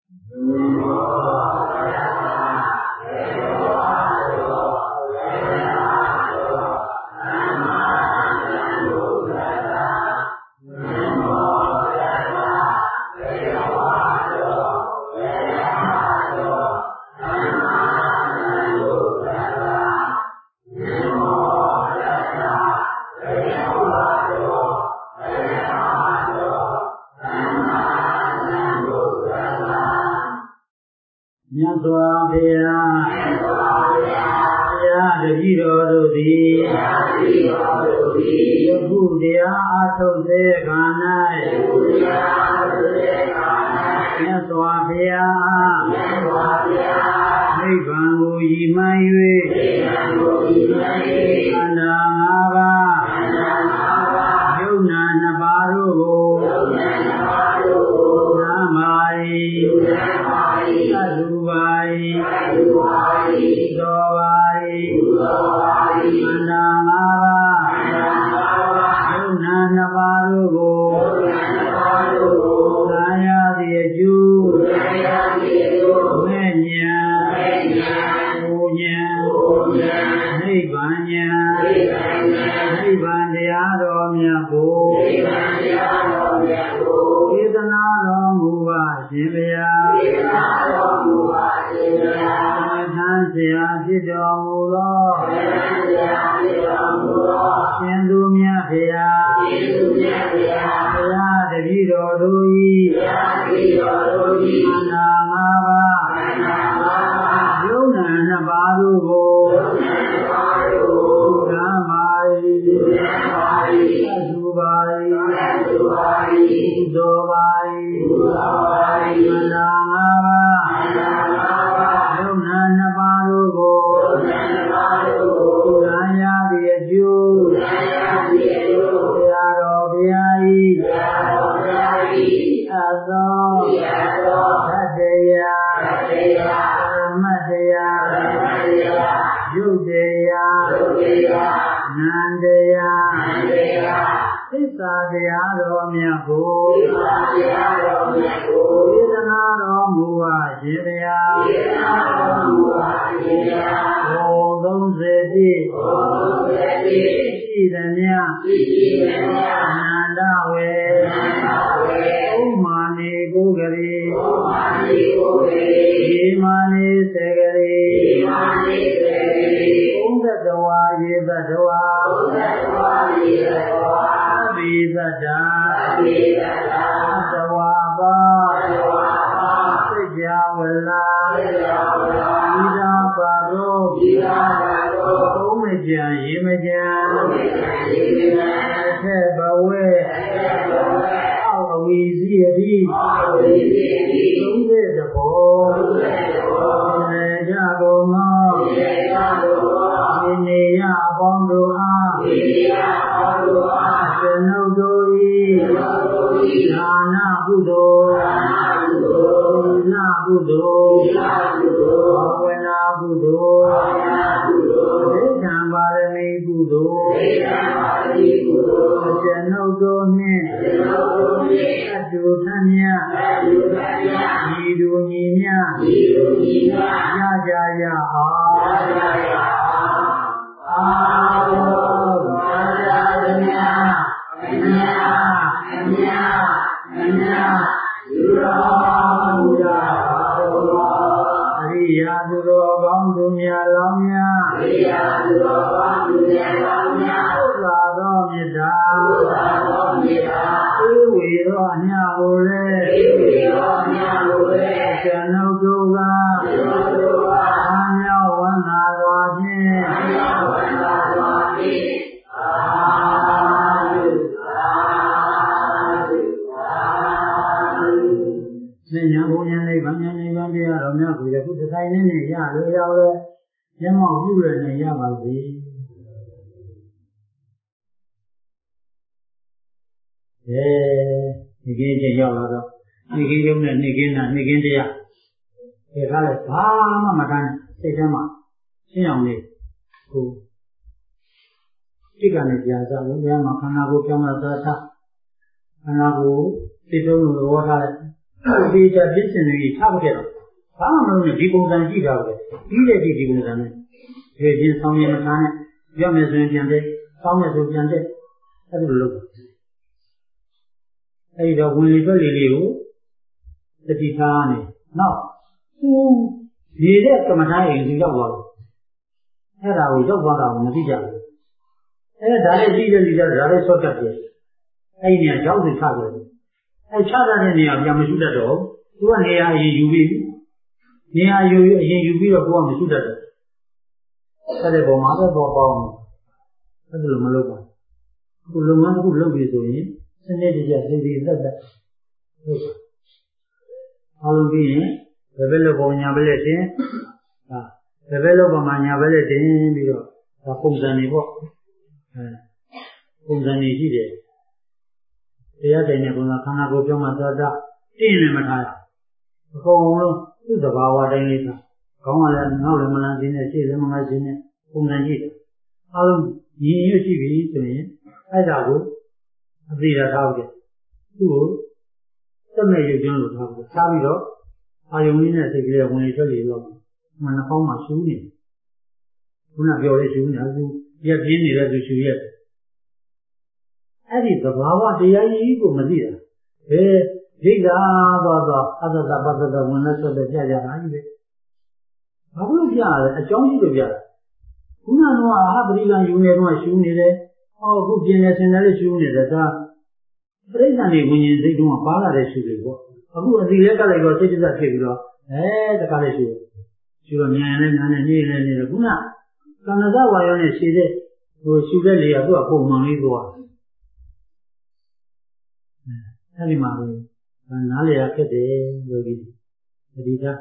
မြတ်စွာဘုရားတရားတပည့်တော်တို့သည်ယခုတရားအားထုတ်တဲ့ခါ၌မြတ်စွာဘုရားနိဗ္ဗာန်ကိုရည်မှန်း၍ခန္ဓာ၅ပါးယုံနာနှစ်ပါးတို့ကိုနာမ၏သတ္တုပါ၏သောပါ၏ခန္ဓာ၅ပါးယုံနာနှစ်ပါးတို့ကိုသာယသည်အကျိုးမဲ့ဉာဏ်ကိုဉာဏ်နိဗ္ဗာန်ဉာဏ်နိဗ္ဗာန်တရားတော်မြတ်ကိုဒေသနာတော်မူပါရှင်ဘုရားသံဃာဖြစ်တော်မူသောရှင်သူမြတ်ဘုရားဘုရားတပည့်တော်တို့၏ခန္ဓာ၅ပါးယုံနာနှစ်ပါးတို့ကိုဓမ္မာ၏သတ္တုပါ၏သောပါ၏ခန္ဓာ၅ပါးယုံနာနှစ်ပါးတို့ကိုသာယသည်အကျိုးဘုရားတော်ဘုရား၏အသောသတ္တရားဓမ္မတရားယုတ်တရားနန္တရားသစ္စာတရားတော်မြတ်ကိုဒေသနာတော်မူပါရှင်ဘုရားဘုံ30တိရှိသမျှအနန္တဝေဥမာနေကိုဂရေဒီမာနေစေဂရေဥဒ္ဒတဝါယေတတဝါအဘိသတ္တာတဝါပါစိတ်ကြဝလာဣဒာပါရောဘုံမကြံရေမကြံအထက်ဘဝအောက်အဝီစီအတိသုံးတဲ့တဘောနေကြကုန်သောဒီနေရအပေါင်းတို့အားကျွန်ုပ်တို့၏ဒါနကုသိုလ်နာကုသိုလ်ဘာဝနာကုသိုလ်သေကံပါရမီကုသိုလ်ကျွန်ုပ်တို့နှင့်အတူထမြတ်ဤသူညီမြတ်ရကြရအောင်အာလုံးရကြမြတ်ယူတော်မူကြပါအရိယာသူတော်ကောင်းသူများလောင်းများဘုရားတော်မေတ္တာဧဝေရောအညာကိုလည်းကျွန်ုပ်တို့ကအာမြောက်ဝန္တာတော်ဖြင့်ဉာဏ်ဘုံဉာဏ်နိဗ္ဗာန်ဉာဏ်နိဗ္ဗာန်တရားတော်များကိုယခုတစ်ဆိုင်နဲ့ရလို့ရောက်လဲမျက်မှောက်ပြုရနဲ့ရပါစေဒီကိစ္စရောက်လာတော့ဒီကိရုံနဲ့နေကင်းတာနေကင်းတရားဒီကားလဲဘာမှမတန်းစိတ်ထဲမှာရှင်းအောင်လေးကိုတိကနဲ့ကြာစားလို့ဘုရားမှာခန္ဓာကိုယ်ပြောင်းလာတာခန္ဓာကိုယ်စိတ်သုံးလို့သဘောထားတဲ့ဒီကြပြစ်စင်တွေထားခဲ့တော့ဘာမှမလုပ်နဲ့ဒီပုံစံကြည့်တာပဲပြီးတဲ့ဒီပုံစံနဲ့ရွေးချင်းဆောင်းရင်မထားနဲ့ပြောမယ်ဆိုရင်ပြန်တဲ့ဆောင်းမယ်ဆိုပြန်တဲ့အဲ့လိုလုပ်အဲ့တော့ဝင်လေထွက်လေလေးကိုတတိထားနေနောက်သူနေတဲ့ကမ္မထာအိမ်ကိုရောက်သွားတယ်အဲ့ဒါကိုရောက်သွားတာကိုမသိကြဘူးအဲ့ဒါလည်းကြီးတယ်ကြီးတယ်ဒါလည်းဆော့တတ်တယ်အဲ့ဒီနေရာရောက်နေချတယ်အဲ့ချတဲ့နေရာပြန်မရှိတတ်တော့သူကနေရာအရင်ယူပြီးနေရာယူအရင်ယူပြီးတော့ကိုကမရှိတတ်တယ်အဲ့ဒီပုံမှာတော့ပေါင်းတယ်အဲ့ဒါလိုမလုပ်ပါဘူးအခုလုပ်ငန်းတစ်ခုလုပ်ပြီးဆိုရင်စနစ်တကျစိတ်တွေသက်သက်ဟုတ်အားလုံးပြီးရင်ဘယ်ဘက်လောက်ပုံညာဘက်လက်တင်ဟာဘယ်ဘက်လောက်ပုံညာဘက်လက်တင်ပြီးတော့ဒါပုံစံတွေပေါ့ပုံစံတွေရှိတယ်တရားတိုင်တဲ့ပုံစံခန္ဓာကိုယ်ပြောင်းမှသာတင်းနေမထားရအကုန်လုံးသူ့သဘာဝတိုင်းလေးကခေါင်းကလည်းနောက်လည်းမလန်းစင်းနဲ့ရှေ့လည်းမငါစင်းနဲ့ပုံစံရှိတယ်အားလုံးညီညွတ်ရှိပြီဆိုရင်အဲ့ဒါကိုအသိရထားကြသူ့ကိုစက်မဲ့ရုပ်ကျွန်းလို့ထားပြီးထားပြီးတော့အာယုံလေးနဲ့စိတ်ကလေးဝင်လေထွက်လေတော့မှနှာခေါင်းမှာရှူးနေခုနပြောလေရှူးနေအခုရက်ပြင်းနေတဲ့သူရှူရက်အဲ့ဒီသဘာဝတရားကြီးကိုမသိတာဘယ်ဒိဋ္ဌာသွားအတ္တပတ္တဝင်လက်ဆွတဲ့ကြကြတာကြီးပဲဘာလို့ကြရလဲအကြောင်းကြီးလို့ကြတယ်ခုနကတော့အာပရိကံယူနေတော့ရှူးနေတယ်ဟောအခုပြင်းနေစင်တယ်လို့ရှူးနေတယ်ဒါပြိဿန်တွေဝิญဉ်စိတ်တုံးကပါလာတဲ့ရှူတွေပေါ့အခုအစီလက်ကလိုက်တော့စိတ်တစ္ဆဖြစ်ပြီးတော့တခါလေးရှူတော့ဉာဏ်နဲ့နားနဲ့နေတယ်ခုနကံစဝါရောနဲ့ရှည်တဲ့ဟိုရှူတဲ့လေကသူကပုံမှန်လေးသွားအဲ့ဒီမှာနားလေရဖြစ်တယ်ယောဂီတတိယ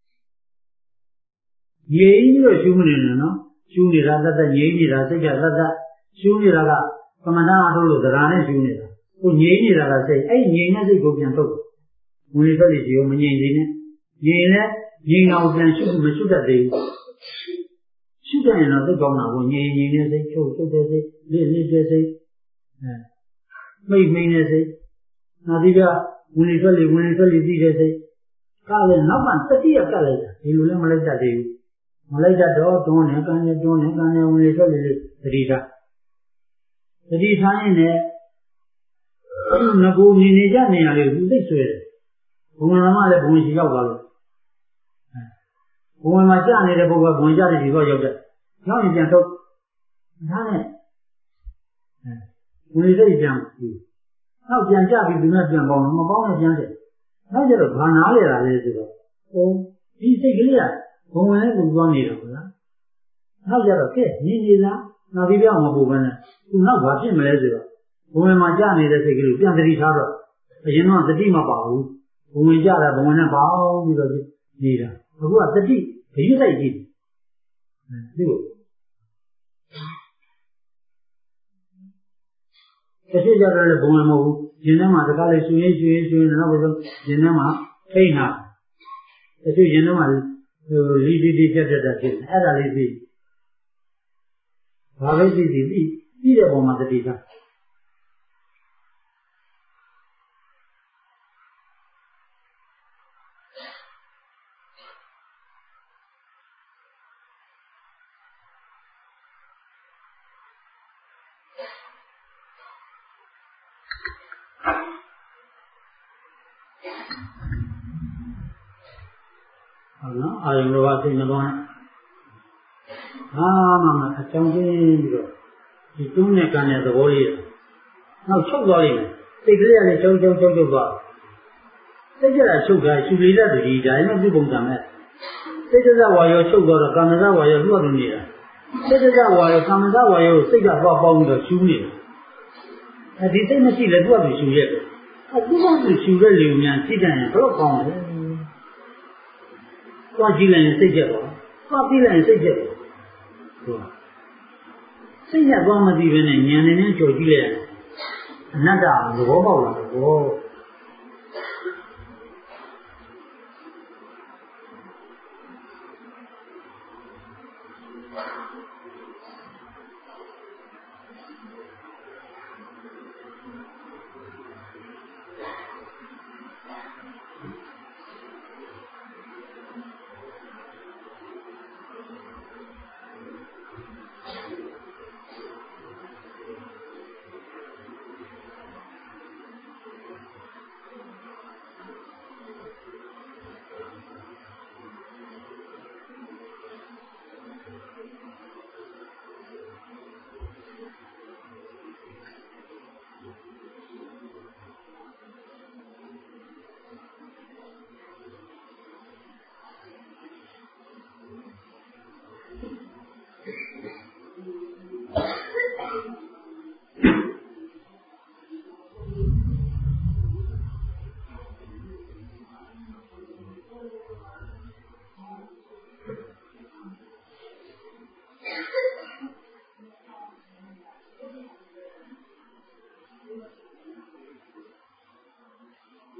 ငြိမ်ပြီးတော့ရှူမနေနဲ့နော်ရှူနေတာသက်ငြိမ်နေတာစိတ်ကသက်ရှူနေတာကကမ္မနာအထုတ်လို့သရာနဲ့ရှူနေတာကိုငြိမ်နေတာကစိတ်အဲ့ငြိမ်တဲ့စိတ်ကိုပြန်ထုတ်ဝင်လေထွက်လေရှိရောမငြိမ်သေးနဲ့ငြိမ်နဲ့ငြိမ်အောင်ပြန်ရှုမရှုတတ်သေးဘူးရှုတဲ့ရင်တော့သိကောင်းတာကိုငြိမ်နဲ့စိတ်ချုပ်တဲ့စိတ်လေးတဲ့စိတ်မိတ်တဲ့စိတ်နာတိကဝင်လေထွက်လေပြီးတဲ့စိတ်ကလည်းနောက်ကတတိယကလည်းဒီလိုလည်းမလိုက်တတ်သေးဘူးမလိုက်တတ်တော့တွန်းနေကန်နေဝင်လေထွက်လေသတိထားရင်လည်းအခုငကိုနေကြနေရလေသူသိဆွဲတယ်ဘုံဝင်မှလည်းဘုံရှိရောက်သွားလို့ဘုံဝင်မှာကြာနေတဲ့ပုဂ္ဂိုလ်ကဘုံကြတဲ့ဒီတော့ရောက်တယ်ရောက်ရင်ပြန်ထုတ်ဒါနဲ့ဝင်စိတ်ပြန်နောက်ပြန်ကြပြီးဒီနဲ့ပြန်ပေါင်းမပေါင်းနဲ့ပြန်တယ်နောက်ကျတော့ဘာနာလေတာလဲဆိုတော့ဒီစိတ်ကလေးကဘုံဝင်နဲ့ကိုသွားနေတယ်ကွာနောက်ကျတော့ကဲနေလားနောက်ပြီးပြောင်းမပူပဲနဲ့သူနောက်ဘာဖြစ်မလဲဆိုတော့ဘုံဝင်မှာကြာနေတဲ့စိတ်ကလေးပြန်သတိထားတော့အရင်တော့သတိမပါဘူးဘုံဝင်ကြတာဘုံဝင်နဲ့ပေါင်းပြီးတော့နေတာအခုကသတိဂရုစိုက်ကြည့်ဒီလိုတချို့ကြတော့လည်းဘုံဝင်မဟုတ်ဘူးရင်ထဲမှာတကားလေးရွှေနောက်ပြီးတော့ရင်ထဲမှာထိတ်နာတချို့ရင်ထဲမှာလီပြက်ဖြစ်တယ်အဲ့ဒါလေးပြီးဘာပဲပြီးတဲ့ပုံမှာတတိထားနော်အာယုံတော်စိတ်နှလုံးနဲ့အကြောင်းချင်းပြီးတော့ဒီတွန်းနဲ့ကန်တဲ့သဘောလေးနောက်ချုပ်သွားလိမ့်မယ်စိတ်ကလေးကလည်းချုပ်သွားစိတ်ကြတာချုပ်တာရှူလေတဲ့ဒီဒါနဲ့ပြုပုံကံမဲ့စိတ်တဇဝါယောချုပ်သွားတော့ကာမဇဝါယောလွတ်လို့နေတာစိတ်တဇဝါယောကာမဇဝါယောစိတ်ကသွားပေါင်းပြီးတော့ရှူနေတယ်ဒီစိတ်မရှိလဲသူ့အတူရှူရတယ်သူ့အတူရှူတဲ့လူများစိတ်တန်ရင်ဘလို့ကောင်းလဲသွားကြည့်လိုက်ရင်စိတ်ကြက်သွားသွားကြည့်လိုက်ရင်စိတ်ကြက်သွားစိတ်ရသွားမသိဘဲနဲ့ဉာဏ်နဲ့ကြော်ကြည့်လိုက်အနတ္တသဘောပေါက်လာတော့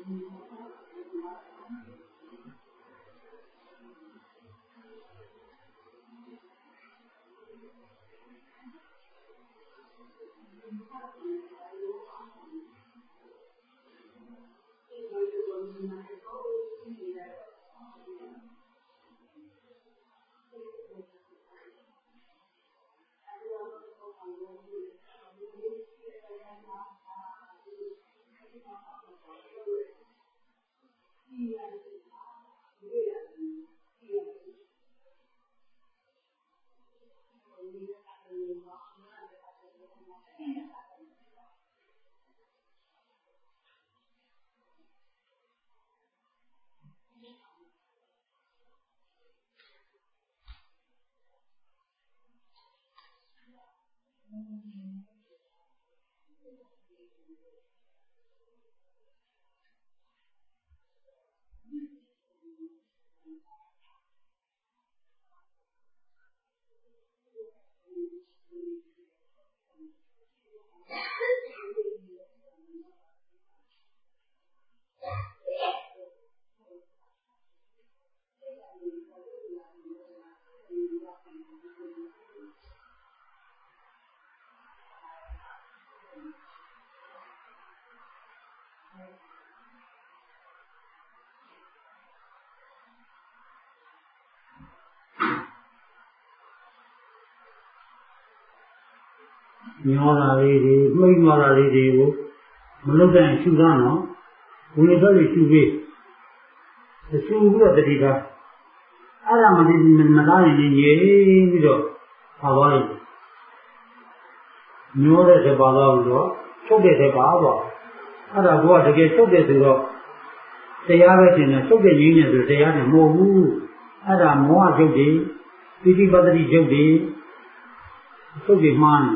Nhora lady, my mother lady, Maloka and Sugano, we are very Subi. The Sugu of the Dita. Aramadin and Madani in Ye, Hawaii. Nhora the Baba, so get a Baba. Arago to get so get to go. They are in a so get union to say, I'm more. Adam more Jodi, Pity Badri Jodi, so get man.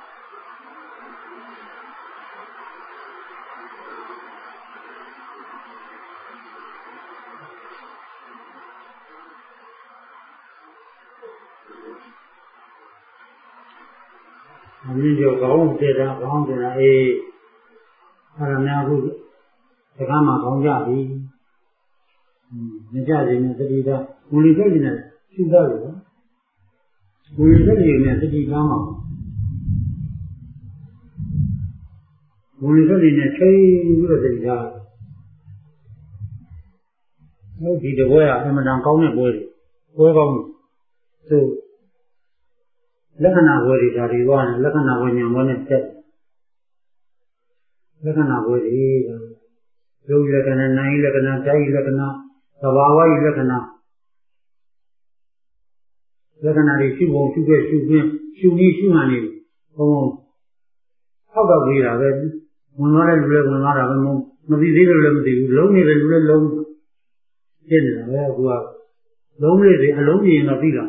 I mean, you're going to get up on the I don't know, the Kama Kongabi. The judge in the Dita, only taking it, she's over. We are taking it, the Dama. We are taking a chain with the Dita. No, he the way I am a down boy. Welcome to Lakana Wadi Tariwan, Lakana when you want to set. Lakana Wadi, Low Lakana, Nine Lakana, Tai Lakana, Tawawa Lakana. Lakana, she won't get shoot me, oh, how about we are ready? When not a little, not a moment, not the lonely, lonely. Who are lonely in a villa.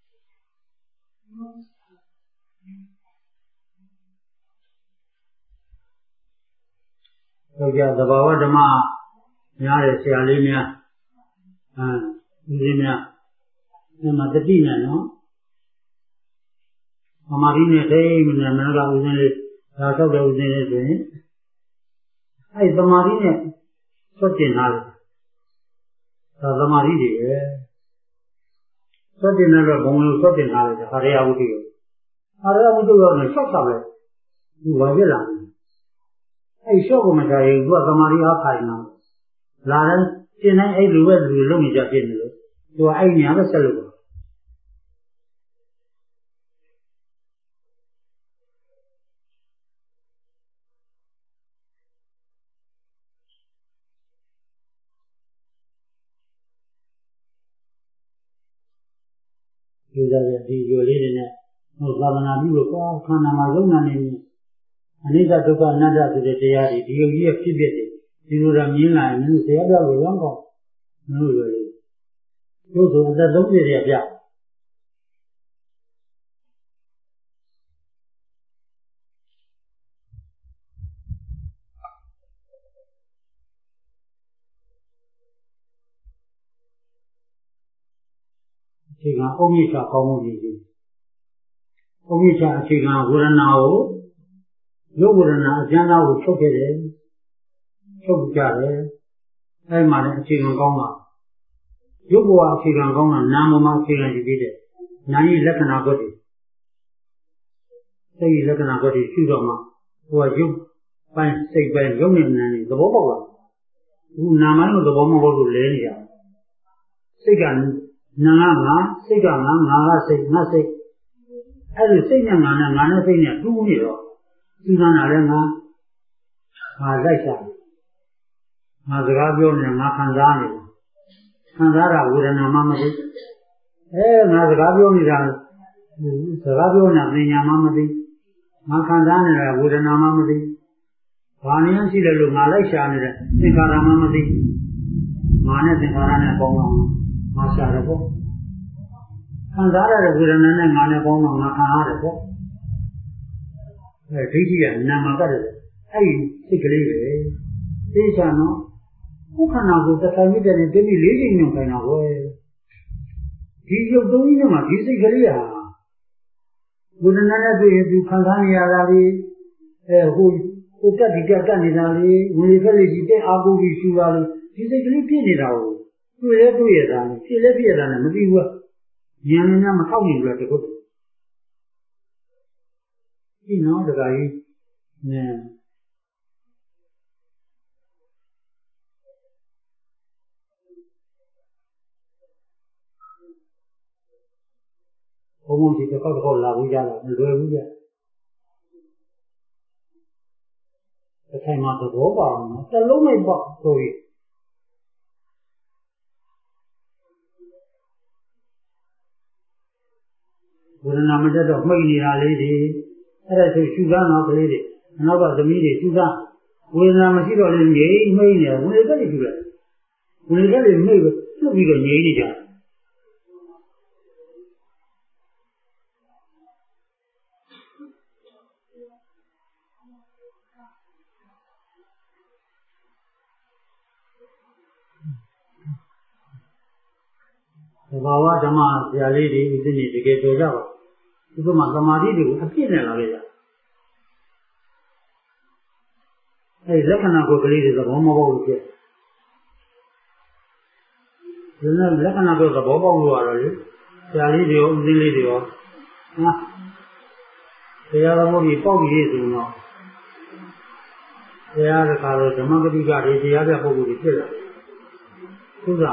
So, yeah, the Baba Dama, Yara, Sialimia, Zimia, and Matadina, no? Amarina came in another within it, out of the within it. I the Marina, such in her. The Maridi, such in her, such in her, Haria would do. Haria would do on a shot of it. You were villain. I saw him at a Maria Pina. Laran, Tina, I do well with Lumija in the to I never celebrate. You are leading it. No, Lavana, you will come on my own name. Anita took another to the Tayari, you hear Tibet. You would have been like, and the other was younger. No, really. Those are the lonely area. Chicken, Omisha, Community. Omisha, chicken, wouldn't know. You wouldn't know, Jana would choke it in. Choke it. အဲ့မှာလည်းအခြေခံကောင်းတာရုပ်ဘဝအခြေခံကောင်းတာနာမ်ဘဝအခြေခံရှိသေးတယ်နာမ်ရဲ့လက္ခဏာကွက်တွေစိတ်ရဲ့လက္ခဏာကွက်တွေရှုတော့မှဟိုကရုပ်ပိုင်းစိတ်ပိုင်းရုပ်နဲ့နာမ်နဲ့သဘောပေါက်လာအခုနာမ်ပိုင်းကိုသဘောမပေါက်လို့လဲနေကြစိတ်ကနာမ်ကငါစိတ်ကငါငါကစိတ်ငါစိတ်အဲ့ဒီစိတ်နဲ့ငါနဲ့စိတ်နဲ့တူးနေတော့ဒီကံတာလည်းငါလိုက်စားငါစကားပြောနေငါခံစားနေခံစားတာဝေဒနာမှမသိငါစကားပြောနေတာစကားပြောနေတာပညာမှမသိငါခံစားနေတာဝေဒနာမှမသိဘာနည်းရှိတယ်လို့ငါလိုက်ရှာနေတဲ့သင်္ခါရမှမသိငါနဲ့သင်္ခါရနဲ့ပေါင်းတော့ငါရှာတယ်ပေါ့ခံစားရတဲ့ဝေဒနာနဲ့ငါနဲ့ပေါင်းတော့ငါခံရတယ်ပေါ့ဒိဋ္ဌိကနာမကတယ်အဲ့ဒီစိတ်ကလေးပဲသိချာနော်ခုခန္ဓာကိုတစ်ခါမြစ်တယ်နဲ့တတိ၄ချိန်ညွန်ခိုင်းတာပဲဒီရုပ်သုံးကြီးနဲ့မှဒီစိတ်ကလေးဟာဝေဒနာနဲ့တွေ့ရင်သူခံစားနေရတာလေဟိုတက်ဒီတက်နေတာလေဝင်ဖက်လေးကြီးတဲ့အာကိုကြီးရှူတာလေဒီစိတ်ကလေးဖြစ်နေတာကိုတွေ့ရတာဖြစ်လဲဖြစ်ရတာနဲ့မသိဘူးဉာဏ်နဲ့မထောက်နိုင်ဘူးတကုတ်ဒီနော်တခါကြီးနဲ့ဘုံဘုံကြီးတစ်ခေါက်လာဘူးကြတော့မလွယ်ဘူးကြတစ်ချိန်မှာသဘောပေါက်နော်တစ်လုံးလိုက်ပေါက်ဆိုရင်ဝေဒနာမတက်တော့မှိတ်နေတာလေးတွေအဲ့ဒါဆိုရှုကားတော့ကလေးတွေနောက်ကသမီးတွေရှုကားဝေဒနာမရှိတော့လည်းငြိမ်မှိတ်နေဝင်လေကလေးရှုလိုက်ဝင်လေကလေးမှိတ်ပြီးပြီးတော့ငြိမ်နေကြသဘာဝဓမ္မဆရာလေးတွေဦးဇင်းတွေတကယ်ပြောကြပါဒီကမှာသမာဓိတွေကိုအပြည့်နဲ့လာခဲ့ကြအဲဒီလက္ခဏာကိုကလေးတွေသဘောမပေါက်လို့ဖြစ်ဒီနဲ့လက္ခဏာကိုသဘောပေါက်လို့ရတော့လေဆရာလေးတွေရောဦးဇင်းလေးတွေရောတရားတော်ကြီးပေါက်ပြီးဆိုတော့တရားတစ်ခါတော့ဓမ္မဂတိကတွေတရားပြပုဂ္ဂိုလ်တွေဖြစ်လာသူက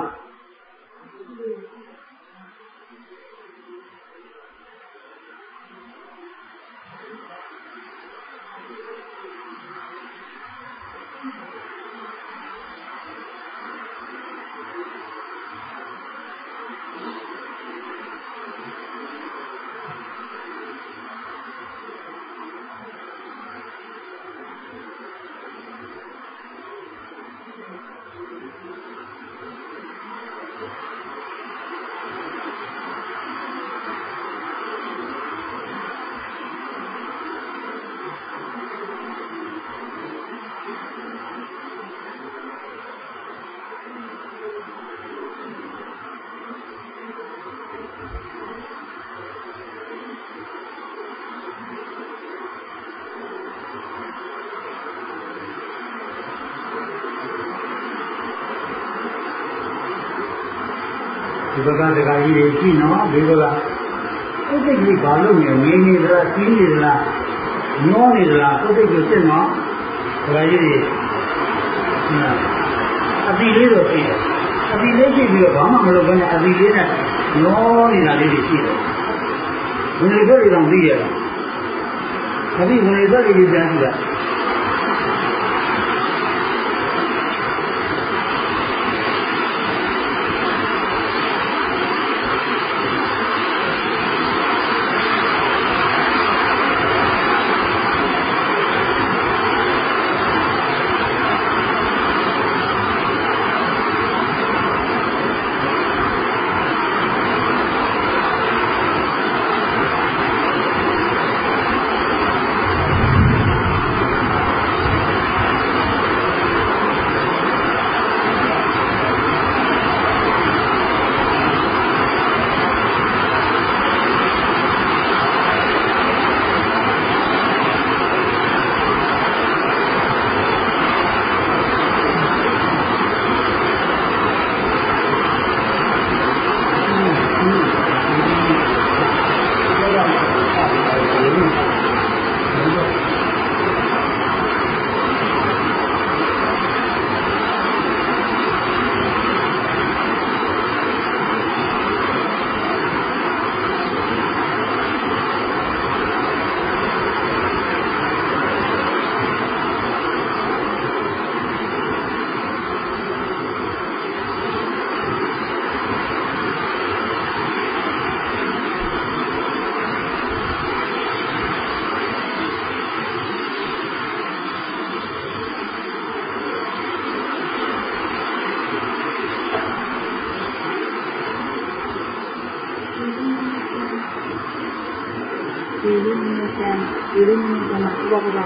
ဒီဘက်ကတခါကြီးတွေရှိနော်ဒီဘက်ကကိုယ်စိတ်ကြီးဘာလို့ငြိမ်နေသလားကြီးနေသလားညောနေသလားကိုယ်စိတ်ကိုစစ်နော်တခါကြီးတွေအတိလေးတော့ရှိတယ်အတိလေးရှိပြီးတော့ဘာမှမလုပ်ဘဲနဲ့အတိလေးနဲ့ညောနေတာလေးတွေရှိတယ်ဝင်လေဘက်တွေတော့သိရတာအတိဝင်လေဘက်တွေပြန်ကြည့်တာ can really go to the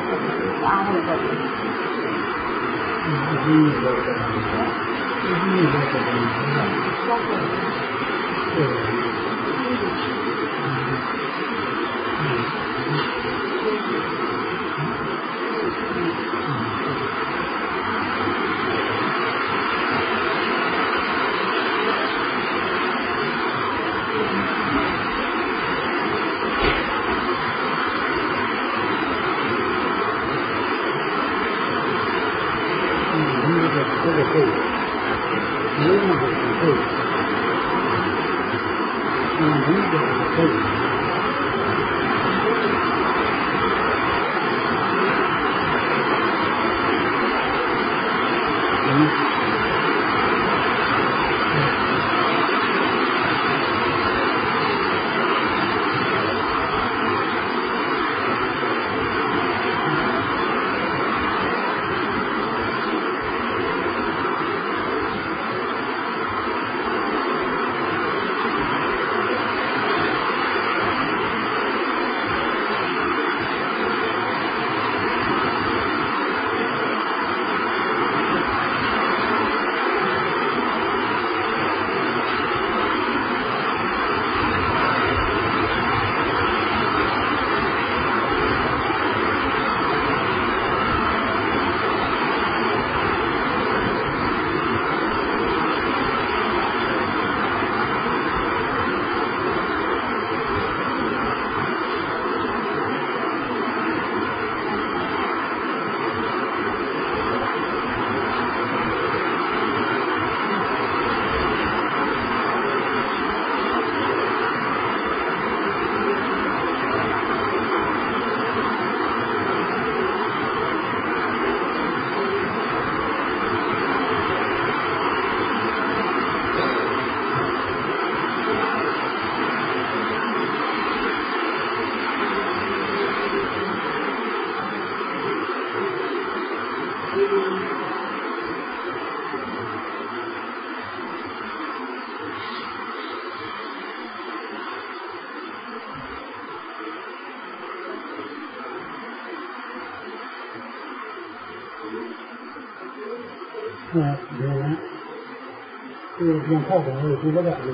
ပြန်ဖောက်တယ်လို့ဒီဘက်ကလို့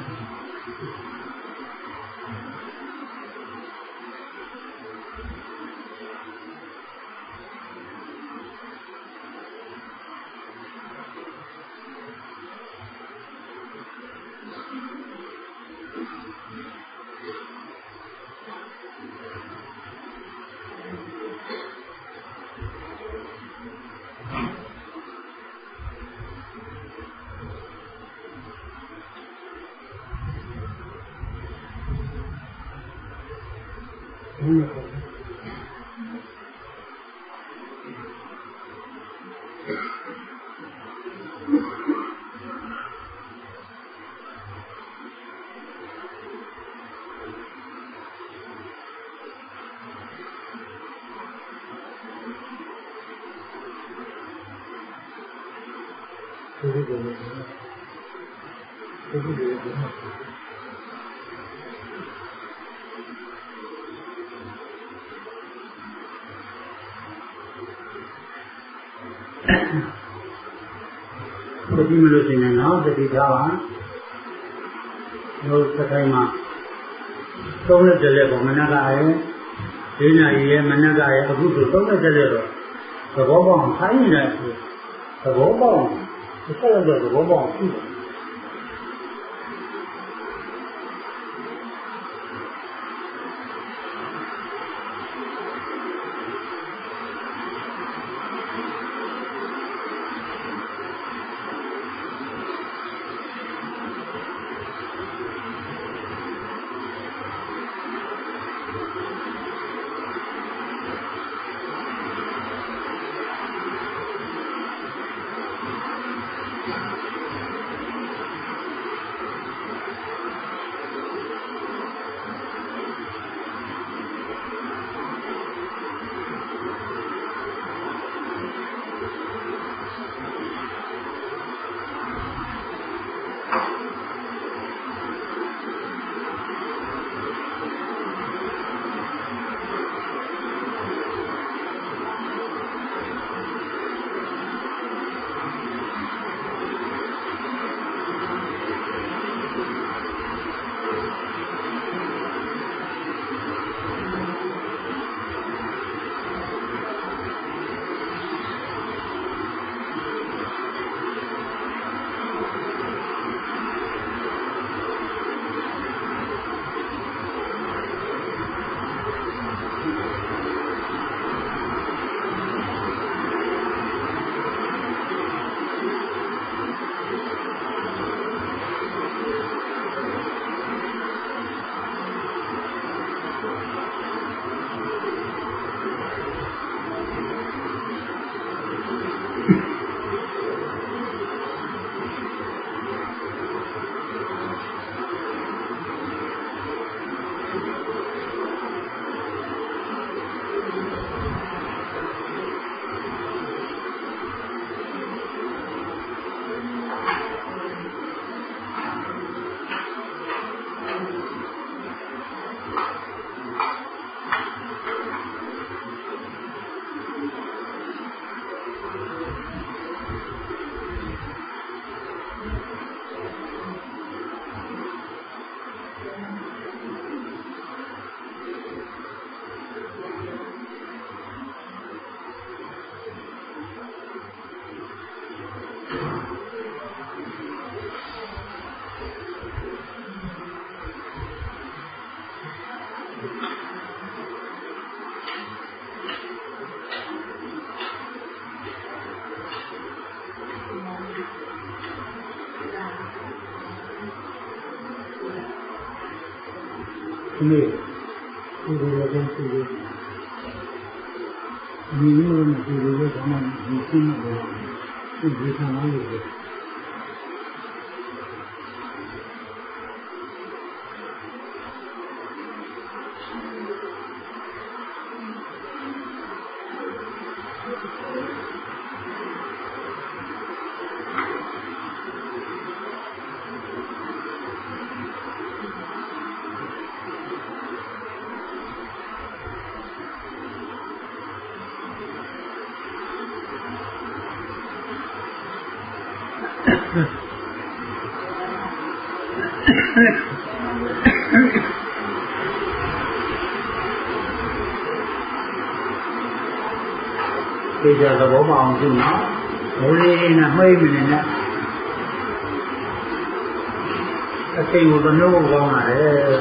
ဒီမလို့ရှင်နေတော့တတိထားပါလို့စခိုင်းမှာသုံးလက်တည်းပေါ့မနက်ကရဲ့ဒီနာရီရဲ့မနက်ကရဲ့အခုဆိုသုံးလက်တည်းတော့သဘောပေါက်ခိုင်းနေတဲ့သဘောပေါက်တစ်ဆက်တော့သဘောပေါက်ရှိတယ်นี่ที่เราเป็นสิ่งมีมันที่เราทำมีสิ่งอะไรที่เราทำอะไรဒီကြသဘောမအောင်ကြည့်နော်ဘိုးလေးနဲ့မှိတ်နေနဲ့အသိကိုတော့နှုတ်ကောင်းလာတယ်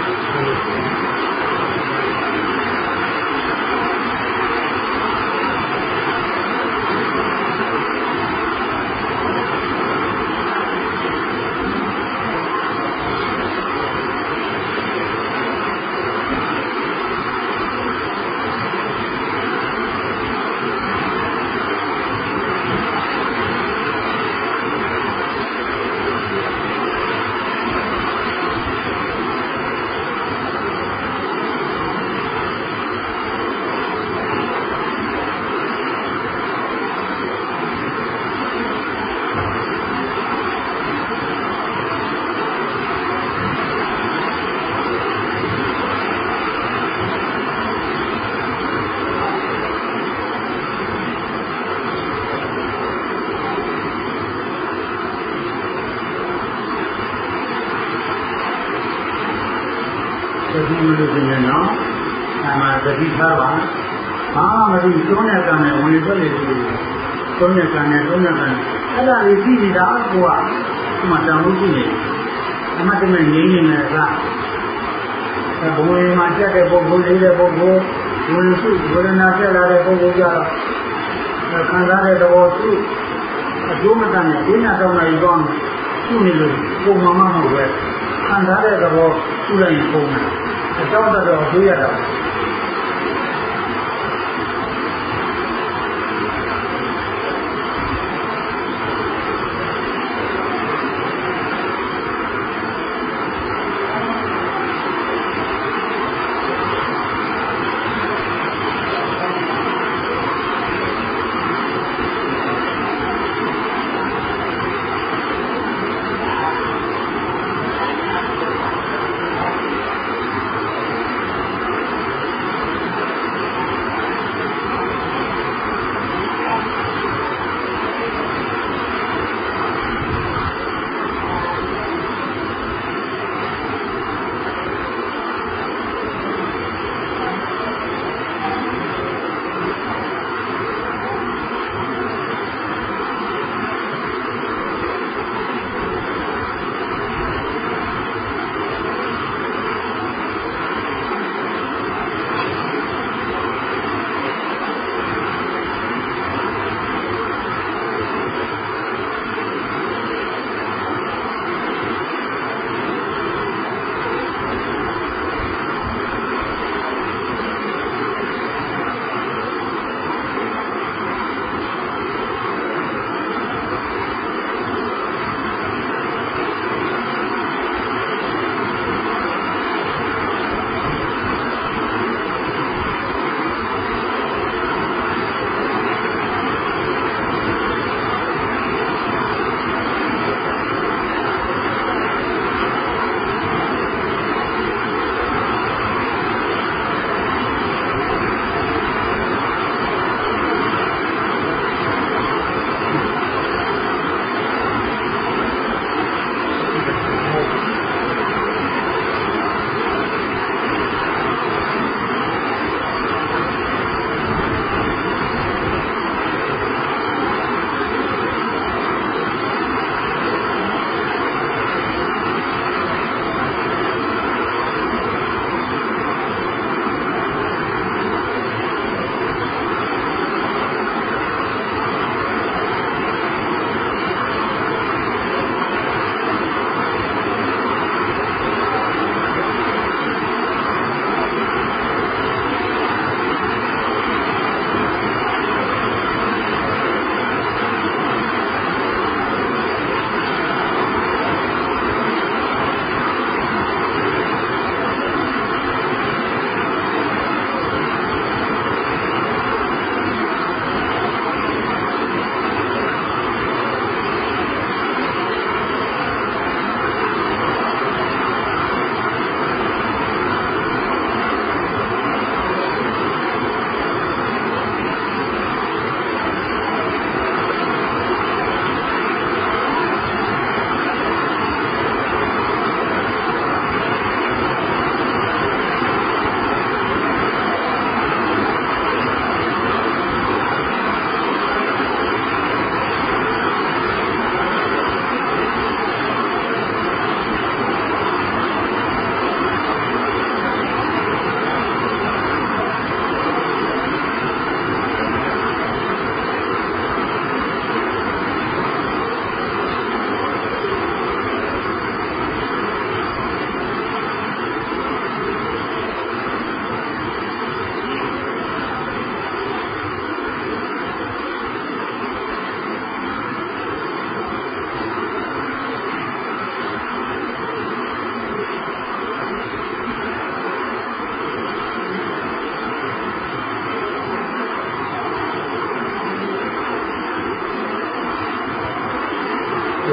ဒီလိုဆိုရင်တော့အမှန်တတိထားပါဘာမှမသိသုံးတဲ့ကံနဲ့ဝင်ထွက်လေရှိတယ်သုံးတဲ့ကံနဲ့သုံးတဲ့ကံအဲ့ဒါလေးပြီးနေတာကိုကဒီမှာတောင်းလို့ရှိနေအမှတ်တမဲ့ငြိမ်းနေတယ်ကဘုံဝင်မှာတက်တဲ့ပုဂ္ဂိုလ်လေးတဲ့ပုဂ္ဂိုလ်ဝင်စုဝေဒနာတက်လာတဲ့ပုဂ္ဂိုလ်ကြတော့ခံစားတဲ့သဘောသူ့အကျိုးမတတ်နဲ့ဒီနာတော့နိုင်တော့သူ့နေလို့ပုံမှန်မှမဟုတ်ပဲခံစားတဲ့သဘောသူ့လိုက်ရင်ပုံမှန်အကြောင်းတော့တွေးရတာ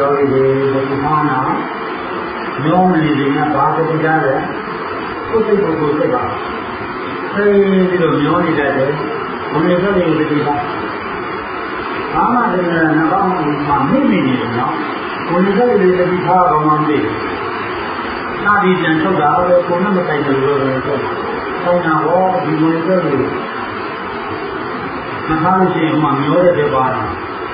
ယောဂီတွေဒီမှာညောနေတယ်ကဘာတတိကြားလဲကိုယ်စိတ်ကိုယ်စိတ်ပါအဲဒီလိုမျောနေတတ်တယ်ဘုံနေဆိုတဲ့ဒီပါဘာမှတည်းကနှောင်းမှာမိနေတယ်နော်ဘုံနေဆိုတဲ့ဒီထားတော့မှမသိဘူးနာဒီပြန်ထုတ်တာပဲကိုယ်နဲ့မဆိုင်ဘူးလို့ပြောတယ်ဆောင်းတာဟောဒီဘုံနေဆိုတဲ့မထားလို့ရှိရင်မှမျောတဲ့ပါလား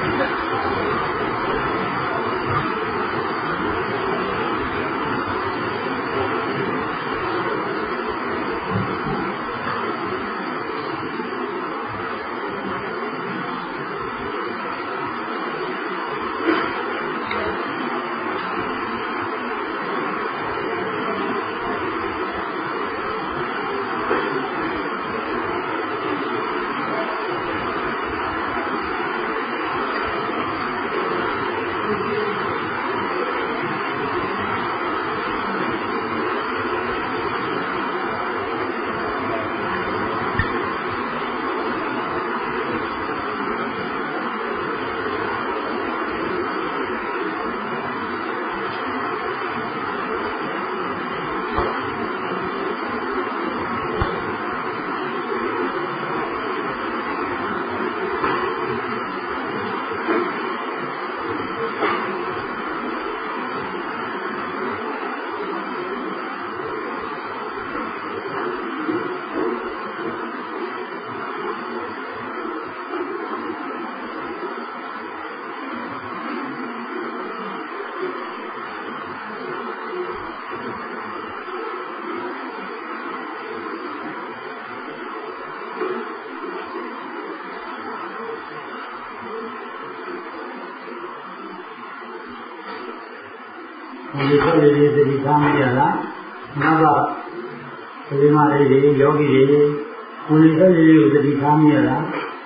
ဒီလိုလေးသတိထားမိရလားနောက်ကဒီမှာလေးတွေယောဂီတွေဘုံနေဆိုတဲ့လေးကိုသတိထားမိရလား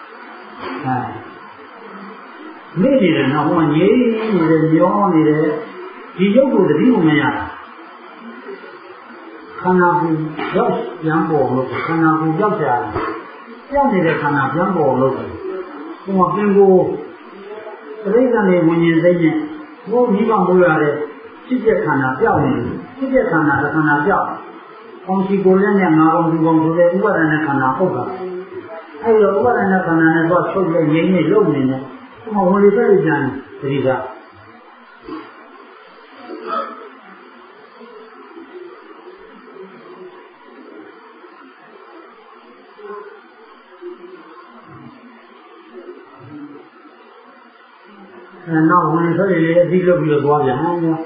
မိနေတယ်နော်ဟိုငြိမ်းနေတယ်ညောနေတယ်ဒီရုပ်ကိုသတိမရတာခန္ဓာကိုယ်ရောက်ပြန်ပေါ်လို့ခန္ဓာကိုယ်ရောက်ကြတယ်ပြောင်းနေတဲ့ခန္ဓာပြန်ပေါ်လို့ဟိုမှာပြင်ကိုပြိဿနဲ့ဝิญဉ်စိတ်နဲ့ဟိုမိဘမိုးရတဲ့ဖြစ်တဲ့ခန္ဓာပြောင်းနေတယ်ဖြစ်တဲ့ခန္ဓာတစ်ခန္ဓာပြောင်းအောင်စီကိုလည်းနဲ့ငါကောင်ဒီကောင်ဆိုတဲ့ဥပါဒณะခန္ဓာဟုတ်တာအဲဒီတော့ဥပါဒณะခန္ဓာနဲ့တော့ချုပ်တဲ့ငြိမ်းနေလုံနေတယ်ဟိုမှာဝင်လေဖက်လေပြန်သတိထားနောက်ဝင်ဆိုရည်အပြီးလုပ်ပြီးတော့သွားပြန်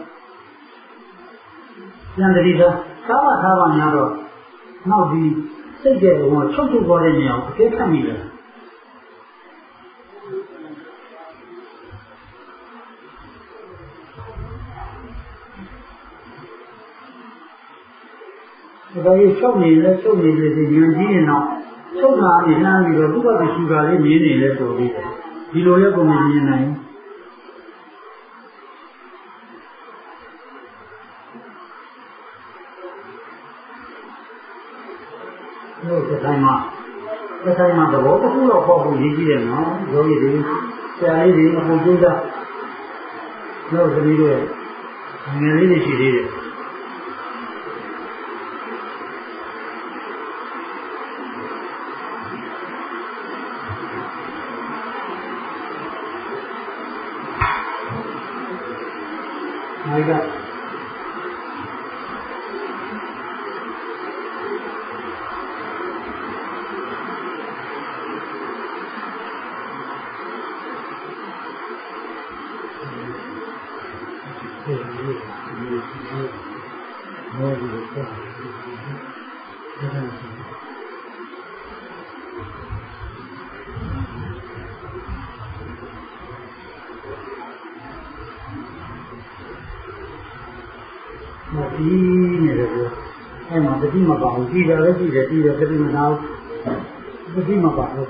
ပြန်တတိသာထားပါများတော့နောက်ဒီစိတ်တဲ့ဟိုချုပ်သွားတဲ့နေရာကိုအကျက်ခတ်မိတယ်ဒါကြီးချုပ်နေလေဒီဉာဏ်ကြီးရင်တော့ချုပ်တာနေနှမ်းပြီးတော့ဥပဒေရှိတာလေးမြင်နေလဲဆိုပြီးဒီလိုလည်းကိုမမြင်နိုင်ဘူးဒီတိုင်းမှာသဘောတစ်ခုတော့ပေါ့ဘူးရည်ကြည့်ရနော်ယောဂီတွေဆရာလေးတွေအပူကျိုးတာတော့သမီးတို့ငယ်လေးတွေရှိသေးတယ်ဒီကဒီနေတယ်ကွအဲ့မှာတတိမပါဘူးကြည်တယ်လည်းကြည်တယ်တတိမနာဘူးတတိမပါဘူး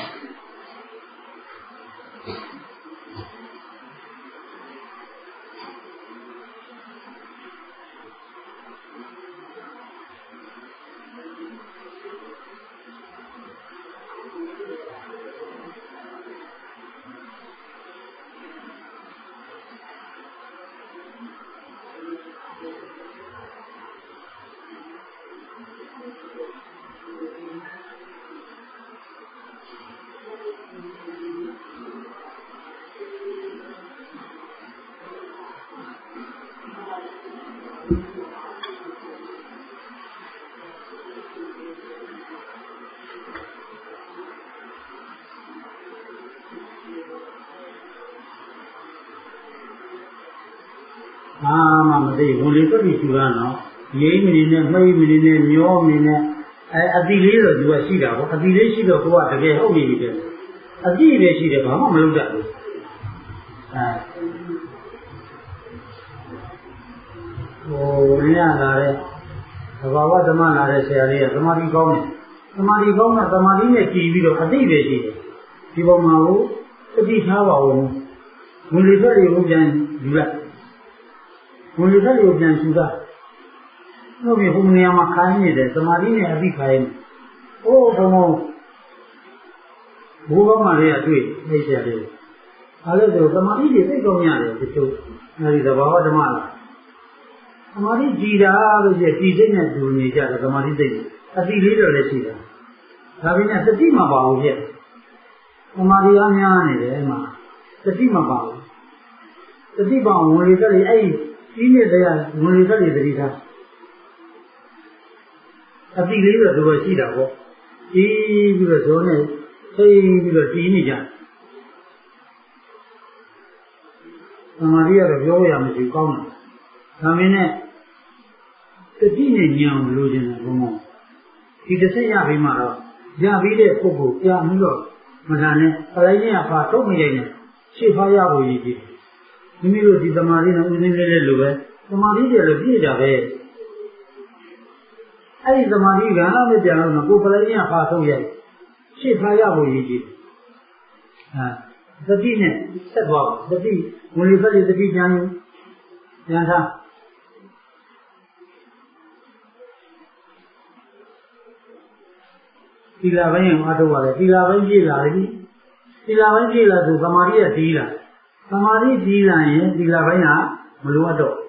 မသိဘူးလေတော့ဒီကျူတာနော်ရေးမနေနဲ့မှိတ်မနေနဲ့မျောမနေနဲ့အတိလေးတော့သူကရှိတာပေါ့အတိလေးရှိတော့ကိုကတကယ်ဟုတ်နေပြီတဲ့အတိပဲရှိတယ်ဘာမှမလုပ်တတ်ဘူးဟိုရလာတဲ့သဘာဝဓမ္မလာတဲ့ဆရာလေးကသမာဓိကောင်းတယ်သမာဓိကောင်းတာသမာဓိနဲ့ကြည်ပြီးတော့အတိပဲရှိတယ်ဒီပုံမှာကိုအတိထားပါဦးဝင်လေထွက်တွေကိုပြန်ယူလိုက်ဝင်လေထွက်တွေကိုပြန်ယူတာဟုတ်ပြီဟိုနေရာမှာခိုင်းနေတယ်သမာဓိနဲ့အတိခိုင်းနေဘုံဘောမှာလေးကတွေ့နေကြတယ်အဲလိုဆိုသမာဓိတွေသိကောင်းရတယ်တချို့အဲဒီသဘာဝဓမ္မလားသမာဓိကြည်တာလို့ပြကြည်စိတ်နဲ့တူနေကြတယ်သမာဓိစိတ်အတိလေးတော့လည်းရှိတာဒါပေမဲ့စတိမပါဘူးပြသမာဓိအားများနေတယ်အဲ့မှာစတိမပါဘူးစတိပါဝင်လေတဲ့အဲ့ဒီနေတဲ့ဝင်လေတဲ့သတိထားအတိလေးတော့တော်ရှိတာပေါ့ဒီပြီးတော့ဇောနဲ့သိပြီးတော့တီးနေကြသမာဓိကတော့ပြောရမရှိကောင်းတယ်ဒါမင်းနဲ့တတိနဲ့ညံလို့ခြင်းတယ်ဘုံဘုံဒီတစ်ဆက်ရပြီးမှတော့ရပြီးတဲ့ပုဂ္ဂိုလ်ပြပြီးတော့မနာနဲ့ပလိုက်နဲ့ပါထုတ်မိလိုက်နဲ့ရှေ့ဖားရဖို့ရည်ကြီးမိမိတို့ဒီသမာဓိနဲ့ဥစဉ်လေးလိုပဲသမာဓိတွေလည်းပြည့်ကြပဲအဲ့ဒီသမာဓိကလည်းပြန်လို့ကိုယ်ပလိုက်နဲ့ပါထုတ်ရိုက်ရှေ့ဖားရဖို့ရည်ကြီးသတိနဲ့ဆက်သွားသတိဝင်လေဖက်လေသတိပြန်ထားသီလပိုင်းကိုအထုတ်ရတယ်သီလပိုင်းပြည့်လာပြီသီလပိုင်းပြည့်လာဆိုသမာဓိကတည်လာသမာဓိတည်လာရင်သီလပိုင်းကမလိုအပ်တော့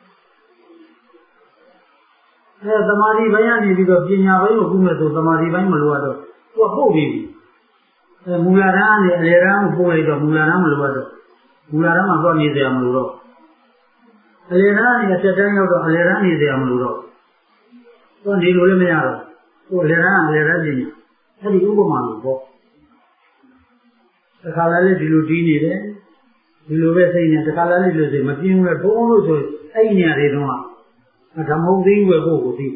သမာဓိပိုင်းကနေပြီးတော့ပညာပိုင်းကိုကုမဲ့ဆိုသမာဓိပိုင်းမလိုအပ်တော့သူကပို့ပြီးပြီမူလဓာတ်နဲ့အလယ်ဓာတ်ကိုပို့လိုက်တော့မူလဓာတ်မလိုအပ်တော့မူလဓာတ်မှာတော့နေစရာမလိုတော့အလယ်ဓာတ်နဲ့အတက်တန်းရောက်တော့အလယ်ဓာတ်နေစရာမလိုတော့သူနေလို့လည်းမရတော့ဟိုအလယ်ဓာတ်ပညာအဲ့ဒီဥပမာလို့ပေါ့တခါလည်းဒီလိုတီးနေတယ်ဒီလိုပဲစိတ်နဲ့တခါလည်းလို့ဆိုမပြင်းဘူးလေဘုံလို့ဆိုအဲ့ဒီနေရာတွေတော့ဓမ္မဟုတ်သေးဘူးပဲကိုသိ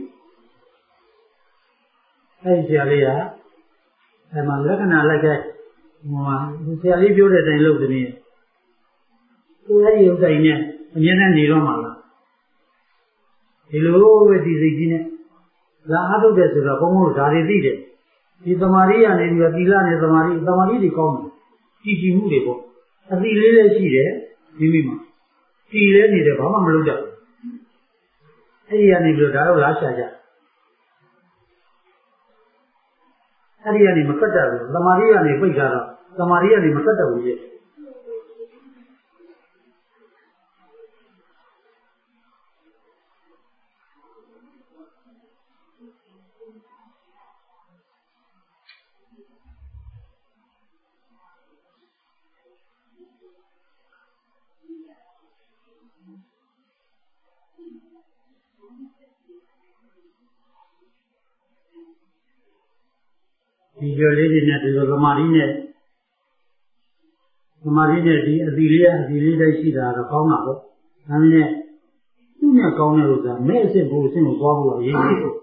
အဲ့ဒီဆရာလေးကအဲ့မှာလက္ခဏာလိုက်ကဟိုမှာဆရာလေးပြောတဲ့အတိုင်းလုပ်တယ်ကိုအဲ့ဒီဥစ္စာကြီးနဲ့အမြဲတမ်းနေတော့မှာလားဒီလိုပဲဒီစိတ်ကြီးနဲ့လာအားထုတ်တယ်ဆိုတော့ဘုံလို့ဒါတွေသိတယ်ဒီသမာဓိကနေပြီးတော့သီလနဲ့သမာဓိတွေကောင်းတယ်ကြည်မှုတွေပေါ့အတိလေးလည်းရှိတယ်မိမိမှာကြည်လည်းနေတယ်ဘာမှမလုပ်ကြဘူးအဲ့ဒီကနေပြီးတော့ဒါတော့လားရှာကြအဲ့ဒီကနေမကတ်တတ်ဘူးသမာဓိကနေပိတ်ထားတော့သမာဓိကနေမကတ်တတ်ဘူးရဲ့ဒီကြော်လေးတွေနဲ့ဒီလိုသမာဓိနဲ့ဒီအတိလေးတိုင်းရှိတာတော့ကောင်းတာပေါ့။ဒါနဲ့သူ့နဲ့ကောင်းတဲ့ဥစ္စာမဲ့အစ်စ်ကိုသွားဖို့အရေးကြီးတယ်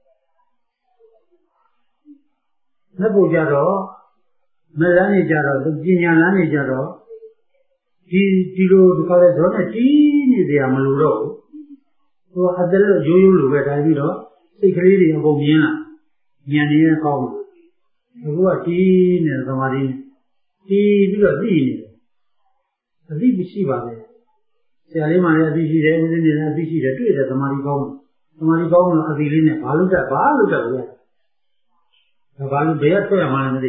။မဲ့ဖို့ကြတော့မဲ့လမ်းနေကြတော့ပညာလမ်းနေကြတော့ဒီလိုဒီကလေးဇောနဲ့ကြီးနေကြမလို့တော့သူအသက်လို့ရိုးရိုးလိုပဲတိုင်းပြီးတော့စိတ်ကလေးတွေအကုန်မြင်လာဉာဏ်ကြီးနဲ့ကောင်းတယ် Who are teen and the marine? Tea because the Shiva. Salima, the Bishi, the tree that the Maricom. The Maricom of the Lina, Baluta, the Balu Bear for a man.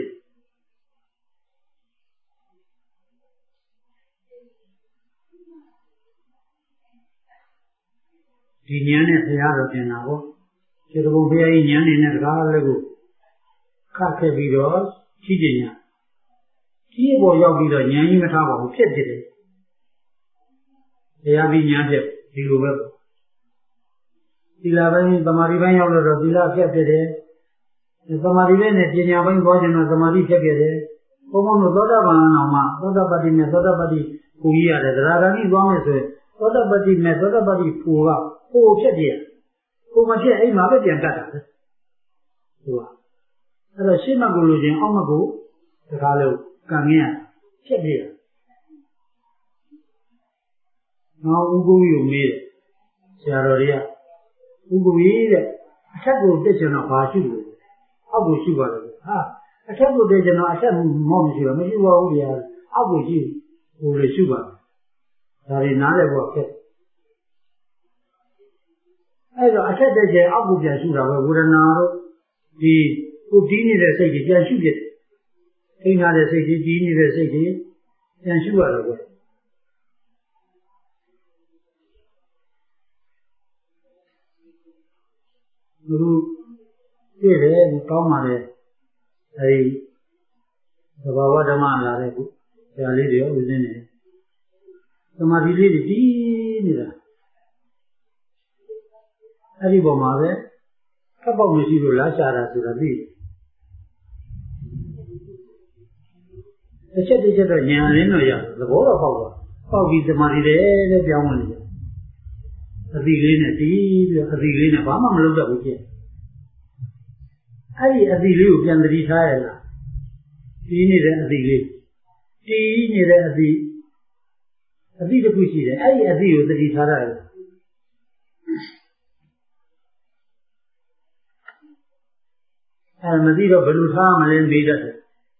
The Yan at the other Tenavo, she will be a Yan in a Galago. Carcavidos, Chidinia. He was out with a Yan Matava, who kept it. They have been Yanjep, the Luber. The Lavani, the Marivan of the Villa kept it. The Marivan, the Jinavan Bojan of the Mari kept it. Omo Dodabana, Dodabadi, Dodabadi, Puya, the Ragani Gomez, Dodabadi, Dodabadi, Pua, who kept it. Who much a Mabet and Tata. The Shimagulu in Omagu, the Kalo, Kanya, kept it. Now, Ugu, you made Sharoria. Ugu, a couple of days of Pashu. Abu Shiva. A couple of days of I said, Mom, you are Abu Ji, who is Shiva. That is not a work. I said that Abu Yasura would not be Udini the city, Yashuget. In other city, Dini the city, Yashua. Guru did it, Tomare, the Baba Damana, the Alidio within it. The Marili, neither. Aribomare, Kapa Musibu Lachara to the beach. The chet is a Yan, the Bola Power. How is the Maride, the Yaman? A big Bama look at I a big can retire. He needed a big He needed a big pussy. I a view the retire. I'm a bit of Belutam and Beda.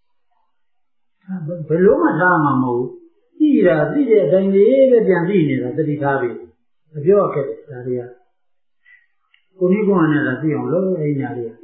Beluma Tama, he did then the Janina, the Ritabi. The Bioket, Daria. Unigon and a Dion low in area.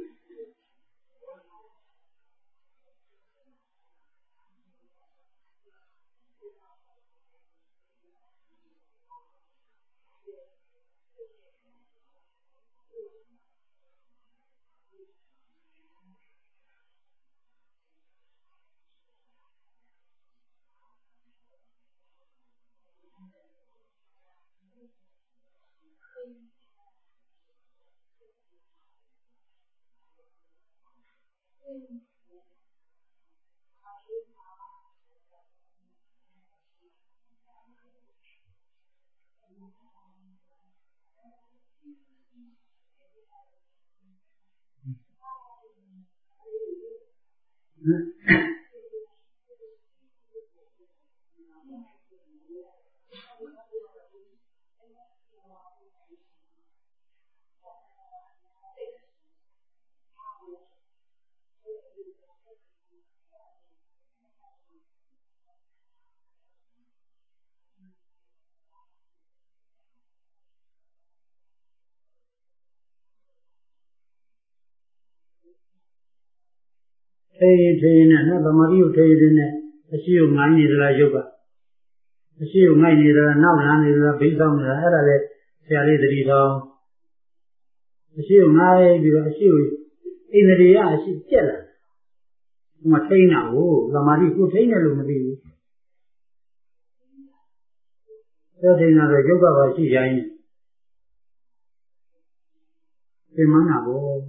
Tayin and the Mario Tayin, a shoe mine is la yoga. A shoe mine is now landed in a big down the Arale, Sally the Rito. A shoe mine with a shoe in the Ria, she's jealous. Matena, oh, the Marie who taken a lumadi. That is not a yoga by she giant. The manabo.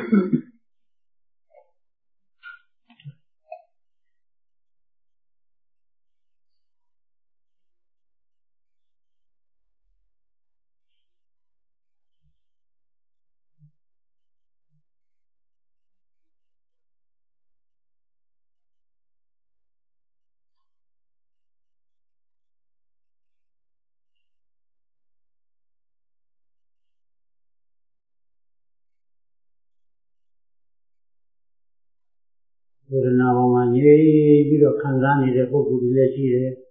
ဝေဒနာပေါ်မှာငြိပြီးတော့ခံစားနေတဲ့ပုဂ္ဂိုလ်တွေလည်းရှိတယ်။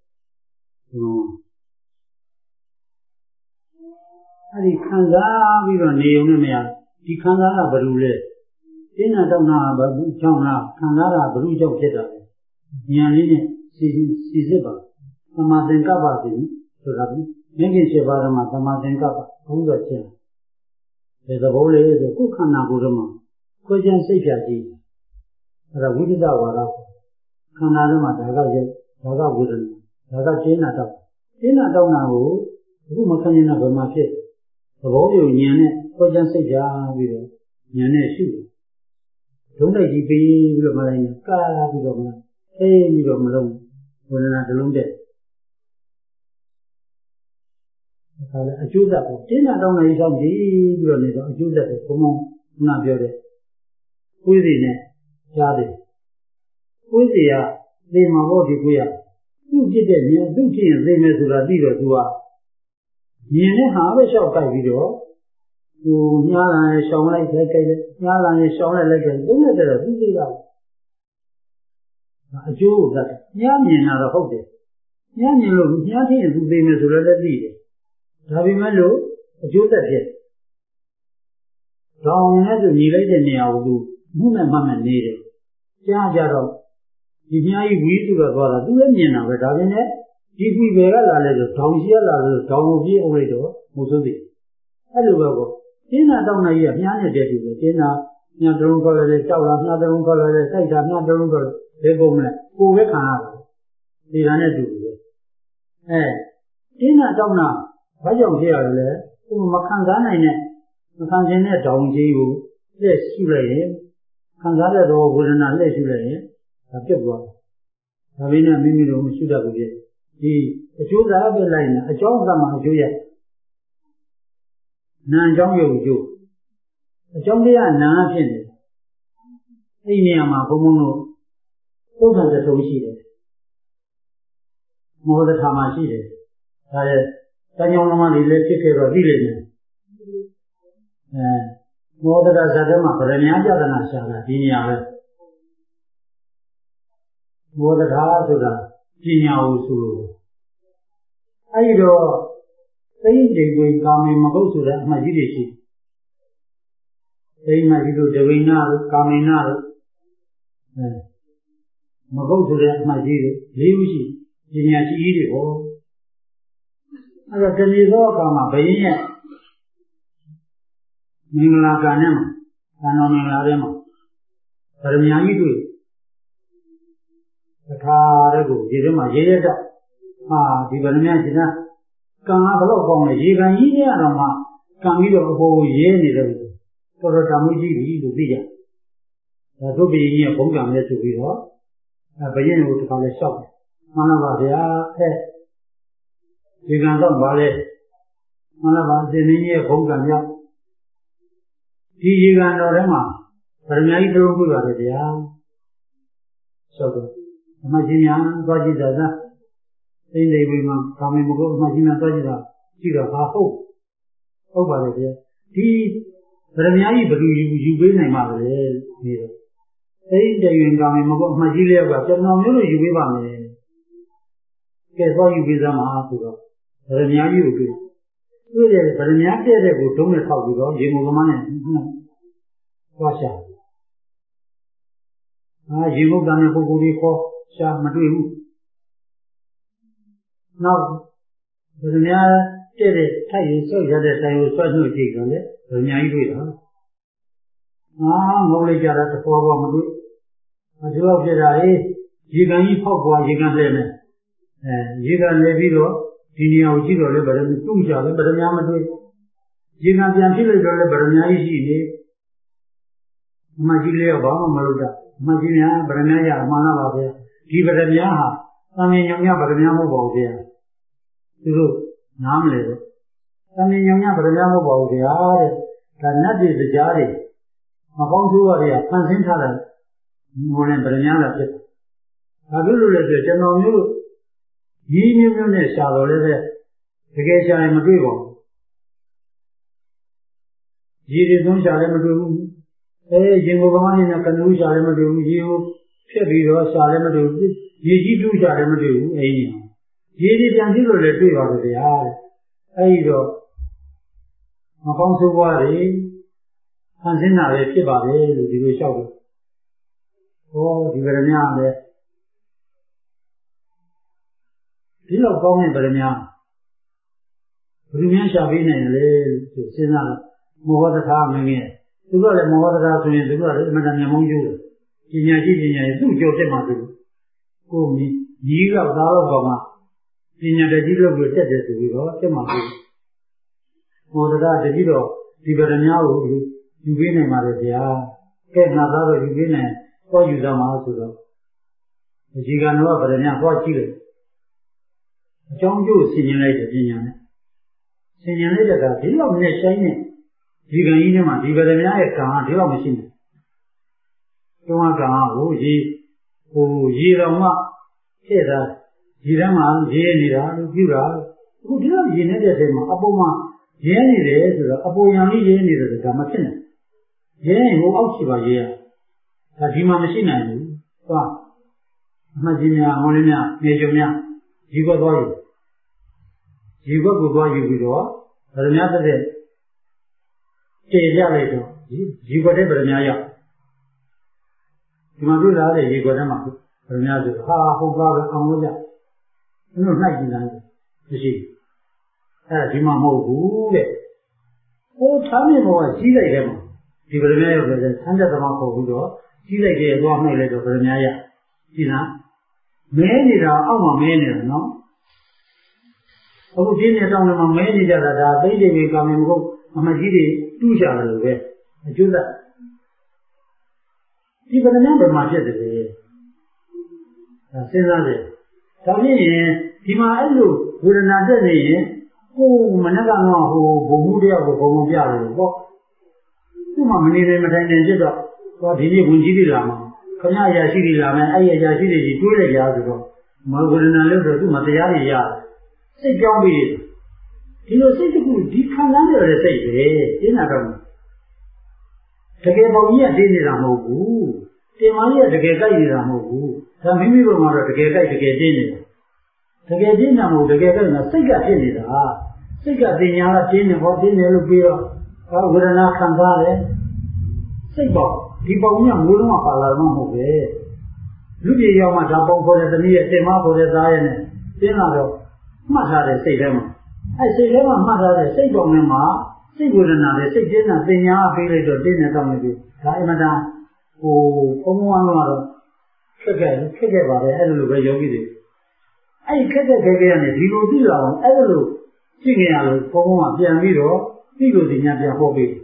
အဲဒီခံစားပြီးတော့နေုံနဲ့မရဒီခံစားတာဘယ်လိုလဲ။စိတ်နဲ့တောက်နာဘယ်ကြောင့်လားခံစားတာဘယ်လိုကြောင့်ဖြစ်တာလဲ။ဉာဏ်လေးနဲ့စီစစ်ပါ။သမာသင်္ကပ္ပဆိုဆိုတာဒီမဂ္ဂင်7ပါးမှာသမာသင်္ကပ္ပဘုံဆိုခြင်း။ဒီသဘောလေးဆိုကိုယ်ခန္ဓာကိုယ်မှာခွဲခြားစိတ်ဖြာကြည့်အဲ့ဒါဝိသဝါဒခန္ဓာထဲမှာဒါကရုပ်ဒါကဝေဒနာဒါကចេနာတော့ចេနာတော့နာကိုအခုမခံနိုင်တာဘယ်မှာဖြစ်သဘောပြုဉာဏ်နဲ့ခွဲခြားစိတ်ဖြာပြီးတော့ဉာဏ်နဲ့ရှုတယ်ဒုံးတိုက်ကြီးပြီးတော့မလိုက်နဲ့ကာပြီးတော့မလိုက်အေးပြီးတော့မလုံးဝေဒနာတစ်လုံးတည်းဒါလည်းအကျိုးသက်ပေါ့ចេနာတော့နာကြီးဆောင်ကြည့်ပြီးတော့နေတော့အကျိုးသက်တယ်ဘုံဘုံခုနပြောတဲ့ကိုယ်စီနဲ့ကြားတယ်ကိုယ်စီကသိမှာပေါ့ဒီကိုရသူ့ဖြစ်တဲ့ဉာဏ်သူ့ဖြစ်ရင်သိမယ်ဆိုတာပြီးတော့သူကဉာဏ်နဲ့ဟာပဲလျှောက်ကြိုက်ပြီးတော့သူညားလာရင်ရှောင်လိုက်လိုက်ကြိုက်တယ်ညားလာရင်ရှောင်လိုက်လိုက်ကြိုက်တယ်သုံးတဲ့တော့သူသိတာအကျိုးကိုသတ်တယ်ညားမြင်တာတော့ဟုတ်တယ်ညားမြင်လို့ညားဖြစ်ရင်သူသိမယ်ဆိုတော့လည်းသိတယ်ဒါပေမဲ့လို့အကျိုးသက်ဖြစ်တောင်းနဲ့သူညီလိုက်တဲ့နေရာကိုသူမှုနဲ့မှတ်နေတယ်ကြားကြတော့ဒီညာကြီးဝီးသူကသွားတာသူလည်းမြင်တာပဲဒါပေမဲ့ဒီကွီဘယ်ကလာလဲဆိုဒေါင်ရှိရလာလို့ဒေါင်ကိုပြေးအောင်လိုက်တော့မဟုတ်သေးအဲ့လိုပဲပေါ့ကျင်းနာတောင်းနာကြီးကမြားနေတဲ့တူပဲကျင်းနာမြားတလုံးခေါ်လိုက်ကြောက်လာမြားတလုံးခေါ်လိုက်စိုက်တာမြားတလုံးခေါ်ဘယ်ကုန်မလဲကိုယ်ပဲခံရတယ်ဒီကနဲ့တူတယ်ကျင်းနာတောင်းနာဘာကြောင့်ဖြစ်ရတယ်လဲသူမခံစားနိုင်တဲ့မခံခြင်းတဲ့ဒေါင်ကြီးကိုလက်ရှိလိုက်ရင်ခံစားတဲ့တော့ဝေဒနာလက်ရှိလိုက်ရင်ဒါပြတ်သွားတယ်။ဒါပေမဲ့မိမိတို့မရှိတတ်ဘူးပြည့်ဒီအကျိုးသားပြလိုက်ရင်အကြောင်းကမှအကျိုးရနာအကြောင်းရုပ်အကျိုးအကြောင်းတရားနာဖြစ်နေတယ်။အဲ့ဒီနေရာမှာဘုံဘုံတို့သုဒ္ဓံတထုံရှိတယ်။မောဒထာမှာရှိတယ်။ဒါရဲ့တဏှောင်းသမားတွေလည်းဖြစ်ခဲ့တော့သိလိမ့်မယ်။မောဒထာဇာတ်ထဲမှာဗရဏာပြဒနာရှာတာဒီနေရာပဲမောဒထာဆိုတာပညာကိုဆိုလို့အဲဒီတော့သိဉ္စိတ်ကိုကာမေမဟုတ်ဆိုတဲ့အမှတ်ကြီးတွေရှိသိဉ္မာကြီးတို့ဒဝိနာတို့ကာမေနာတို့မဟုတ်ဆိုတဲ့အမှတ်ကြီးတွေ၄ခုရှိပညာရှိကြီးတွေဟောအဲ့တော့တဏှိသောအခါမှာဘယင်းရဲ့မင်္ဂလာကံနဲ့မှာသံတော်မင်္ဂလာထဲမှာဗရမ ्या ကြီးတွေ့တခါတည်းကိုဒီထဲမှာရေရတော့ဒီဗရမ ्या ရှင်ကကံကဘလို့ကောင်းလဲရေကန်ကြီးရတော့မှကံပြီးတော့အပေါ်ကိုရေးနေတယ်တော်တော်တမှုကြီးပြီလို့သိကြဒါတို့ဘယင်းကြီးကဘုံကံလဲဆိုပြီးတော့ဘယင်းကိုတခါလဲလျှောက်တယ်မှန်လားပါဗျာရေကန်တော့ပါလေမှန်လားပါအရှင်မင်းကြီးရဲ့ဘုံကံရောက်ဒီရေကန်တော်ထဲမှာဗရမ ्या ကြီးတို့ပြပါတယ်ဗျာလျှောက်တော့အမှတ်ကြီးများသွားကြည့်တာသာသိနေပြီမှာကာမေမကိုအမှတ်ကြီးများသွားကြည့်တာကြည့်တော့ဟာဟုတ်ပါလေဗျာဒီဗရမ ्या ကြီးဘယ်လိုယူပေးနိုင်ပါလဲနေတော့သိတဲ့ရင်ကာမေမကိုအမှတ်ကြီးလေးကကျွန်တော်မျိုးလိုယူပေးပါမယ်ကဲသွားယူပေးစမ်းပါဆိုတော့ဗရမ ्या ကြီးကိုတွေ့တယ်ဗရမ ्या တဲ့တဲ့ကိုဒုံးနဲ့ထောက်ပြီးတော့ရေမုံကမနဲ့သွားရှာရေမုတ်တန်တဲ့ပုဂ္ဂိုလ်တွေခေါ်ရှာမတွေ့ဘူးနောက်ဗရမ ्या တဲ့ထိုက်ရင်ဆောက်ရတဲ့တိုင်ကိုဆွဲနှုတ်ကြည့်တော့လေဗရမ ्या ကြီးတွေ့တာငုံလိုက်ကြတာတပေါ်ပေါ်မတွေ့ဒီလောက်ဖြစ်တာရေကန်ကြီးဖောက်သွားရေကန်လဲမယ်ရေကန်လဲပြီးတော့ဒီနေရာကိုကြည့်တော့လေဗရမ ्या တူးကြတယ်ဗရမ ्या မတွေ့ရေကန်ပြန်ဖြစ်လိုက်တော့လေဗရမ ्या ကြီးရှိနေမကြီးလေးကဘာမှမလုပ်တာမကြီးများဗရမယအမှန်လားပါဗျာဒီဗရမယဟာသံမြင်ညောင်ညဗရမယမဟုတ်ပါဘူးဗျာသူတို့နားမလဲတော့သံမြင်ညောင်ညဗရမယမဟုတ်ပါဘူးဗျာတဲ့ဒါနတ်တွေကြားတွေမပေါင်းဆိုးရတွေကဖန်ဆင်းထားတဲ့မိုးနဲ့ဗရမယလာဖြစ်ဒါဖြစ်လို့လည်းဆိုကျွန်တော်မျိုးကြီးမျိုးမျိုးနဲ့ရှာတော့လည်းတကယ်ရှာရင်မတွေ့ပါဘူးရေတွေသုံးရှာလည်းမတွေ့ဘူးရင်ကိုကမနဲ့ကနူးရှာလည်းမတွေ့ဘူးရေကိုဖြက်ပြီးတော့ရှာလည်းမတွေ့ဘူးရေကြီးတူးရှာလည်းမတွေ့ဘူးအဲဒီရေတွေပြန်ကြည့်လို့လည်းတွေ့ပါတော့ဗျာအဲဒီတော့မကောင်းဆိုးွားတွေဖန်ဆင်းတာပဲဖြစ်ပါပဲလို့ဒီလိုလျှောက်တယ်ဟောဒီဗရမယလည်းဒီလောက်ကောင်းတဲ့ဗရမယဘယ်သူများရှာပေးနိုင်လဲလို့စဉ်းစားတော့မောဟတထာမင်းရဲ့သူကလည်းမောဟတထာဆိုရင်သူကလည်းအမှန်တမျက်မှောင်းကျိုးတယ်ပညာရှိပညာရေးသူ့ကြော်တက်မှသူကိုကြီးတော့သားတော့ကောင်းမှပညာတကြီးလို့တက်တယ်ဆိုပြီးတော့တက်မှသူမောဟတထာတကြီးတော့ဒီဗရမယကိုယူပေးနိုင်ပါလေဗျာကဲငါသားတော့ယူပေးနိုင်တော့ယူသားမှာဆိုတော့အကြီးကနောဗရမယဟောကြည့်တယ်အကြောင်းကျိုးဆင်ញင်လိုက်တဲ့ပညာနဲ့ဆင်ញင်လိုက်တဲ့ကဒီလောက်နဲ့ဆိုင်နေဒီကံကြီးထဲမှာဒီဗရမယရဲ့ကံကဒီလောက်မရှိဘူး။တုံးကံကိုရေတော်မှထည့်တာဒီထဲမှာရေးနေတာလို့ပြုတာအခုဒီလောက်ရေးနေတဲ့ထဲမှာအပေါ်မှာရေးနေတယ်ဆိုတော့အပေါ်ရံလေးရေးနေတယ်ဒါမဖြစ်နိုင်။ရေးရင်ဟိုအောက်ရှိပါရေးရ။ဒါဒီမှာမရှိနိုင်ဘူး။ဟုတ်အမှတ်ကြီးများဟောလေးများနေကြများဒီဘက်သွားယူဒီဘက်ကိုသွားယူပြီးတော့ဗရမယတဲ့တည်ပြလိုက်တော့ရေခွက်တဲ့ဗရမယရောက်ဒီမှာတွေ့လာတဲ့ရေခွက်ထဲမှာဗရမယဆိုဟာဟုတ်ပါပဲအောင်လို့ကြဘယ်လိုနှိုက်ကြည့်လိုက်မရှိအဲ့ဒီမှာမဟုတ်ဘူးတဲ့ဟိုထားမြင်ဘောကကြီးလိုက်တယ်မှာဒီဗရမယရောက်တယ်ဆန်းတဲ့သမားပေါ်ပြီးတော့ကြီးလိုက်တယ်သွားနှိုက်လိုက်တော့ဗရမယရကြည့်လားမဲနေတာအောက်မှာမဲနေတာနော်အခုဒီနေ့တောင်းလည်းမမဲနေကြတာဒါသိတဲ့ကြီးကောင်းရင်မဟုတ်အမကြီးတွေတူးကြတယ်လို့ပဲအကျိုးသက်ဒီဗရမယဘယ်မှာဖြစ်တယ်လဲဒါစဉ်းစားတယ်ဒါဖြစ်ရင်ဒီမှာအဲ့လိုဝေဒနာတက်နေရင်ကိုမနက်ကတော့ဟိုဘုံမှုတရားကိုဘုံဘုံပြတယ်ပေါ့သူ့မှာမနေနိုင်မထိုင်နိုင်ဖြစ်တော့ဟောဒီနေ့ဝင်ကြီးတွေလာမှာခမရရှိတွေလာမယ်အဲ့ရရှိတွေကြီးတွေးလိုက်ကြဆိုတော့မဝေဒနာလို့ဆိုသူ့မှာတရားတွေရတယ်စိတ်ကြောင်းပြီးဒီလိုစိတ်တစ်ခုဒီခံစားရတဲ့စိတ်ပဲတင်းတာတော့တကယ်ပုံကြီးကတင်းနေတာမဟုတ်ဘူးတင်မကြီးကတကယ်ကြိုက်နေတာမဟုတ်ဘူးဒါမိမိတို့ကတော့တကယ်ကြိုက်တကယ်တင်းနေတာတကယ်တင်းတာမဟုတ်တကယ်ကြိုက်နေတာစိတ်ကဖြစ်နေတာစိတ်ကတင်ညာကတင်းနေဟောတင်းနေလို့ပြီးတော့ဝေဒနာခံစားတယ်စိတ်ပေါ့ဒီပုံကြီးကမျိုးလုံးကပါလာမှမဟုတ်ပဲလူကြီးရောက်မှဒါပုံခေါ်တဲ့တနည်းရဲ့တင်မခေါ်တဲ့သားရဲ့နဲ့တင်းလာတော့မှတ်ထားတဲ့စိတ်ထဲမှာအဲ့စိတ်ထဲမှာမှတ်ထားတဲ့စိတ်ပုံထဲမှာစိတ်ဝေဒနာနဲ့စိတ်ကျဉ်းတာပညာအပေးလိုက်တော့တင်းနေတော့နေပြီဒါအမှန်တန်ဟိုဘုံဘုံကတော့ခက်ခဲ့ပါတယ်အဲ့လိုပဲယောဂီတွေအဲ့ခက်ခဲကနေဒီလိုသိလာအောင်အဲ့လိုသိနေရလို့ဘုံဘုံကပြန်ပြီးတော့သိလို့ဒီညာပြန်ဟောပေး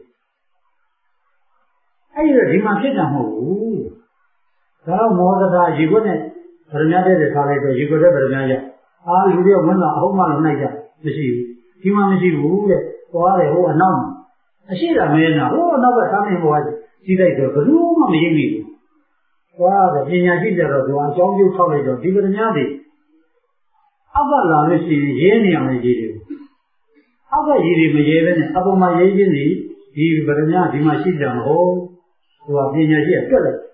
အဲ့ဒီတော့ဒီမှာဖြစ်တာမဟုတ်ဘူးဒါတော့မောဒတာရေခွက်နဲ့ဗရမယတဲ့ထားလိုက်တော့ရေခွက်တဲ့ဗရမယရအားလူတွေဝင်လာအဟုတ်မှလို့နှိုက်ကြမရှိဘူးဒီမှာမရှိဘူးတဲ့သွားတယ်ဟိုအနောက်အရှိတာမင်းနာဟိုအနောက်ကသားမင်းဘဝကြီးလိုက်တော့ဘယ်လို့မှမရိပ်မိဘူးသွားတယ်ပညာရှိကြတော့သူအကြောင်းကျိုးထောက်လိုက်တော့ဒီဗရမယတွေအောက်ကလာလို့ရှိရင်ရဲနေအောင်ရေးတယ်အောက်ကရေးတွေမရဲဘဲနဲ့အပေါ်မှာရေးခြင်းဒီဗရမယဒီမှာရှိကြမဟုတ်သူကပညာရှိကတွက်လိုက်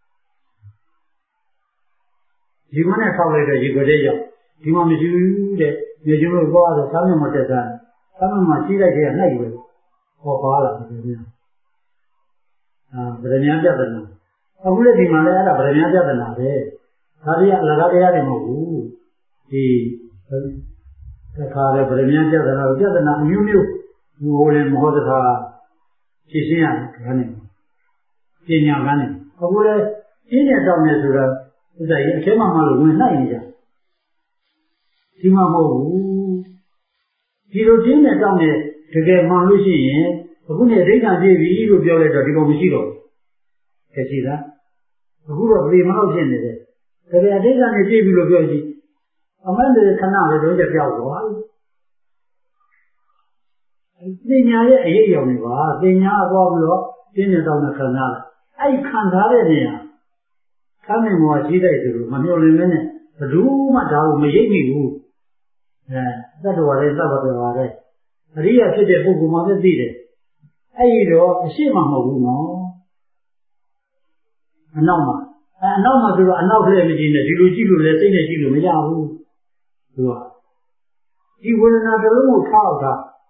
ဒီမနဲ့ထောက်လိုက်တဲ့ရေခွက်တဲ့ရောက်ဒီမှာမရှိဘူးတဲ့မြေကျိုးလို့သွားတော့သားမြတ်မတက်စားသားမြတ်မှာကြီးလိုက်တဲ့နှိုက်ပဲဟောပါလာတယ်ဗျာဗရမယပြဿနာအခုလည်းဒီမှာလည်းအဲ့ဒါဗရမယပြဿနာပဲဒါတွေကအလကားတရားတွေမဟုတ်ဘူးဒီတခါလေဗရမယပြဿနာအမျိုးမျိုးဟိုလည်းမဟုတ်တခါဖြည့်ရှင်းရတယ်ခါနေပညာကနဲ့အခုလည်းပြင်းတဲ့တောင်းနေဆိုတော့ဥစ္စာကြီးအခဲမှလို့ဝင်နှိုက်နေကြဒီမှာမဟုတ်ဘူးဒီလိုပြင်းတဲ့တောင်းနေတကယ်မှန်လို့ရှိရင်အခုနဲ့ဒိဋ္ဌာပြည့်ပြီလို့ပြောလိုက်တော့ဒီကောင်မရှိတော့ရှိလားအခုတော့ဘယ်မဟုတ်ဖြစ်နေတယ်တကယ်အတိတ်ကနေပြည့်ပြီးလို့ပြောကြည့်အမှန်တည်းခဏလေးတော့ကြောက်သွားပညာရဲ့အရေးရောက်နေပါပညာသွားပြီးတော့ပြင်းနေတော့ခံစားတယ်အဲ့ခံစားတဲ့နေရာခမ်းမြင်မောရှိတဲ့သူမမျှော်လင့်နဲ့ဘယ်သူမှဒါကိုမရိပ်မိဘူးသတ္တဝါတွေသဗ္ဗတဝါတွေအရိယာဖြစ်တဲ့ပုဂ္ဂိုလ်မှပဲသိတယ်အဲ့ဒီတော့အရှိမမဟုတ်ဘူးနော်အနောက်မှာဆိုတော့အနောက်ကလေးမကြည့်နဲ့ဒီလိုကြည့်လို့လည်းစိတ်နဲ့ကြည့်လို့မရဘူးသူကဒီဝေဒနာတစ်လုံးကိုထောက်တာ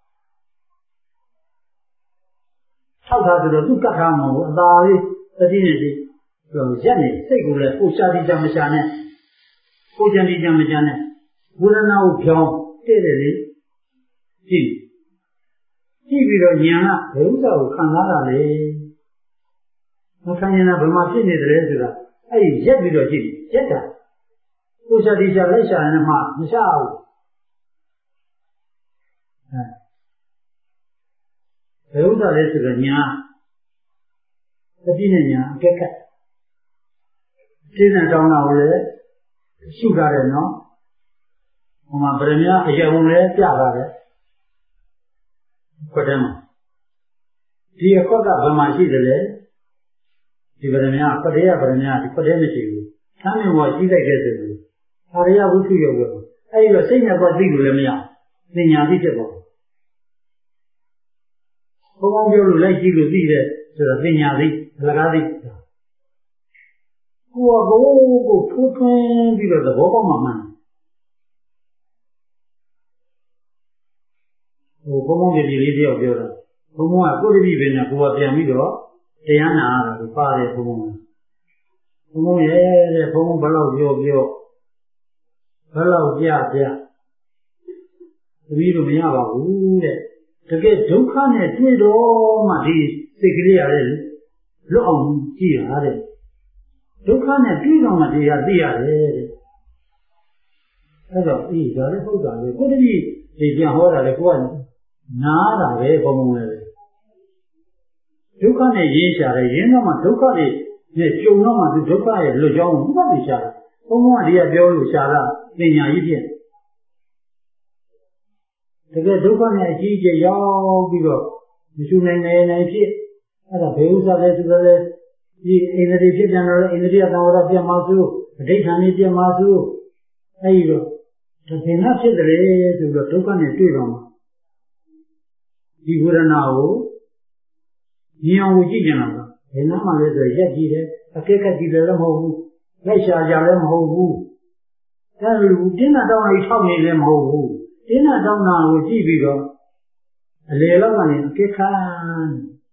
ဆိုတော့သူကတ်ထားမှာဘူးအသာလေးတတိနဲ့ဒီရက်နေစိတ်ကိုလည်းကိုရှာတိကြမရှာနဲ့ကိုကြံတိကြမကြနဲ့ဝေဒနာကိုကြောင်းတဲ့တယ်လေကြည့်ပြီးတော့ဉာဏ်ကဘယ်ဥစ္စာကိုခံစားတာလဲမခံရင်လည်းဘယ်မှာဖြစ်နေတယ်ဆိုတာအဲ့ဒီရက်ပြီးတော့ကြည့်ရက်တာကိုရှာတိရှာလိုက်ရှာရင်မှမရှာဘူးဘယ်ဥစ္စာလဲဆိုတော့ညာတတိနဲ့ညာအကက်ကရှင်းတဲ့တောင်းတာကိုလည်းရှုထားတယ်နော်ဟိုမှာဗရမ ्या အယုံလည်းပြထားတယ်ခွက်ထဲမှာဒီအခွက်ကဘယ်မှာရှိတယ်လဲဒီဗရမ ्या ခွက်ထဲကဗရမ ्या ဒီခွက်ထဲမရှိဘူးဆမ်းမြင်ပေါ်ရှိလိုက်တဲ့ဆိုရင်အာရယဝုထုရုပ်ပဲအဲ့ဒီတော့စိတ်နဲ့တော့သိလို့လည်းမရပညာသိဖြစ်ပါဘူးဘုံပြောလို့လိုက်ကြည့်လို့သိတယ်ဆိုတော့ပညာသိအလကားသိကိုယ်ကိုထိုးထွင်းပြီးတော့သဘောပေါက်မှမှန်ဘုံပြည်လေးတယောက်ပြောတာဘုံကကိုယ်တပည့်ပဲနဲ့ကိုယ်ကပြန်ပြီးတော့တရားနာရတာကိုပါတယ်ဘုံရဲ့တဲ့ဘုံဘယ်လောက်ပြောဘယ်လောက်ပြသမီးတို့မရပါဘူးတဲ့တကယ်ဒုက္ခနဲ့တွေ့တော့မှဒီစိတ်ကလေးရတယ်လွတ်အောင်ကြည့်ရတဲ့ဒုက္ခနဲ့တွေ့တော့မှတရားသိရတယ်တဲ့အဲ့တော့ဒါလည်းဟုတ်တာလေကိုယ်တပည့်ဒီပြန်ဟောတာလေကိုကနားတာပဲဘုံလည်းဒုက္ခနဲ့ရင်းရှာတယ်ရင်းတော့မှဒုက္ခတွေနဲ့ကြုံတော့မှသူဒုက္ခရဲ့လွတ်ကြောင်းကိုမှတ်ပြီးရှာတယ်ဘုံကဒီကပြောလို့ရှာတာပညာကြီးဖြစ်တကယ်ဒုက္ခနဲ့အကြီးအကျယ်ရောက်ပြီးတော့မရှိနိုင်ဖြစ်အဲ့ဒါဘယ်ဥစ္စာလဲဆိုတော့လေဒီအိန္ဒြေဖြစ်တယ်လို့အိန္ဒြေသံဝရပြတ်မှဆိုအဋ္ဌာန်ကြီးပြတ်မှဆိုအဲ့ဒီတော့ဒါဘယ်နှဖြစ်တယ်ဆိုတော့ဒုက္ခနဲ့တွေ့တော့မှဒီဝေဒနာကိုဉာဏ်ကိုကြည့်ကြတာကဘယ်နှမှလဲဆိုရက်ကြည့်တယ်အကဲခတ်ကြည့်တယ်လည်းမဟုတ်ဘူးလိုက်ရှာကြလည်းမဟုတ်ဘူးဒါလိုတင်းနာတောင်းလိုက်ထောက်နေလည်းမဟုတ်ဘူးတင်းနာတောင်းတာကိုကြည့်ပြီးတော့အလေလောက်ကနေအကဲခတ်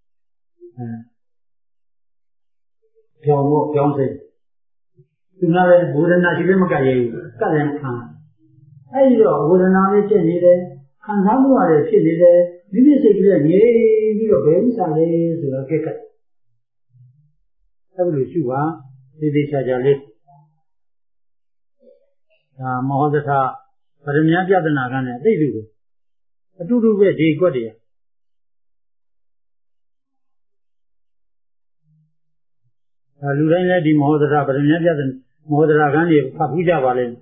ပြောင်းစိတ်သူကလည်းဝေဒနာရှိလည်းမကရဘူးကတ်လည်းခံအဲ့ဒီတော့ဝေဒနာလေးဖြစ်နေတယ်ခံစားမှုရတယ်ဖြစ်နေတယ်မိမိစိတ်ကလေးငြိမ်ပြီးတော့ဘယ်ဥစ္စာလဲဆိုတော့ကဲကဲအဲ့လိုရှိပါသေချာလေးဒါမောဟသထဗရမ ्या ပြဒနာကနဲ့သိတူတယ်အတူတူပဲဒီကွက်တည်းလူတိုင်းလည်းဒီမောဟသထဗရမ ्या ပြဒနာမောဟသထကန်းကြီးဖတ်ပြီးကြပါလိမ့်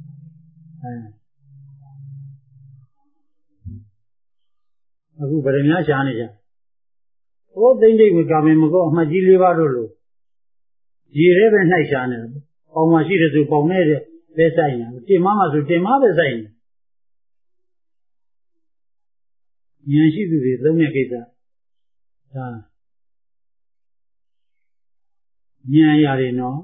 အခုဗရမ ्या ရှားနေကြဟိုသိမ့်တိတ်ကိုကာမင်မကောအမှတ်ကြီး၄ပါးတို့လို့ရေထဲပဲနှိုက်ရှားနေတယ်ပေါင်မရှိတဲ့သူပေါင်နဲ့ပဲဆိုင်နေတင်မမှဆိုတင်မပဲဆိုင်နေဉာဏ်ရှိသူတွေသုံးတဲ့ကိစ္စဒါဉာဏ်အရာတွေနော်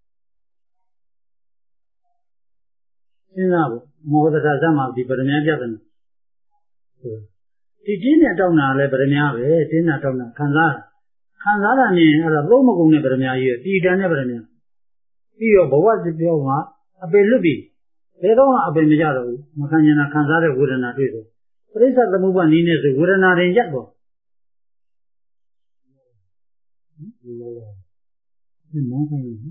စဉ်းစားဖို့မောဟတထဇတ်မှာဒီဗရမ ्या ပြတယ်ဒီတင်းနဲ့တောင်းတာလည်းဗရမ ्या ပဲတင်းနဲ့တောင်းတာခံစားတာနဲ့အဲ့ဒါသုံးမကုန်တဲ့ဗရမ ्या ကြီးရဲ့တည်တံတဲ့ဗရမ ्या ပြီးတော့ဘဝစပြောမှာအပေလွတ်ပြီဘယ်တော့မှအပေမကြတော့ဘူးမခံကျင်တာခံစားတဲ့ဝေဒနာတွေ့တယ်ပရိစ္ဆေသမုပ္ပါနီးနေဆိုဝေဒနာတွေရက်တော့ဒီမောင်းခိုင်းလို့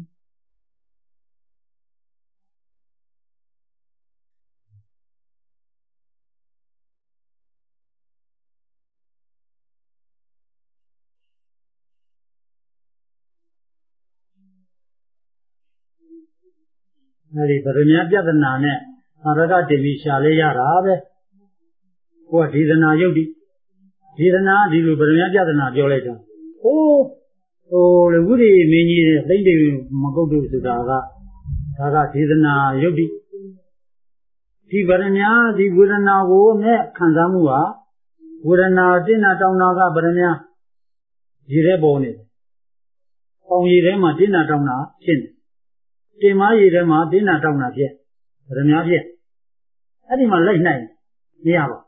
အဲဒီဗရမ ्या ပြဿနာနဲ့အရကတင်ပြီးရှာလေးရတာပဲကိုကဒေသနာယုတ်တိဒေသနာဒီလိုဗရမ ्या ပြဿနာပြောလိုက်တာဟိုလေဝိရိမင်းကြီးနဲ့သိမ့်တယ်မကုတ်တို့ဆိုတာကဒါကဒေသနာယုတ်တိဒီဗရမ ्या ဒီဝေဒနာကိုနဲ့ခံစားမှုဟာဝေဒနာတင်းနာတောင်းတာကဗရမ ्या ရေထဲပေါ်နေတယ်။ပေါင်ရေထဲမှာတင်းနာတောင်းတာဖြစ်နေ။တင်မရေထဲမှာတင်းနာတောင်းတာဖြစ်ဗရမ ्या ဖြစ်အဲ့ဒီမှာလိုက်နိုင်မရပါ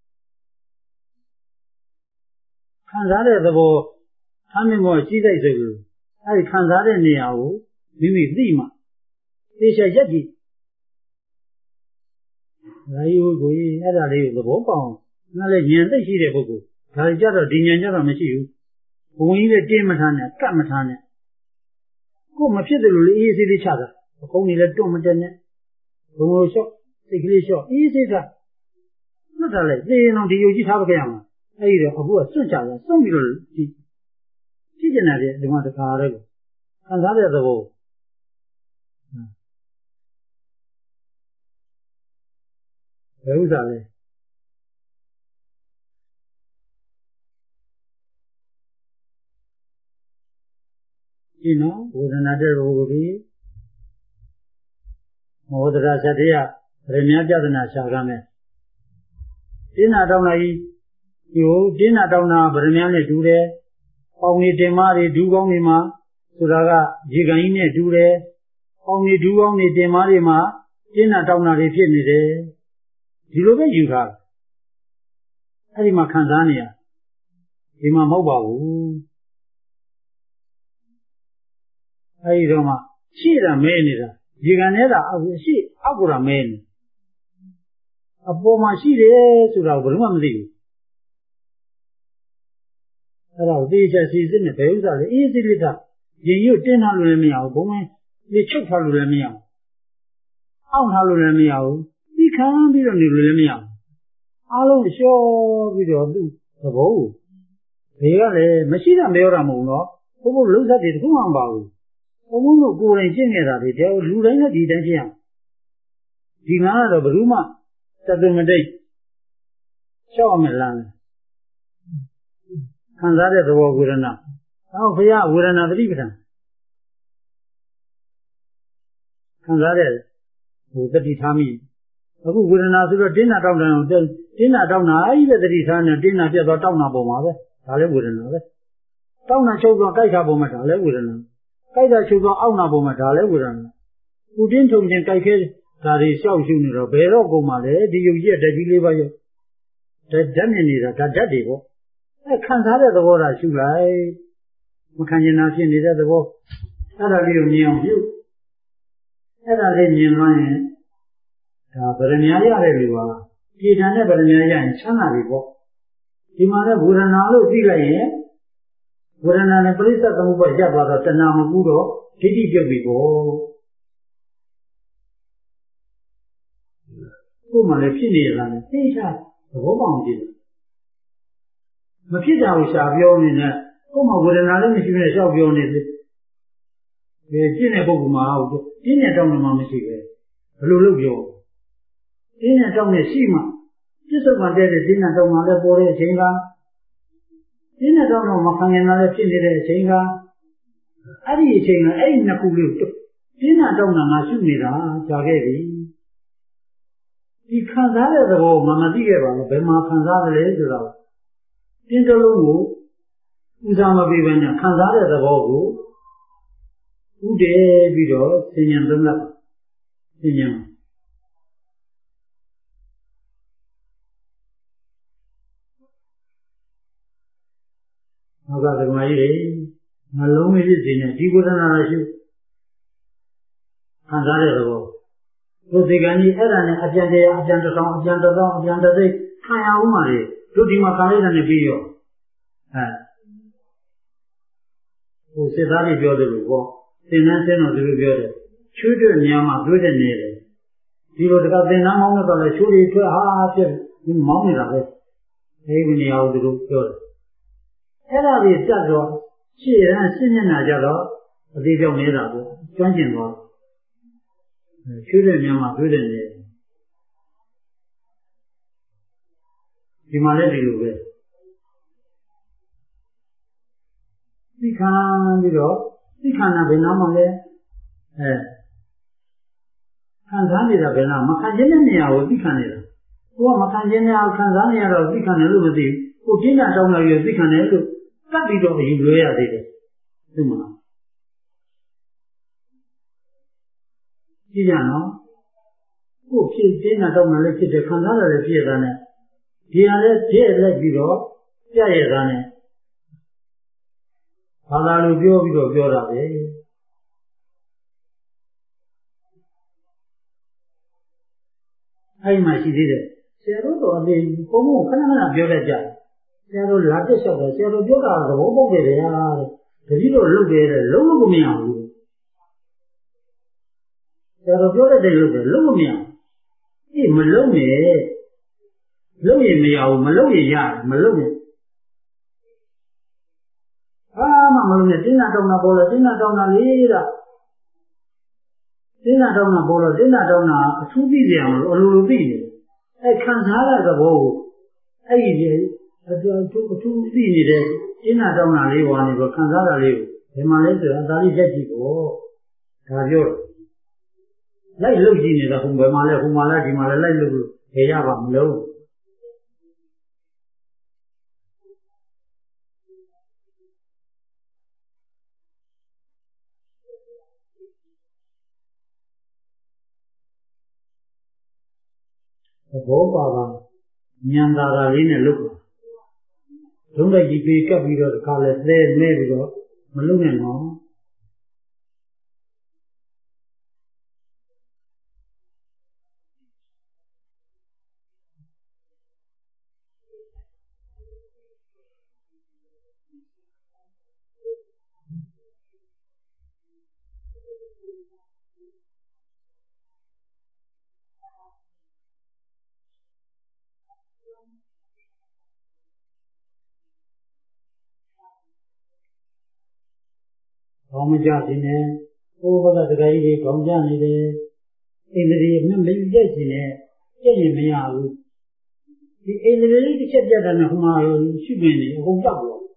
ခံစားတဲ့သဘောဆမ်းမြင်မောရှိတဲ့စိတ်ကိုအဲ့ဒီခံစားတဲ့နေရာကိုမိမိသိမှသိချရက်ကြည့်ဒါကြီးကိုအဲ့ဒါလေးကိုသဘောပေါက်ငါလည်းဉာဏ်သိရှိတဲ့ပုဂ္ဂိုလ်ဒါကြတော့ဒီဉာဏ်ကြတော့မရှိဘူးဘုံကြီးလည်းတင်းမထားနဲ့ကတ်မထားနဲ့ကိုမဖြစ်တယ်လို့လေအေးအေးဆေးဆေးချတာအကုန်းကြီးလည်းတွန့်မတက်နဲ့ဘုံလိုလျှော့စိတ်ကလေးလျှော့အေးအေးဆေးဆေးမှတ်ထားလိုက်သေရင်တော့ဒီယုတ်ကြီးထားပခဲ့ရမှာအဲ့ဒီတော့အခုကစွန့်ချတာစွန့်ပြီးတော့ဒီဖြစ်ကျင်တဲ့ဒီမှာတခါတည်းကိုခံစားတဲ့သဘောဘယ်ဥစ္စာလဲဒီနော်ဝေဒနာတဲ့ဘုရားကြီးမောဒရာသတ္တယဗရမ ्या ပြဿနာရှာကမယ်တင်းနာတောင်းလိုက်ဒီတင်းနာတောင်းတာဗရမ ्या နဲ့တူတယ်ပေါင်နေတင်မတွေဒူးကောင်းတွေမှာဆိုတာကရေကန်ကြီးနဲ့တူတယ်ပေါင်နေဒူးကောင်းတွေတင်မတွေမှာတင်းနာတောင်းတာတွေဖြစ်နေတယ်ဒီလိုပဲယူထားအဲ့ဒီမှာခံစားနေရဒီမှာမဟုတ်ပါဘူးအဲ့ဒီတော့မှရှေ့တာမဲနေတာရေကန်ထဲတာရှေ့အောက်ကမဲနေအပေါ်မှာရှိတယ်ဆိုတာဘယ်တော့မှမသိဘူးအဲ့တော့သေချာစီစစ်နဲ့ဘယ်ဥစ္စာလဲအေးစိလိတာရင်ရွတ်တင်းထားလို့လည်းမရဘူးဘုံမင်းလေချုပ်ထားလို့လည်းမရဘူးအောင့်ထားလို့လည်းမရဘူးပြီးခံပြီးတော့နေလို့လည်းမရဘူးအားလုံးလျှော့ပြီးတော့သူ့သဘောကိုဘေကလည်းမရှိတာမပြောတာမဟုတ်တော့ဘုံဘုံလုံးသက်တွေတခုမှမပါဘူးဘုံဘုံတို့ကိုယ်တိုင်ရှင်းနေတာတွေတဲလူတိုင်းနဲ့ဒီတိုင်းရှင်းအောင်ဒီငါကတော့ဘယ်သူမှသတ္တမတိတ်လျှော့မယ်လားခံစားတဲ့သဘောဝေဒနာဟောဘုရားဝေဒနာပฏิပဒံခံစားတဲ့ဟိုတတိထားမိအခုဝေဒနာဆိုတော့တင်းနာတောင်းတယ်တင်းနာတောင်းတာအဲ့ဒီတတိထားနေတင်းနာပြတ်သွားတောင်းတာပုံမှာပဲဒါလည်းဝေဒနာပဲတောင်းတာချုပ်သွားကြိုက်တာပုံမှာဒါလည်းဝေဒနာကြိုက်တာချုပ်သွားအောင့်တာပုံမှာဒါလည်းဝေဒနာကုတင်းထုံချင်းကြိုက်ခဲဒါတွေရှောက်ရှုနေတော့ဘယ်တော့ကုန်မှလဲဒီယုတ်ကြီးတက်ကြီးလေးပါရုပ်ဓာတ်မြင်နေတာဓာတ်တွေပေါ့အဲခံစားတဲ့သဘောဓာတ်ရှုလိုက်မခံကျင်တာဖြစ်နေတဲ့သဘောအဲ့ဒါလေးကိုမြင်အောင်ပြုအဲ့ဒါလေးမြင်သွားရင်ဒါဗရမ ्या ရတဲ့လူပါပြည်ထန်တဲ့ဗရမ ्या ရရင်ချမ်းသာပြီပေါ့ဒီမှာလည်းဝေဒနာလို့သိလိုက်ရင်ဝေဒနာနဲ့ပရိစ္ဆေသမုပ္ပါဒ်ရပ်သွားတော့တဏှာမကူတော့ဒိဋ္ဌိပြုတ်ပြီပေါ့ကိုယ်မှလည်းဖြစ်နေရတာနဲ့သိချသဘောပေါက်ကြည့်မဖြစ်တာကိုရှာပြောနေတဲ့ကိုယ်မှဝေဒနာလည်းမရှိနဲ့ရှောက်ပြောနေတယ်ဒီကျင့်တဲ့ပုဂ္ဂိုလ်မှာဟုတ်ကျင့်တဲ့တောင်းမှမရှိပဲဘယ်လိုလုပ်ပြောကျင့်တဲ့တောင်းနဲ့ရှိမှပြစ္ဆုတ်မှတဲ့တဲ့ကျင့်တဲ့တောင်းမှလည်းပေါ်တဲ့အချိန်ကကျင့်တဲ့တောင်းတော့မခံရင်လည်းဖြစ်နေတဲ့အချိန်ကအဲ့ဒီအချိန်ကအဲ့ဒီနှစ်ခုလေးကိုကျင့်တဲ့တောင်းတာငါရှုနေတာကြာခဲ့ပြီဒီခံစားတဲ့သဘောမှမသိခဲ့ပါဘူးဘယ်မှာခံစားတယ်လဲဆိုတော့ကျင့်တလုံးကိုဥစားမပေးဘဲနဲ့ခံစားတဲ့သဘောကိုဥတည်ပြီးတော့သင်ញံသုံးသပ်သင်ញံနောက်ကဓမ္မကြီးတွေနှလုံးမဖြစ်စေနဲ့ဒီဝေဒနာရှိခံစားတဲ့သဘောတို့ဒီကံကြီးအဲ့ဒါနဲ့အပြန်တရားအပြန်တစ်ဆောင်အပြန်တစ်ဆောင်အပြန်တစ်သိခံရအောင်ပါလေတို့ဒီမှာခံလိုက်တဲ့နဲ့ပြီးရောဟိုစစ်သားတွေပြောတယ်လို့ပေါ့သင်္นานဆင်းတော့သူတို့ပြောတယ်ချွေးတွေ့များမှတွေးတဲ့နေတယ်ဒီလိုတကသင်္นานမောင်းတော့လည်းချွေးတွေထွက်ဟာဖြစ်မောင်းနေတာပဲအဲဒီနေရာကိုသူတို့ပြောတယ်အဲ့ဒါတွေစက်တော့ရှေ့ရန်ရှင်းမျက်နှာကြတော့အသေးပြောင်းနေတာပေါ့ကျွမ်းကျင်သွားရွှေတဲ့ညမှာရွှေတဲ့နေဒီမှာလည်းဒီလိုပဲသိခံပြီးတော့သိခံတာဘယ်နာမှလည်းခံစားနေတာဘယ်နာမခံခြင်းတဲ့နေရာကိုသိခံနေတာကိုကမခံခြင်းနဲ့ခံစားနေရတော့သိခံတယ်လို့မသိဘူးကိုပြင်းတာတောင်းလိုက်ပြီးသိခံတယ်လို့တတ်ပြီးတော့အယူလွဲရသေးတယ်သိမလားကြည့်ကြနော်ကိုဖြစ်ပြင်းတာတောင်းလိုက်ဖြစ်တယ်ခံစားရတယ်ဖြစ်ရတာနဲ့ဒီဟာလည်းပြည့်လိုက်ပြီးတော့ပြရတာနဲ့ဘာသာလိုပြောပြီးတော့ပြောတာပဲအဲ့မှာရှိသေးတယ်ဆရာတို့တော့အပြင်ဘုံဘုံခဏခဏပြောတတ်ကြတယ်ဆရာတို့လာတက်လျှောက်တယ်ဆရာတို့ပြောတာသဘောပေါက်တယ်ဗျာတဲ့တတိတော့လုပ်တယ်တဲ့လုံးလို့မရဘူးဆရာတို့ပြောတတ်တယ်လုပ်တယ်လုံးလို့မရဘူးအေးမလုံးနဲ့လုံးရင်မရဘူးမလုံးရင်ရတယ်မလုံးရင်မလုံးနဲ့တင်းနာတောင်းတာပေါ်လို့တင်းနာတောင်းတာလေးတာတင်းနာတောင်းတာပေါ်လို့တင်းနာတောင်းတာအထူးသိကြအောင်လို့အလိုလိုသိနေအဲခံစားရတဲ့သဘောကိုအဲ့ဒီအထူးသိနေတဲ့တင်းနာတောင်းတာလေးဟောနေတော့ခံစားတာလေးကိုဒီမှာလဲဆိုတော့ဒါလေးရက်ကြည့်ပေါ့ဒါပြောလိုက်လုတ်ကြည့်နေတာဟိုဘယ်မှာလဲဟိုမှာလဲဒီမှာလဲလိုက်လုတ်လို့ခေရပါမလို့သဘောပါပါဉာဏ်သာသာလေးနဲ့လုပ်ပါဒုံးတိုက်ကြီးပေးကပ်ပြီးတော့ဒီခါလဲသဲမဲပြီးတော့မလုပ်နဲ့နော်ကောင်းမကြခြင်းနဲ့ဘိုးဘကတခါကြီးတွေကောင်းကြနေတယ်အိန္ဒြေမပြည့်ခြင်းနဲ့ပြည့်ရင်မရဘူးဒီအိန္ဒြေလေးတစ်ချက်ပြတ်တာနဲ့ဟိုမှာရှိပင်နေအကုန်တောက်သွား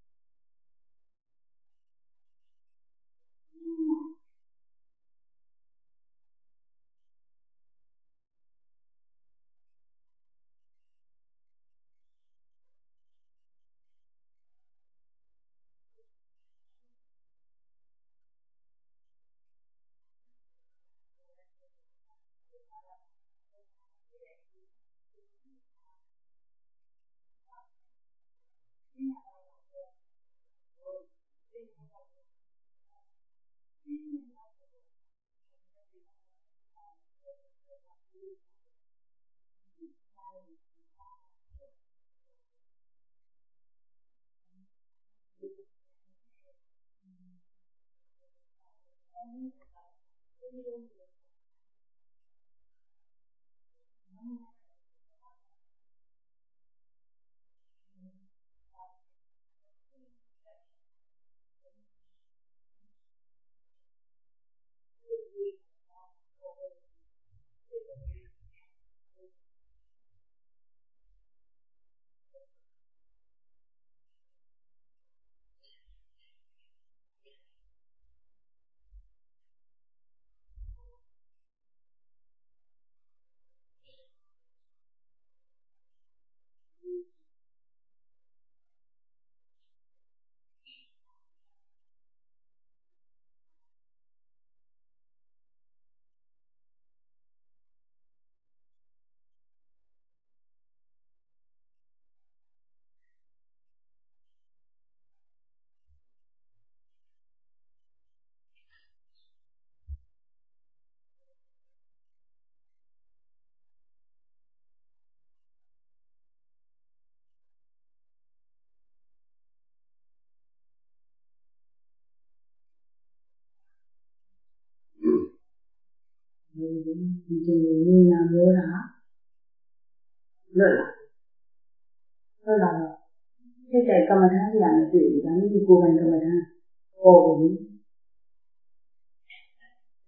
ဒီနေနာပြောတာလွတ်လာတော့စိတ်တိုက်ကမ္မဋ္ဌာန်းပြန်မတွေ့ဘူးဒါမျိုးကိုယ်ပိုင်ကမ္မဋ္ဌာန်းပေါ်ဘူး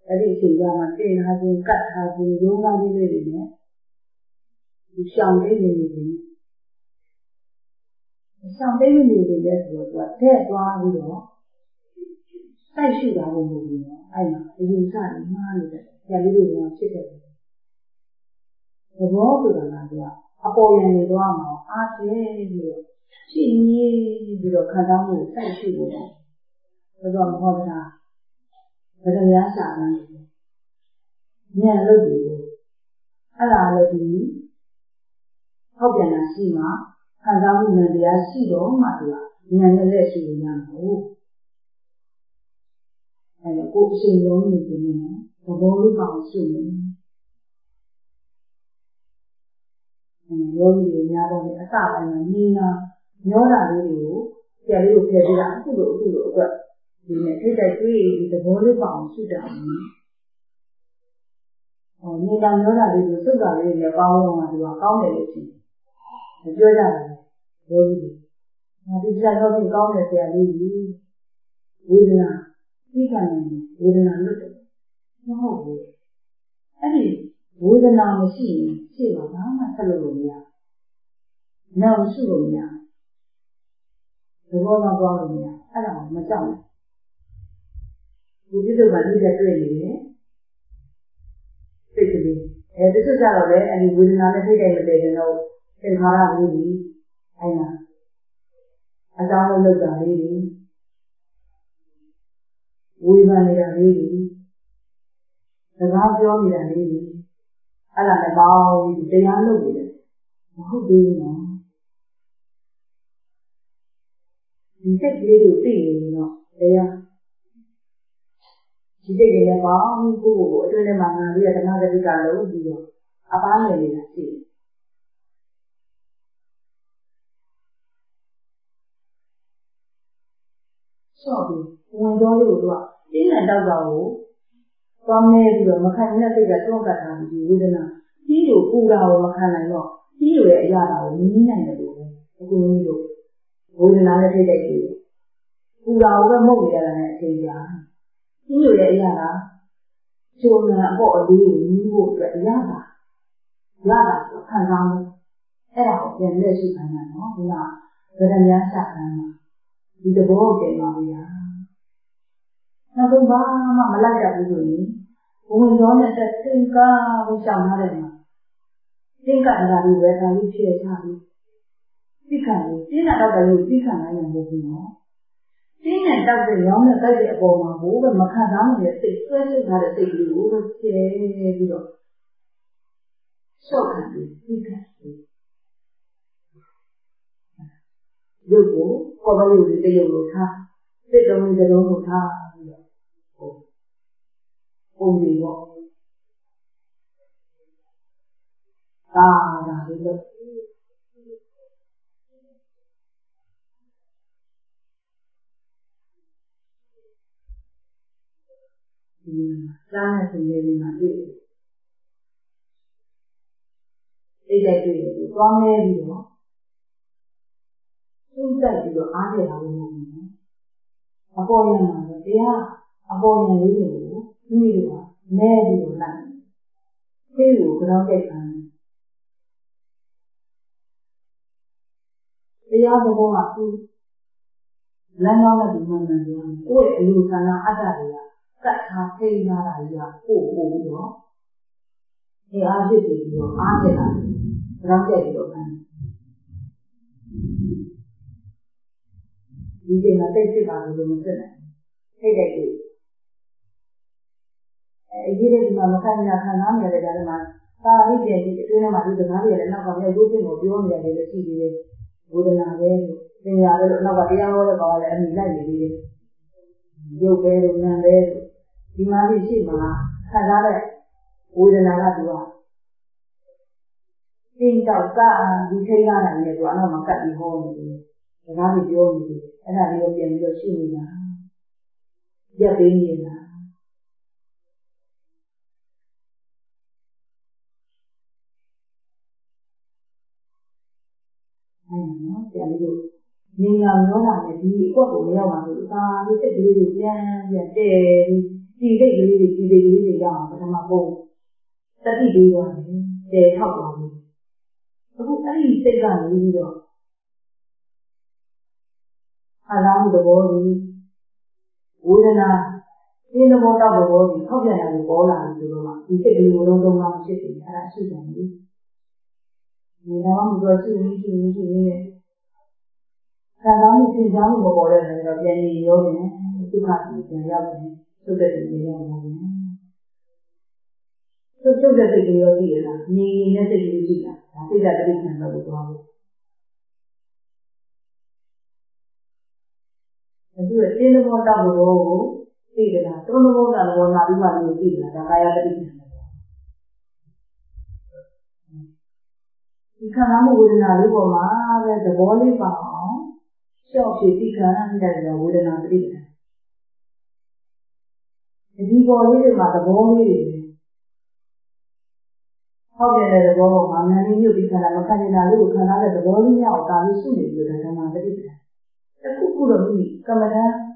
အဲ့ဒီအချိန်ကမှတင်ထားခြင်းကတ်ထားခြင်းရုံးကားခြင်းတွေနဲ့ဒီရှောင်တိတ်နေနေတယ်ရှောင်တိတ်နေနေတယ်ဆိုတော့သူကတဲ့သွားပြီးတော့စိုက်ရှိတာလို့မဟုတ်ဘူးနော်အဲ့မှာအယူဆနေမှားနေတယ်ဆရာလေးတို့ကဖြစ်တယ်သဘောဆိုတာကသူကအပေါ်ယံနေသွားမှာအားကျဲပြီးတော့ရှိနေပြီးတော့ခံစားမှုစိုက်ရှိနေတယ်ဆိုတော့မဟုတ်လားဗဒများစာမှန်းညံလို့ဒီအဲ့ဒါလည်းဒီဟောက်ပြန်တာရှိမှခံစားမှုနဲ့တရားရှိတော့မှသူကညံနဲ့လက်ရှိနေရမှာဟုတ်အဲ့တော့ကိုယ်အချိန်လုံးနေတယ်နော်သဘောလေးပါရှိနေယောဂီတွေများတော့လည်းအစပိုင်းမှာညီနာညောတာလေးတွေကိုဆရာလေးကိုဖယ်ပေးတာအခုလိုအတွက်ဒီနဲ့ထိတ်တိုက်တွေးဒီသဘောလေးပါအောင်ရှိတာညီနာညောတာလေးကိုစုပ်တာလေးနဲ့ပေါင်းတော့မှသူကကောင်းတယ်လို့ထင်တယ်ပြောကြတယ်ယောဂီတွေဒီဆရာတော်ကြီးကောင်းတယ်ဆရာလေးကြီးဝေဒနာသိခံနေဝေဒနာလွတ်တယ်မဟုတ်ဘူးအဲ့ဒီဝေဒနာမရှိရင်ရှေ့မှာဘာမှဆက်လုပ်လို့မရနာမရှိလို့မရသဘောမှသွားလို့မရအဲ့ဒါမကြောက်ဘူးဒီလိုမှဒီကတွေ့နေတယ်စိတ်ကလေးတချို့ကြတော့လေအဲ့ဒီဝေဒနာနဲ့ထိတ်တယ်မတည်တဲ့တော့သင်္ခါရလေးကြီးအဲ့ဒါအကြောင်းလုပ်တာလေးတွေဝေဖန်နေတာလေးတွေစကားပြောနေတာလေးတွေအဲ့ဒါလည်းပေါင်းပြီးတရားလုပ်နေတယ်မဟုတ်သေးဘူးနော်ဒီစိတ်ကလေးကိုသိနေတော့တရားဒီစိတ်ကလေးပေါင်းပြီးကိုယ့်ကိုယ်အတွင်းထဲမှာငါလေးရဓမ္မဂတိကလုံးပြီးတော့အပားငယ်နေတာရှိတယ်ဆော့ပြီးဝင်တော်လေးကိုသူကတင်းနဲ့တောက်တာကိုသွားမဲပြီးတော့မခံနိုင်တဲ့စိတ်ကတွန်းကတ်ထားပြီးဝေဒနာကြီးကိုပူတာကိုမခံနိုင်တော့ကြီးရဲ့အရာကိုမနီးနိုင်တယ်လို့ပဲအခုမျိုးတို့ဝေဒနာနဲ့ထိတ်တိုက်ပြီးပူတာကိုပဲမှုတ်နေရတာနဲ့အချိန်ကြာကြီးရဲ့အရာကကျုံနေအပေါ့အလေးကိုနီးဖို့အတွက်အရာပါရတာဆိုခံစားမှုအဲ့ဒါကိုပြန်လက်ရှိခံရနော်ဒီကဗဒများရှာခံမှာဒီသဘောကိုပြန်ပါဘူးလားနောက်ဆုံးဘာမှမလိုက်တတ်ဘူးဆိုရင်ဝင်တော်နဲ့တက်သင်္ကာကိုရှောင်ထားတယ်မှာသင်္ကာတာလေးပဲဒါလေးဖြည့်ထားပြီးသိခံလို့သင်္ကာတော့တယ်လို့သိခံနိုင်မှာမဟုတ်ဘူးနော်သင်္ကာတော့တဲ့ရောင်းတဲ့တိုက်တဲ့အပေါ်မှာဘိုးကမခံစားနိုင်တဲ့စိတ်ဆွဲဆွထားတဲ့စိတ်ကလေးကိုပဲဖြည့်ပြီးတော့ရှော့ခံပြီးသိခံပြီးရုပ်ကိုကော်ပရုပ်လေးတရုပ်လို့ထားစိတ်တုံးလေးတစ်လုံးလို့ထားပြီးတော့ပုံလေးပေါ့ဒါလေးလို့ကြားနဲ့ဆင်းရဲလေးမှာတွေ့တယ်အိတ်လိုက်တွေ့တယ်သွားမဲပြီးတော့စူးစိုက်ပြီးတော့အားထည့်တာလို့မဟုတ်ဘူးနော်အပေါ်ယံမှာတရားအပေါ်ယံလေးတွေကိုမိမိတို့ကမဲပြီးတော့လိုက်သေးကိုကြောက်ကြိုက်ခံတရားဘုံကသူလမ်းကြောင်းနဲ့ဒီမှန်တယ်ပြောတယ်ကိုယ့်ရဲ့အလိုဆန္ဒအတ္တတွေကကတ်ထားဖိလာတာကြီးကပို့ပြီးတော့အားဖြစ်ပြီးတော့အားထည့်တာကြောက်ကြိုက်ပြီးတော့ခံဒီချိန်မှာသိဖြစ်ပါလို့မဖြစ်နိုင်ထိတ်တိုက်လို့အရေးတဲ့ဒီမှာမခံနိုင်ခံစားနေရတဲ့ကြားထဲမှာသာရိပြန်ပြီးအတွင်းထဲမှာဒီစကားတွေလည်းနောက်ကမြောက်တို့ဖြစ်လို့ပြောနေရတယ်လည်းရှိသေးတယ်ဝေဒနာပဲလို့သင်္ခါရပဲလို့နောက်ကတရားဟောတဲ့ကောင်ကလည်းအမိလိုက်နေသေးတယ်ရုပ်ပဲလို့နာမ်ပဲလို့ဒီမှာဒီရှိမှာခံစားတဲ့ဝေဒနာကသူကတင်းတောက်ကဒီထိန်းထားနိုင်တယ်သူအနောက်မှာကတ်ပြီးဟောနေတယ်စကားတွေပြောနေတယ်အဲ့ဒါလေးကိုပြန်ပြီးတော့ရှင်းနေတာရက်ပေးနေတာအဲ့နော်ပြန်ပြီးတော့ငြိမ်လာမျောလာတယ်ဒီအကွက်ကိုမရောက်ပါဘူးအသာလေးစိတ်ကလေးကိုပြန်တည်ပြီးပြဒီစိတ်ကလေးတွေရအောင်ပထမပုံတတိပေးသွားတယ်ထောက်သွားပြီအခုအဲ့ဒီစိတ်ကနေပြီးတော့အလားတူသဘောကြီးဝေဒနာရှင်းသဘောတောက်သဘောကြီးထောက်ပြန်လာပြီးပေါ်လာပြီဆိုတော့ဒီစိတ်ကလေးကိုလုံးလုံးမဖြစ်ဘူးအဲ့ဒါရှိတယ်လေဒီတော့မပြောရှိနေနဲ့ခံစားမှုသင်ကြားမှုမပေါ်တဲ့နေတော့ပြန်နေရောတယ်ဒုက္ခကိုပြန်ရောက်တယ်သုတ်တဲ့တွေရောက်လာတယ်သုတ်တဲ့စိတ်တွေရောကြည့်ရလားငြိမ်နေတဲ့စိတ်တွေကြည့်တာဒါစိတ်ဓာတ်တိကျတော့လို့ပြောလို့အခုအင်းသဘောတောက်သဘောကိုသိကြလားသုံးသဘောတောက်သဘောနာပြီးမှလို့သိကြလားဒါကာယပฏิက္ခဏဒီခန္ဓာမှုဝေဒနာလေးပေါ်မှာပဲသဘောလေးပါအောင်ရှော့ဖြစ်သိခံတဲ့ဝေဒနာပฏิက္ခဏဒီပေါ်လေးတွေမှာသဘောလေးတွေဟောက်တဲ့သဘောမှာနာနေမျိုးဒီခန္ဓာမခံနေတာလေးကိုခံစားတဲ့သဘောလေးများအောင်ဒါလေးရှိနေပြီးတော့ဓမ္မပฏิက္ခဏတစ်ခုတော့ဒီကမ္မဋ္ဌာန်း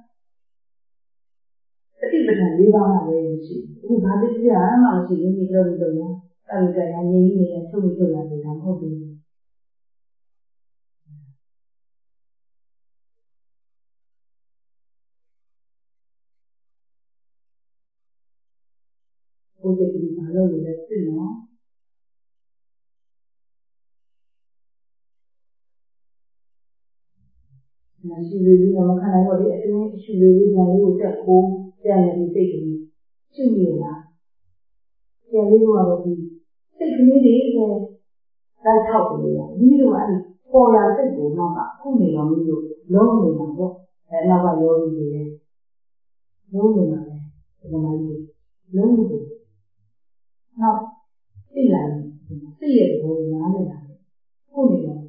ပฏิပဒံ၄ပါးမှလည်းရှိအခုဘာတိကျမှမရှိဘူးဒီလိုလိုတော့အဲ့ဒီကရငြိမ်းနေတဲ့ချုပ်ချုပ်လာနေတာမဟုတ်ဘူးဘုရားကြီးဘာလို့လဲသိနော်မရှိသေးဘူးမခံနိုင်တော့ဒီအတွင်းရှိသေးတယ်ညာလေးကိုတက်ခိုးကြံနေပြီးစိတ်ကလေးရှိနေလားကြံလေးကတော့ဒီစိတ်ကလေးတွေပဲလိုက်ထောက်နေရမိတို့ကအဲ့ပေါ်လာစိတ်ကိုမှခုနေတော့မိတို့လုံးနေမှာပေါ့အဲ့နောက်ကရောပြီးနေတယ်လုံးနေမှာပဲဒီမှာကြီးလုံးနေတယ်နောက်သိလာတယ်သိရတဲ့ဘုံနားနေတာခုနေတော့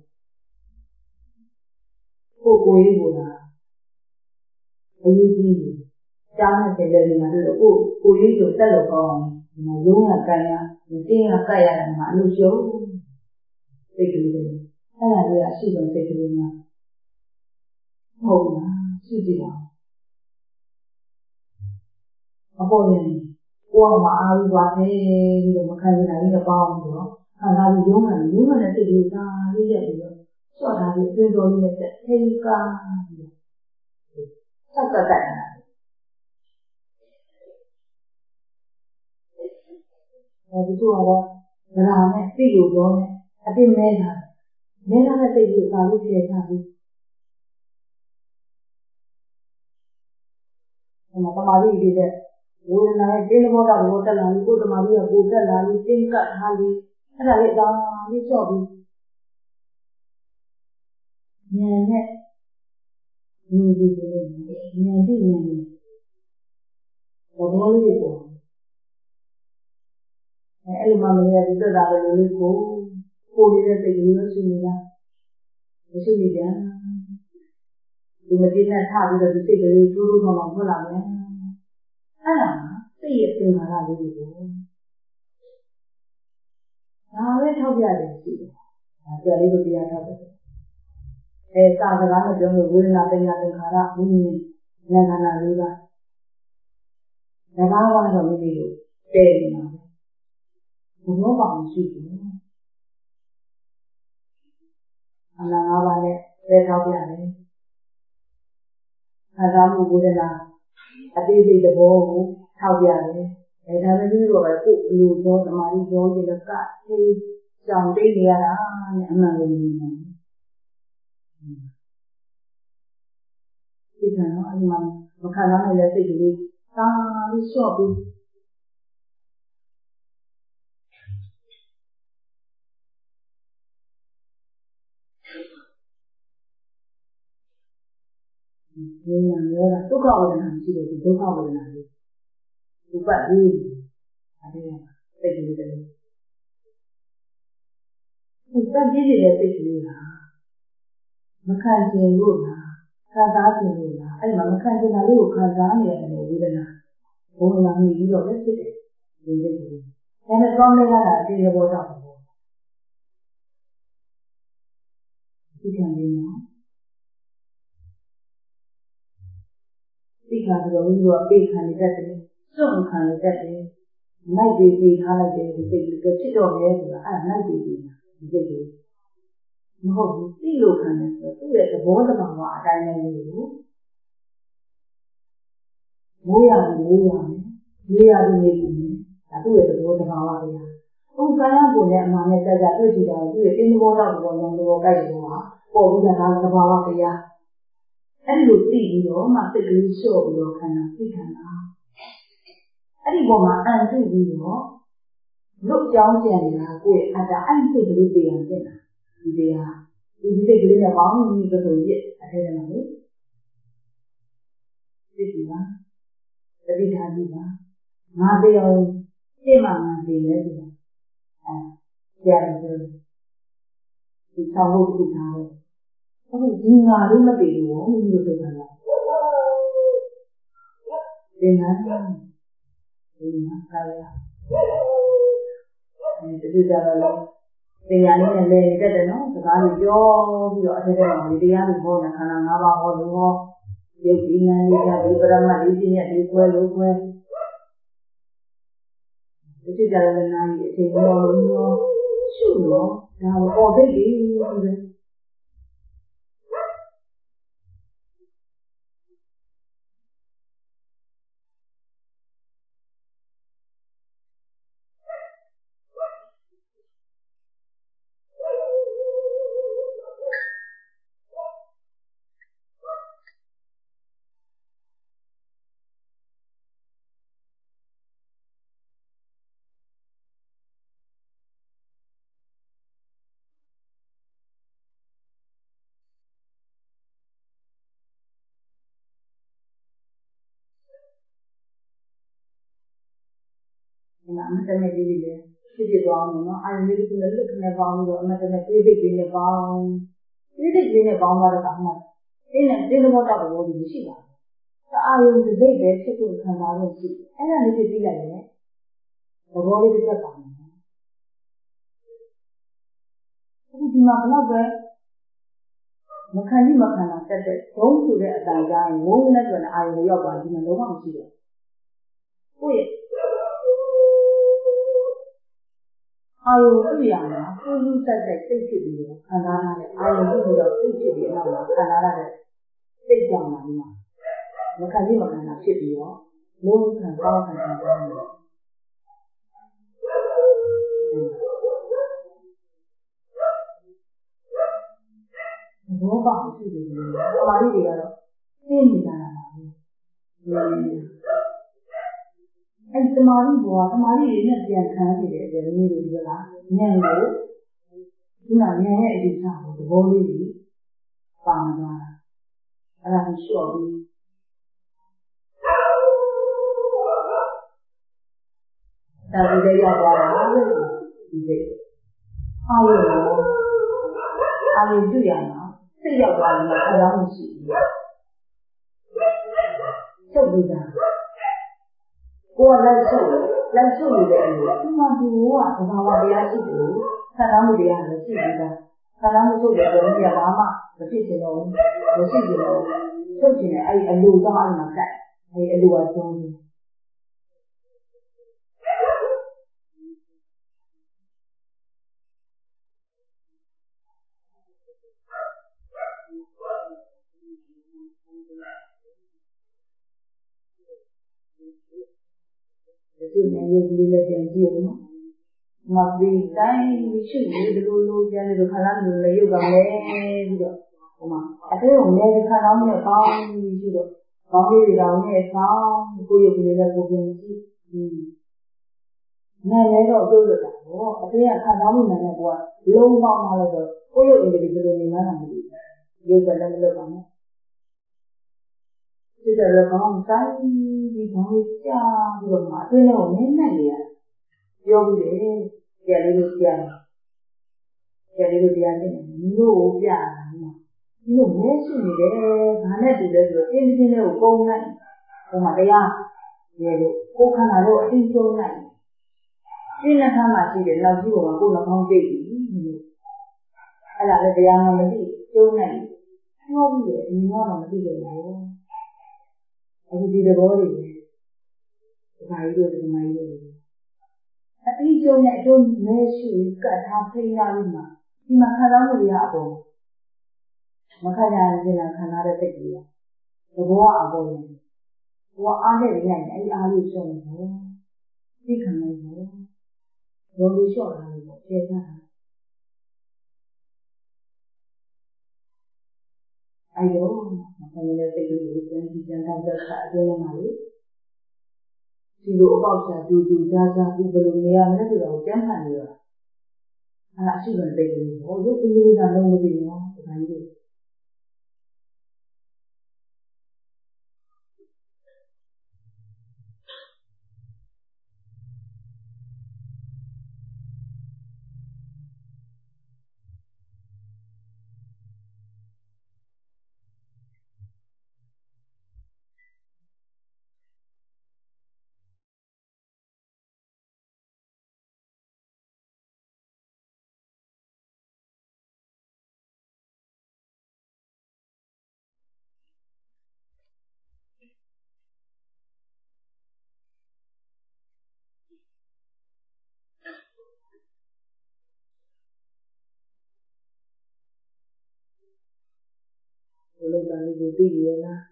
ကိုယ်ကိုလာအရေးကြီးတယ်ကြားနေတဲ့လေမှာတို့ကိုရေးဆိုတက်လို့ကောင်းအောင်ဒီမှာရုံးရကန်ရမတင်းရကတ်ရတယ်မှာအလို့ရှုံးစိတ်ကလေးတွေအဲ့ဒါလေးကအရှိဆုံးစိတ်ကလေးများဟုတ်လားရှိကြည့်ပါအပေါ်ရင်ကိုယ်ကမအားဘူးပါတယ်ပြီးတော့မခံနိုင်ဘူးပေါင်းပြီးတော့ခံစားပြီးရုံးတဲ့စိတ်ကလေးသာလေးရက်ပြီးတော့စော့ထားပြီးအတွင်းတော်လေးနဲ့ထိန်ကားပြီးတော့စက်ကတ်တာအဲဒီကတော့ဗလာနဲ့သိကိုတော့နဲ့အတင်းမဲတာတဲ့စိတ်ကိုသာလေးဖြေထားပြီးတမာရီဒီတဲ့ဝေဒနာရဲ့တင်းသဘောတောက်သဘောတက်လာပြီးကိုယ်တမာရီကကိုတက်လာပြီးတင်းကတ်ထားပြီးအဲ့ဒါလေးအသာလေးလျှော့ပြီးဉာဏ်နဲ့မြင်ပြီးတယ်ဉာဏ်ပြီးသဘောလေးတွေပေါ့အဲ့လိုမှမရဘူးတက်တာပဲလို့လေးကိုနေတဲ့စိတ်ကလေးလို့ရှိနေတာမရှိဘူးကြဒီမတိနဲ့ထားပြီးတော့ဒီစိတ်ကလေးထိုးထိုးမှမှထွက်လာမယ်အဲ့ဒါစိတ်ရဲ့သင်္ခါရလေးတွေကိုဒါပဲထောက်ပြတယ်ရှိတယ်ဒါကြလေးတို့တရားထောက်တယ်စာစကားနဲ့ပြောလို့ဝေဒနာပညာသင်္ခါရဝိညာဉ်ဉာဏ်ခန္ဓာလေးပါဒါပါတော့မိမိတို့တည်နေတာပဲဘုရားပေါင်းရှိတယ်အနာ၅ပါးနဲ့တည်ထောက်ပြတယ်ခံစားမှုဝေဒနာအသေးစိတ်သဘောကိုထောက်ပြတယ်ဒါပဲပြီးတော့ပဲကိုယ်အလိုသောသမာဓိသောရလကသိကြောင်သိနေရတာနဲ့အမှန်ကိုမြင်တယ်ဒီကံတော့အမှန်မခံနိုင်တဲ့စိတ်ကလေးသာပြီးလျှော့ပြီးဒီညာရောတာဒုက္ခဝေဒနာရှိတယ်ဒီဒုက္ခဝေဒနာလေးဥပ္ပတိအဲဒီစိတ်ကလေးတွေဒီပတ်ကြည့်နေတဲ့စိတ်ကလေးဟာမခံကျင်လို့လားခံစားကျင်လို့လားအဲ့မှာမခံကျင်တာလေးကိုခံစားနေရတယ်ဝေဒနာဘုံလာနေပြီးတော့ပဲဖြစ်တယ်ဒီစိတ်ကလေးဒါနဲ့ကောင်းနေရတာအတင်းဘောတော့ဒီကံလေးနော်သိခါဆိုတော့ဘုရားအပိခံနေတတ်တယ်စွန့်ခံရတတ်တယ်နိုင်ပြီးထားလိုက်တယ်ဒီစိတ်ကဖြစ်တော့မယ်ဆိုတာအဲ့ဒါနိုင်ပြီးတာဒီစိတ်ကမဟုတ်ဘူးသိလို့ခံတယ်ဆိုတော့သူ့ရဲ့သဘောတဘာဝအတိုင်းနဲ့လို့မိုးရပြီးမိုးရမယ်နေရပြီးနေပြီးဒါသူ့ရဲ့သဘောတဘာဝတရားဥက္ကာယကိုလည်းအမှန်နဲ့တက်ကြတွေ့ကြည့်တာသူ့ရဲ့အင်းသဘောတော့သဘောဉာဏ်သဘောကြိုက်တယ်ဆိုတာပေါ်ပြီးတာသဘာဝတရားအဲ့လိုသိပြီးတော့မှစိတ်ကလေးလျှော့ပြီးတော့ခန္ဓာသိခန္ဓာအဲ့ဒီပေါ်မှာအံ့တွေ့ပြီးတော့လွတ်ကြောင်းကြံနေတာကိုယ့်ရဲ့အတ္တအဲ့ဒီစိတ်ကလေးသိအောင်ပြင်တာဒီတရားဒီစိတ်ကလေးနဲ့ပေါင်းပြီးဆိုရင်အထဲထဲမှာလေသိပြီလားတတိထားကြည့်ပါငါတရားရှင်းမှငါသိလဲဆိုတာကြားတယ်ဒီဆောင်ဖို့တူထားတယ်အခုဒီငါလေးမသိဘူးဘုရားတို့ပြောတာသင်္ကန်းဒီမှာခါရဒီကြတော့လေသင်္ကန်းလေးနဲ့လဲတက်တယ်နော်စကားကြီးပြောပြီးတော့အထက်ထဲမှာဒီတရားတွေဟောနေခန္ဓာ၅ပါးဟောလို့ဟောရုပ်ဒီနာနေကြဒီပရမတ်ဒီပြည့်ညက်ဒီခွဲလို့ခွဲဒီကြတော့လည်းနာကြီးအချိန်ရောရှုတော့ဒါပေါ်သိပြီဆိုတဲ့အမတနဲ့ပြီးပြီလေဖြစ်သွားအောင်နော်အာရုံလေးကလည်းလွတ်ခနဲ့ပေါင်းပြီးတော့အမတနဲ့တွေးသိပြီးနဲ့ပေါင်းတွေးသိပြီးနဲ့ပေါင်းသွားတဲ့အခါမှာတင်းနဲ့တင်းသဘောတောက်တဲ့ဘောကြီးမရှိပါဘူးအာရုံစိတ်ပဲဖြစ်ဖို့ခံစားလို့ရှိအဲ့ဒါလေးပြီးလိုက်တယ်သဘောလေးတစ်ချက်ပါမယ်အခုဒီမှာဘလောက်ပဲမခံကြည့်မခံတာတက်တဲ့ဘုံဆိုတဲ့အတိုင်းကြားရင်ဝုန်းနဲ့ဆိုတဲ့အာရုံကိုရောက်သွားဒီမှာလုံးဝမရှိတော့ကိုယ့်ရဲ့အာယုံပြရမှာကိုယ်လူဆက်တဲ့စိတ်ဖြစ်ပြီးတော့ခံစားရတဲ့အာယုံပြီးတော့စိတ်ဖြစ်ပြီးတော့ခံစားရတဲ့စိတ်ကြောင့်လာဒီမှာမခံကြည့်မခံတာဖြစ်ပြီးတော့လုံးခံကောင်းခံတယ်ဘောပေါက်ရှိတယ်လို့ပါဠိတွေကတော့သိနေကြတာပါပဲအဲ့တမာရီဘောတမာရီတွေနဲ့ပြန်ခံနေတယ်ဒီလိုမျိုးတွေကဉာဏ်ကိုဒီမှာဉာဏ်ရဲ့အဓိကကိုသဘောလေးကြီးပါသွားတာအဲ့ဒါကိုလျှော့ပြီးဒါဒီလေးရောက်သွားတာလို့ဒီစိတ်အာရုံတွေ့ရမှာစိတ်ရောက်သွားရင်ခံစားမှုရှိတယ်ချုပ်ပြီးတာကိုယ်ကလိုက်ချုပ်နေတဲ့အလိုဒီမှာဒီကသဘာဝတရားရှိတယ်ခံစားမှုတရားလည်းရှိပြီးသားခံစားမှုချုပ်တယ်ဆိုတော့ဒီကဘာမှမဖြစ်ချင်တော့မရှိချင်တော့ချုပ်ချင်တယ်အဲ့ဒီအလိုကြောင့်အဲ့မှာကတ်အဲ့ဒီအလိုကသုံးတယ်ဒီနေ့ရုပ်ကလေးလည်းပြန်ကြည့်အောင်နော်မပြီးတိုင်းရှိနေဒီလိုပြန်လို့ခန္ဓာမျိုးလည်းရုပ်ကလည်းပြီးတော့ဟိုမှာအသေးကိုလည်းခန္ဓာမျိုးနဲ့ပေါင်းပြီးတော့ကောင်းလေးတွေတောင်နဲ့ဆောင်းကိုရုပ်ကလေးလည်းကိုပြန်ကြည့်နာမည်တော့ပြုတ်လို့တာဟောအသေးကခံစားမှုနာနဲ့ကိုကလုံးပေါင်းထားလို့ဆိုကိုရုပ်အင်္ဂလိပ်ဘယ်လိုနေမှန်းမသိဘူးရုပ်ကလည်းမလုပ်ပါနဲ့ဒီတော့ကောင်းတိုင်းဒီကောင်းလေးကြာပြီးတော့မှအသေးနဲ့နည်းနည်းလေးရပြောပြီးတယ်ကြက်လေးတို့တရားနဲ့မျိုးကိုပြတာမှာဒီလိုမဲရှိနေတယ်ဘာနဲ့တူလဲဆိုတော့တင်းတင်းလေးကိုပုံလိုက်ဟိုမှာတရားရေလို့ကိုခန္ဓာတော့အတင်းကျုံလိုက်ရှင်းနှခမ်းမှာရှိတယ်နောက်ကြီးကကိုနှောင်းပိတ်ပြီအဲ့ဒါလည်းတရားမှမသိကျုံလိုက်ပြောပြီးတယ်အရင်ကတော့မသိကြဘူးအခုဒီသဘောတွေပဲဘာကြီးတို့ဒီမိုင်းတို့အတိအကျနဲ့အကျိုးမဲ့ရှိကတ်ထားဖိနေလို့မှဒီမှာခံစားမှုတွေကအပေါ်မခံရရင်လည်းခံစားတဲ့စိတ်ကြီးอ่ะသဘောအပေါ်နေဘောအားနဲ့ညံ့အဲ့ဒီအားလေးရှုံးနေတယ်သိခံနိုင်တယ်ဘောလေးလျှော့လာလို့ပေါ့ကျေထားတာအဲ့တော့မခံရတဲ့စိတ်ကလေးကိုပြန်ကြည့်ကြတော့တက်ခါအတွင်းမှာလေဒီလိုအပေါက်ချာတူတူကြားကြားဒီဘယ်လိုနေရမလဲဆိုတော့ကျန်းမာနေတော့အဲ့ဒါအရှိတဲ့စိတ်ကလေးကိုရုပ်ကလေးကလုံးမသိဘူးနော်ဒီတိုင်းကြီးဘယ်လိုလဲဒီသိရလား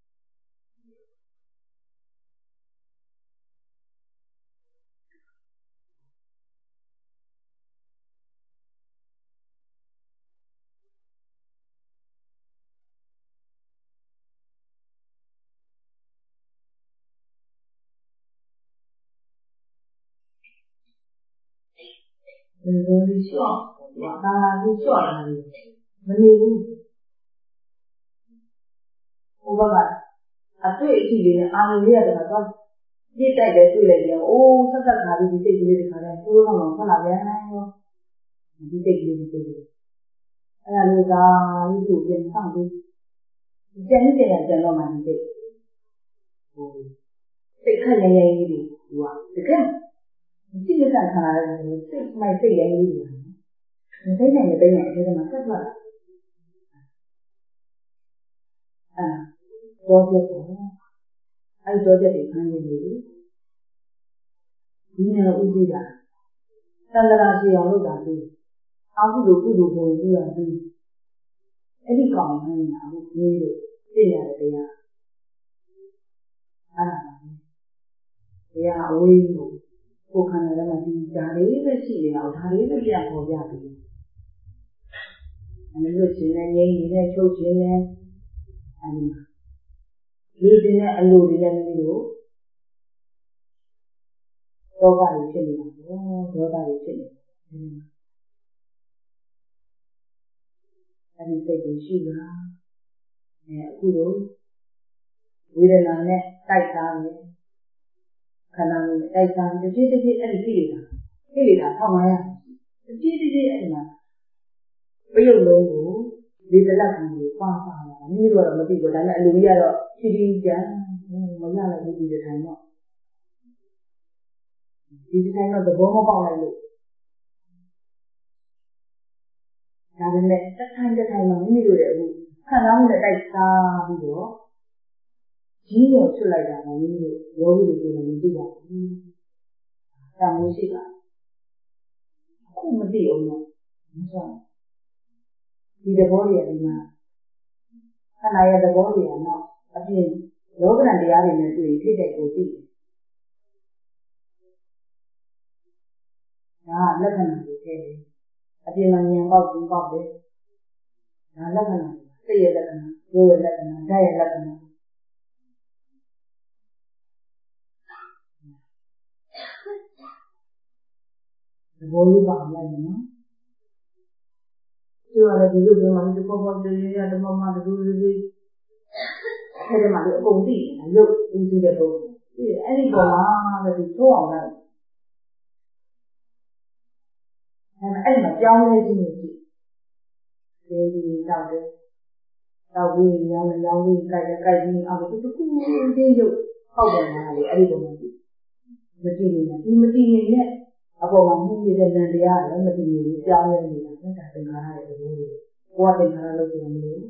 ဘယ်လိုလဲရှော့ဒါလေးရှော့လာတယ်မနေဘူးဟိုဘက်ကအတွေ့အထိလေးနဲ့အာရုံလေးရတယ်တော့ပြည့်တိုက်တယ်တွေ့လိုက်တယ်အိုးဆက်ဆက်ခါပြီးဒီစိတ်ကလေးတစ်ခါတည်းတိုးတော့မှဆက်လာပြန်ရောဒီစိတ်ကလေးအဲ့ဒါလို့သာလို့သူပြန်ဆောင်ပြီးကျန်နေတယ်ကျန်တော့မှဒီစိတ်ဟိုစိတ်ခက်ရရင်လေးတွေသူကတကယ်စိတ်ကခါရတယ်စိတ်မိုက်စိတ်ရရင်လေးတွေမသိနိုင်မသိနိုင်အဲ့ဒါမှဆက်သွားတာတော့ချက်ပေါ့အဲ့တော့ချက်တွေခံနေလို့ဒီနေ့ဥပ္ပဒါသန္တရာရှိအောင်လုပ်တာသူအာဟုလိုကုလိုပုံပြရသူအဲ့ဒီကောင်မှန်းနေတာအခုကြီးလို့သိရတယ်တရားအဲ့ဒါပါတရားအဝေးကိုကိုခန္ဓာထဲမှာဒီဓာလေးပဲရှိနေတာဓာလေးပဲပြန်ပေါ်ပြပြီးအမျိုးချင်းနဲ့ငြိမ်းနေတဲ့ချုပ်ချင်းနဲ့အဲ့ဒီလူတွေနဲ့အလိုတွေနဲ့မျိုးတော့ဒေါသတွေဖြစ်နေတာပေါ့ဒေါသတွေဖြစ်နေအဲ့ဒီစိတ်ကိုရှိလားအခုတော့ဝေဒနာနဲ့တိုက်စားတယ်ခန္ဓာကိုယ်နဲ့တိုက်စားပြီးတဖြည်းဖြည်းအဲ့ဒီကိလေသာထောက်မှရတဖြည်းဖြည်းအဲ့ဒီမှာပယုတ်လုံးကိုဒီတလက်ခံကိုပွားပါတာမျိုးတော့မသိဘူးဒါပေမဲ့အလိုကြီးကတော့ဖြည်းဖြည်းကြမ်းမရလိုက်ဘူးဒီတိုင်းတော့ဒီတိုင်းတော့သဘောမပေါက်လိုက်လို့ဒါပေမဲ့တစ်ထိုင်မှာမိမိတို့ရဲ့အခုခံစားမှုနဲ့တိုက်စားပြီးတော့ကြီးရောဖြစ်လိုက်တာလည်းမိမိတို့ယောဂီတွေကိုလည်းမသိပါဘူး။ဒါမျိုးရှိတာအခုမသိအောင်တော့မဆောင်ဒီသဘောတွေကဒီမှာခန္ဓာရဲ့သဘောတွေကတော့အပြင်ယောဂရံတရားတွေနဲ့တွေ့ထိတဲ့ကိုသိတယ်။ဒါလက္ခဏာတွေထဲတယ်။အပြင်မှာဉာဏ်ပေါက်ပြီးပေါက်တယ်။ဒါလက္ခဏာစိတ်ရဲ့လက္ခဏာ၊ကိုယ်ရဲ့လက္ခဏာ၊ဓာတ်ရဲ့လက္ခဏာသဘောလေးပါလိုက်နော်။ကျိုးရတဲ့ဒီလိုမျိုးမှဒီပေါ်လေးလေးရတမမတူလေးလေးအဲ့ဒီမှာဒီအကုန်သိတယ်ရုပ်ဦးစီးတဲ့ပုံဒီအဲ့ဒီပေါ်မှာလည်းသူသိုးအောင်လိုက်အဲ့မှာကြောင်းလေးခြင်းရှိဒီတောက်တယ်တောက်ပြီးညောင်းပြီးကြိုက်ပြီးအောက်တူတူချင်းရုပ်ဟောက်တယ်မှာလေအဲ့ဒီပုံမှာမတည်နေတာဒီမတည်နေတဲ့အပေါ်မှာမှုနေတဲ့နံတရားလည်းမတည်နေဘူးကြောင်းနေနေတာဒါသင်္ခါရရဲ့သဘောတွေကိုယ်ကသင်္ခါရလို့ပြောမလို့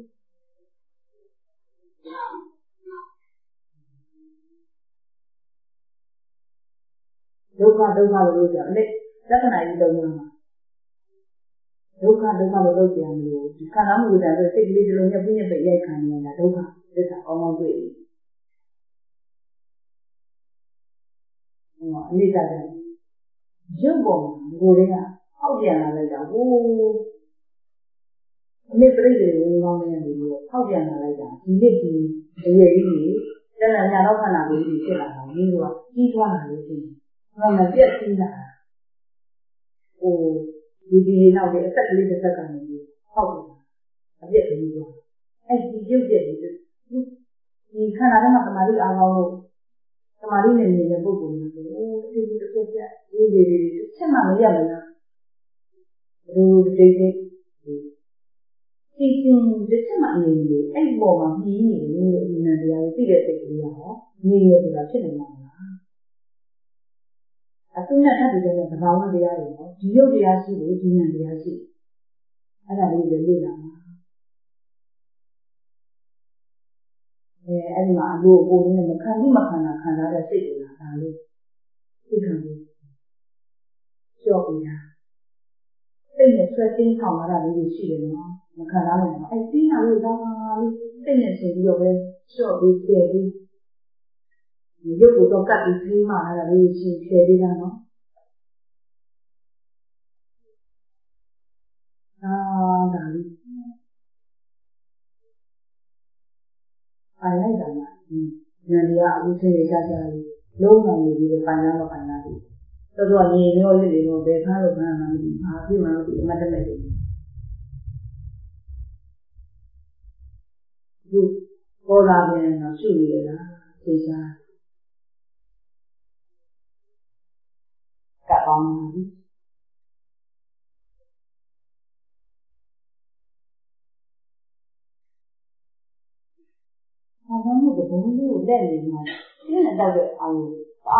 လို့ကြာလေလက္ခဏာကြီးတုံးမှာဒုက္ခလို့လုပ်ကြရမလို့ဒီခန္ဓာမှုတွေဆိုစိတ်ကလေးဒီလိုညက်ပြင်းညက်ပဲရိုက်ခံနေတာဒုက္ခသစ္စာကောင်းကောင်းတွေ့တယ်အနိစ္စကရုပ်ပေါ်မှာကိုယ်တွေကဟောက်ပြန်လာလိုက်တာဟိုအမေပြိတ္တိဝင်ကောင်းနေတယ်လို့ဟောက်ပြန်လာလိုက်တာဒီနေ့ဒီအရွယ်ကြီးကြီးတဏှာညာတော့ခန္ဓာကိုယ်ကြီးဖြစ်လာတာဒီလိုကကြီးထွားလာလို့ရှိရင်မပြတ်သေးတာဟိုဒီနောက်ဒီအသက်ကလေးတစ်သက်ကနေပြီးဟောက်ပြန်အပြည့်ကြီးသွားအဲ့ဒီရုပ်ပြည့်ဒီခန္ဓာထဲမှာသမာဓိအားကောင်းလို့သမာဓိနဲ့နေတဲ့ပုဂ္ဂိုလ်မျိုးကိုဒီတစ်ပြက်ဒီချက်မှမရဘူးလားဒီတိတ်တိတ်ဒီတစ်ချက်မှမနေဘူးအဲ့ဒီပေါ်မှာမြည်နေတယ်လို့ဒီနံတရားကိုသိတဲ့စိတ်ကလေးရောမြည်ရဆိုတာဖြစ်နေမှာလားအတုနဲ့ထပ်ပြီးတဲ့သဘာဝတရားတွေနော်ဒီရုပ်တရားရှိလို့ဒီနံတရားရှိအဲ့ဒါလေးတွေလေ့လာမှာအဲ့ဒီမှာအလိုကိုယ်နဲ့မခံပြီးမခံတာခံစားတဲ့စိတ်တွေကဒါလေးသိခံပြီးကြောက်ပြီးတာစိတ်နဲ့ဆွဲတင်းဆောင်လာတာလေးရှိတယ်နော်မခံရနိုင်ဘူးအဲ့တင်းတာလေးဒါလေးစိတ်နဲ့ဆင်ပြီးတော့ပဲကြော့ပြီးကျဲပြီးရုပ်ကိုတော့ကတ်ပြီးဖေးမှလာတာလေးရှိကျဲပြီးတာနော်ဒါလေးပိုင်လိုက်တာမှဉာဏ်တရားအခုသင်နေကြကြလေးလုံးဝနေပြီးတော့ပိုင်လာတော့ပိုင်လာပြီတော်တော်ညီညွတ်လေးတွေဘယ်ခါလို့မှမသိဘူးဘာဖြစ်မှမသိအမှတ်တမဲ့တယ်ဒီပေါ်လာပြန်တော့ရှုရလားသိစားကပ်အောင်ပါပြီဘာမှမဟုတ်ဘူးလေးကိုလက်နေမှာပြင်းနေတော့အာရုံ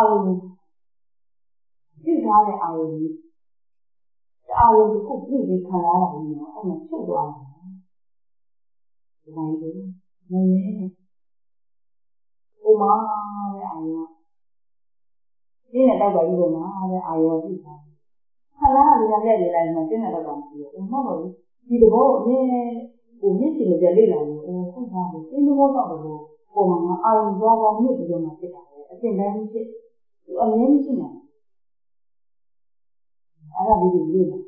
ကြည့်ထားတဲ့အာရုံကြီးတစ်ခုပြည့်ပြီးခံရတာကြီးနော်အဲ့မှာချုပ်သွားတယ်ဒီတိုင်းပဲမင်းနဲ့ဥမာတဲ့အာရုံပြင်းနေတော့ကြီးကမှာတဲ့အာရုံကြည့်ထားခံရတာလည်းလက်နေလိုက်မှပြင်းနေတော့တာမရှိဘူးမဟုတ်ဘူးဒီတဘောအမြဲဟိုမျက်စိနဲ့ကြည့်လိုက်လို့ဟုတ်ပါဘူးပြင်းနေတော့ပုံမှန်အာရုံသွားမြင့်ပြီးတော့မှဖြစ်တာပဲအစဉ်တိုင်းဖြစ်သူအမြဲမရှိနိုင်အဲ့ဒါလေးတွေလေ့လာ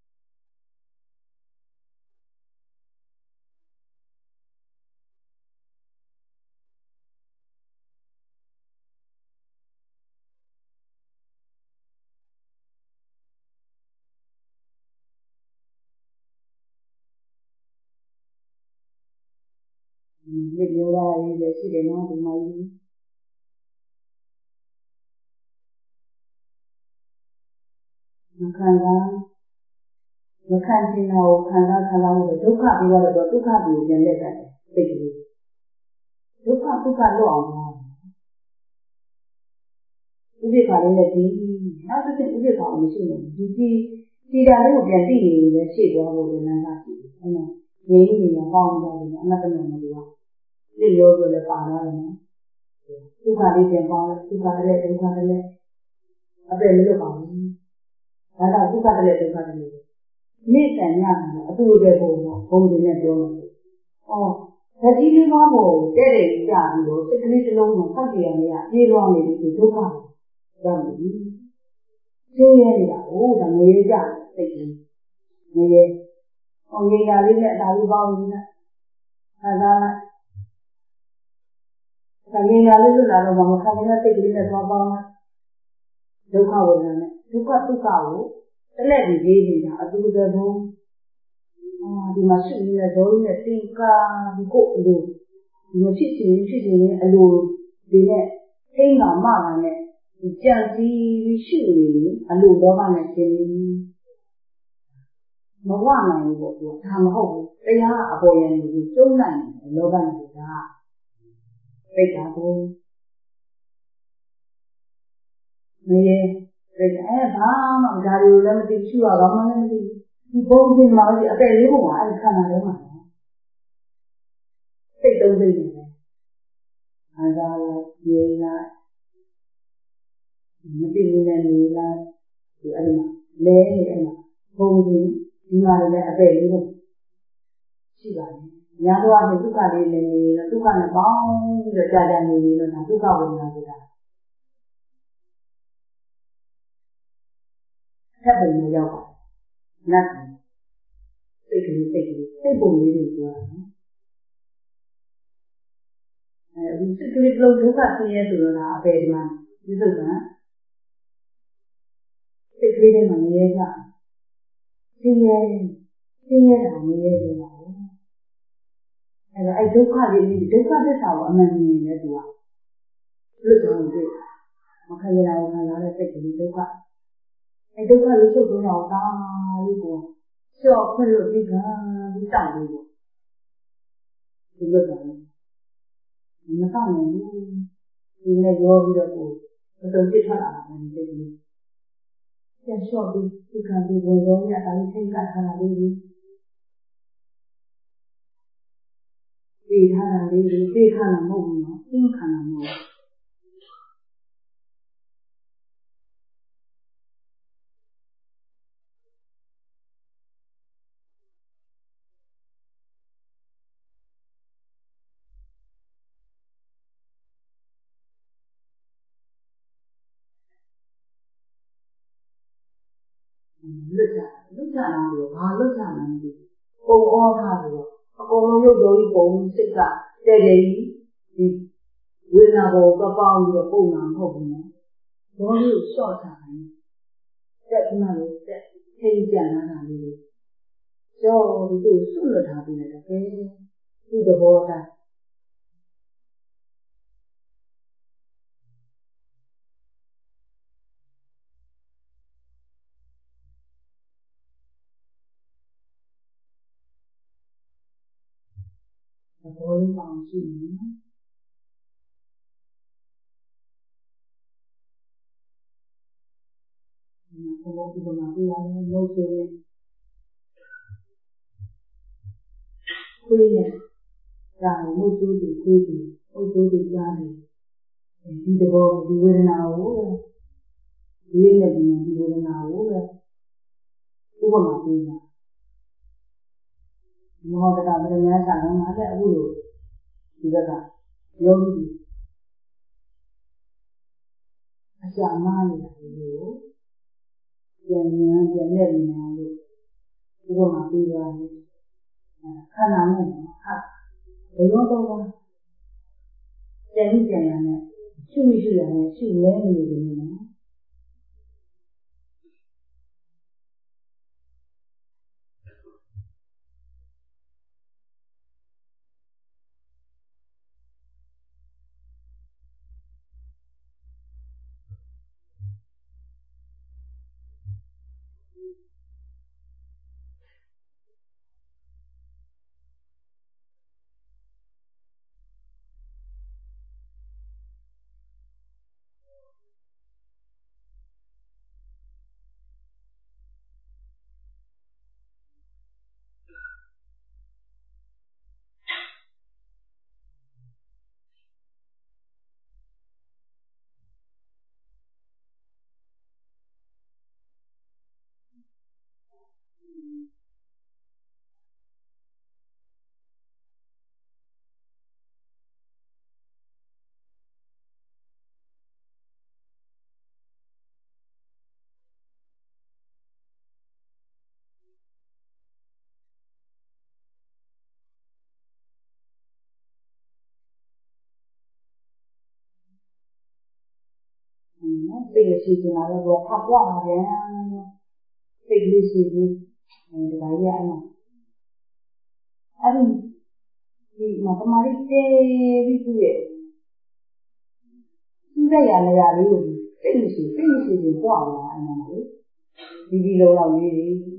ဒီလိုလာရေးလည်းရှိတယ်နော်ဒီမှာကြီးမခံချင်တာကိုခံစားလို့ဒုက္ခပြီးတော့ဒုက္ခကိုပြန်လက်တယ်စိတ်ကလေးဒုက္ခလွတ်အောင်ပါဥပိ္ပခာလေးနဲ့ဒီနောက်တစ်ချက်ဥပိ္ပခာအောင်မရှိနေဘူးဒီတာလေးကိုပြန်သိနေရင်ရှေ့သွားဖို့လည်းလမ်းသာရှိတယ်အဲ့ဒါငြိမ်းနေရပေါင်းသွားတယ်အမှတ်တမဲ့မလို့သိရောဆိုလည်းပါလာတယ်နော်ဒုက္ခလေးပြန်ပေါင်းလိုက်ဒုက္ခတည်းအပယ်မလွတ်ပါဘူးဒါတော့ဒုက္ခတည်းနေ့တန်ညအတူတူပဲဘုံတွေနဲ့ပြောမှာဓာတ်ကြီးလေးပါဖို့တဲ့ကြပြီးတော့စိတ်ကလေးတစ်လုံးမှာဆောက်ကြရမယ်ပြေးသွားနေပြီဆိုဒုက္ခရောက်နေပြီရှင်းရနေတာဒါငရေကြစိတ်ကြီးငရေငရေတာလေးနဲ့ဒါလေးပေါင်းနေတာခံစားလိုက်ခံငရေလေးလွတ်လာတော့မခံနေတဲ့စိတ်ကလေးနဲ့သွားပေါင်းဒုက္ခဝေဒနာနဲ့ဒုက္ခကိုတလက်ပြီးလေးနေတာအတူတူဘုံဒီမှာရှိနေတဲ့ဇောကြီးနဲ့တင်ကာဒီကိုအလိုဒီမဖြစ်ချင်အလိုဒီနဲ့ထိန်းတော်မှလာနဲ့ဒီကြံစည်ရှိနေအလိုလောဘနဲ့ရှင်းမဝနိုင်ဘူးပေါ့သူကဒါမဟုတ်ဘူးတရားအပေါ်ရန်ကိုကျုံးနိုင်တယ်လောဘနဲ့ကပိတ်တာကိုမရေဘာမှဒါတွေလည်းမသိရှိရတော့မှလည်းမသိဒီဘုံတင်မှာဒီအပယ်လေးပုံကအဲ့ခန္ဓာထဲမှာစိတ်သုံးစိတ်နေတယ်အားစားလိုက်ရေးလိုက်မသိဘူးနဲ့နေလားဒီအဲ့မှာလဲနေအဲ့မှာဘုံကြီးဒီမှာလည်းအပယ်လေးတော့ရှိပါတယ်ညာတော့ဒုက္ခလေးလည်းနေတော့ဒုက္ခနဲ့ပေါင်းပြီးတော့ကြာနေနေတော့ဒါဒုက္ခဝေဒနာဆိုတာထပ်ပြီးရောက်ပါတယ်နတ်စိတ်ကလေးစိတ်ပုံလေးတွေပြောတာနော်အဲဒီစိတ်ကလေးလုံးဒုက္ခဆင်းရဲဆိုတော့ဒါအပယ်ဒီမှာဒီစုံကစိတ်ကလေးတွေမှာနေရကြဆင်းရဲတာနေရကြတာအဲ့တော့အဲ့ဒုက္ခလေးဒုက္ခသစ္စာကိုအမှန်မြင်နေတူอ่ะလွတ်သွားလို့မခံရတာကိုခံစားတဲ့စိတ်ကလေးဒုက္ခအဲ့ဒုက္ခလေးချုပ်သွင်းအောင်ဒါလေးကိုလျှော့ခွင့်လို့ပြီးကပြီးတောက်လေးကိုဒီလွတ်သွားတယ်မဆောင်နိုင်ဘူးဒီနဲ့ရောပြီးတော့ကိုယ်တော်ပြစ်ထွက်လာတာပဲစိတ်ကလေးပြန်လျှော့ပြီးဒီကံဒီဝင်ရောရတာလေးထိတ်ကထားတာလေးပေးထားတာလေးပေးထားတာမဟုတ်ဘူးနော်သင်ခံတာမဟုတ်လွတ်တာလို့ဘာလွတ်တာလဲမသိပုံဩထားဆိုတော့အကုန်လုံးရုပ်တော်ကြီးပုံစိတ်ကတဲ့ကြီးဒီဝေဒနာကိုပေါင်းပြီးတော့ပုံမှန်မဟုတ်ဘူးနော်ဘောလေးကိုရှော့ထားတယ်တက်ဒီမှာလို့တက်ထိတ်ကြလာတာလေးကိုကျော်ပြီးသူ့ဆွလွတ်ထားပြီးတော့ကဲသူ့သဘောတိုင်းသဘောလေးပေါင်းရှိနေဘုရားဒီမှာပြရတယ်လို့ဆိုရင်ခွေးနဲ့ဒါမဟုတ်သေးဘူးခွေးကြီးဟုတ်သေးတယ်ကြားတယ်ဒီသဘောဒီဝေဒနာကိုဒီနဲ့ဒီဝေဒနာကိုဥပမာပြတာမောဒတာပရမညာစာမှာလည်းအခုလိုဒီဘက်ကယောဂီအကြမ်းမာနေတာကိုပြန်နဲ့နေအောင်လို့ဥပမာပြရတယ်ခန္ဓာနဲ့ဟာဘယ်တော့တော့ကြံရနဲ့ရှိရနဲ့ရှိလဲနေတယ်နော်စိတ်ရှိနေတာတော့ဖတ်ပွားတာပြန်စိတ်လေးရှိပြီးဒီပါရအဲ့မှာအဲ့ဒီမှာပမာရီတေးပြီးသူ့ရဲ့သူ့ရနေရလေးကိုစိတ်ရှိပြီးပွားလာအဲ့မှာလေဒီလုံးလောက်လေး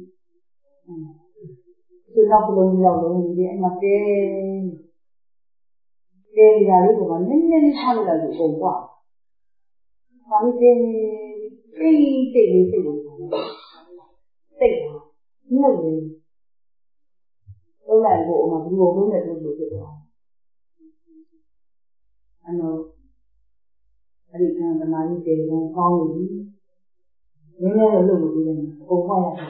ဒီနောက်လောက်လုံးဒီအဲ့မှာတေးရလေးကိုနည်းနည်းထားလိုက်လို့ပုံပွားဘာလို့တေးလေးစိတ်ကိုစိတ်နှုတ်တယ်လုံးလိုက်ကိုအမှဘယ်လိုလုံးနဲ့လို့ဖြစ်သွားအဲ့တော့အဲ့ဒီခံသမာဓိတေကံကောင်းနေပြီနည်းနည်းတော့လုပ်လို့ပြီးတယ်အကုန်ဖွင့်ရတယ်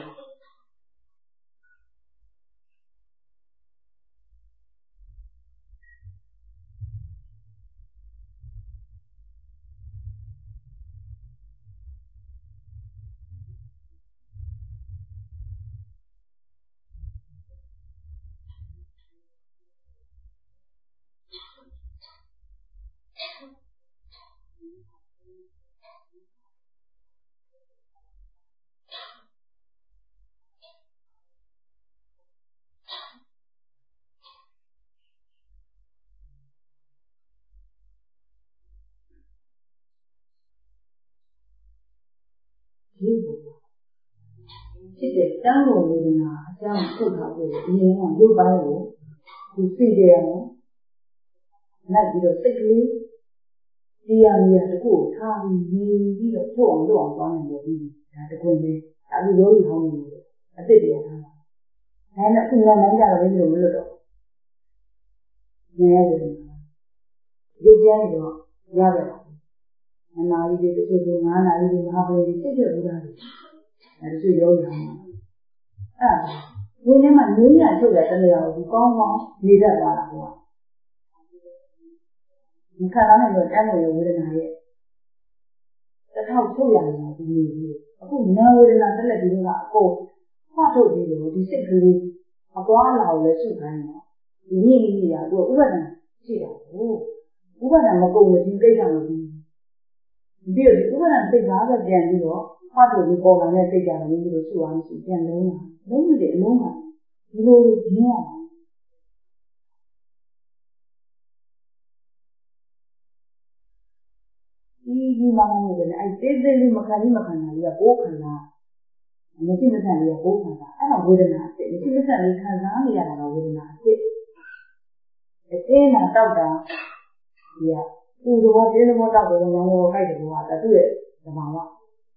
ဖြစ်တဲ့တန်းကုန်ဝေဒနာအကြောင်းထုတ်ထားဖို့အရင်ကရုပ်ပိုင်းကိုသူသိကြရအောင်နောက်ပြီးတော့စိတ်ကလေးတရားမြတ်တခုထားပြီးတော့ထုတ်အောင်လုပ်အောင်သွားနိုင်တယ်ပြီးဒါတကွင်းပဲဒါလူရောကြီးဟောင်းနေတယ်အစ်စ်တရားထားတာဒါနဲ့အခုနောက်နိုင်ကြတော့ဘယ်လိုမလုပ်တော့နေရတယ်ရုပ်ပြန်တော့ရတယ်အနာရီတွေတချို့က9နာရီတွေမဟာပလီတွေဖြစ်ဖြစ်ဘူးလားအဲဒါဆိုရောရအောင်အဲ့ဝင်းထဲမှာငင်းရထုတ်တဲ့တရားကိုကောင်းကောင်းနေတတ်သွားတာကွာမခံနိုင်တော့တန်းလို့ဝေဒနာရဲ့တစ်ထောက်ထုတ်ရနေတာဒီလိုမျိုးအခုနာဝေဒနာတက်လက်ပြီးတော့အကုန်ဖတ်ထုတ်ပြီးတော့ဒီစိတ်ကလေးအသွားလာကိုလည်းစုခိုင်းတော့ဒီနေ့နေ့ကသူကဥပဒနာရှိတာကိုဥပဒနာမကုန်လို့ဒီကိစ္စမပြီးပြီးတော့ဥပဒနာစိတ်သားပဲပြန်ပြီးတော့ဖတ်ထုတ်ပြီးပေါ်လာတဲ့စိတ်ကြတယ်မျိုးလို့စုအောင်ရှိပြန်လုံးလာလုံးနေအလုံးမှာဒီလိုရင်းရဒီမှာလို့လည်းအဲ့သေးသေးလေးမခံလေးကဘိုးခန္ဓာမရှိမခံလေးကဘိုးခန္ဓာအဲ့တော့ဝေဒနာအစ်မရှိမခံလေးခံစားနေရတာကဝေဒနာအစ်အတင်းနာတောက်တာဒီကသူ့တော်တင်းတော်တောက်တယ်လောင်းတော်ခိုက်တယ်ကွာသူ့ရဲ့ဓမ္မဝ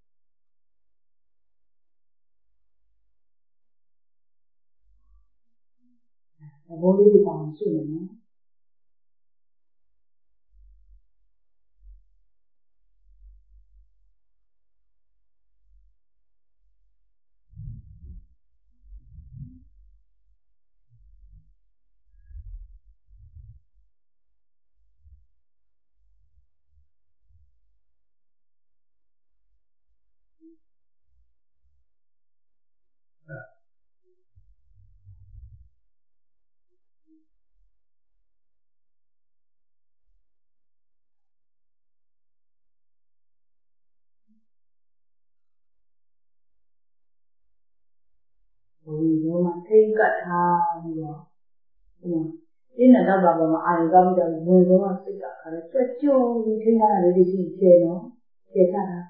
ဘောလေးတွေပါအောင်ရှုနေနော်ဒီလိုမှထိတ်ကတ်ထားပြီးတော့ဒီနဲ့တော့ပါပေါ်မှာအာရုံကောင်းပြီးတော့ဝင်ဆုံးကစိတ်ကခါလဲဆွတ်ကြုံပြီးထိတ်ထားတာလေးတွေရှိချေနော်ချေချတာ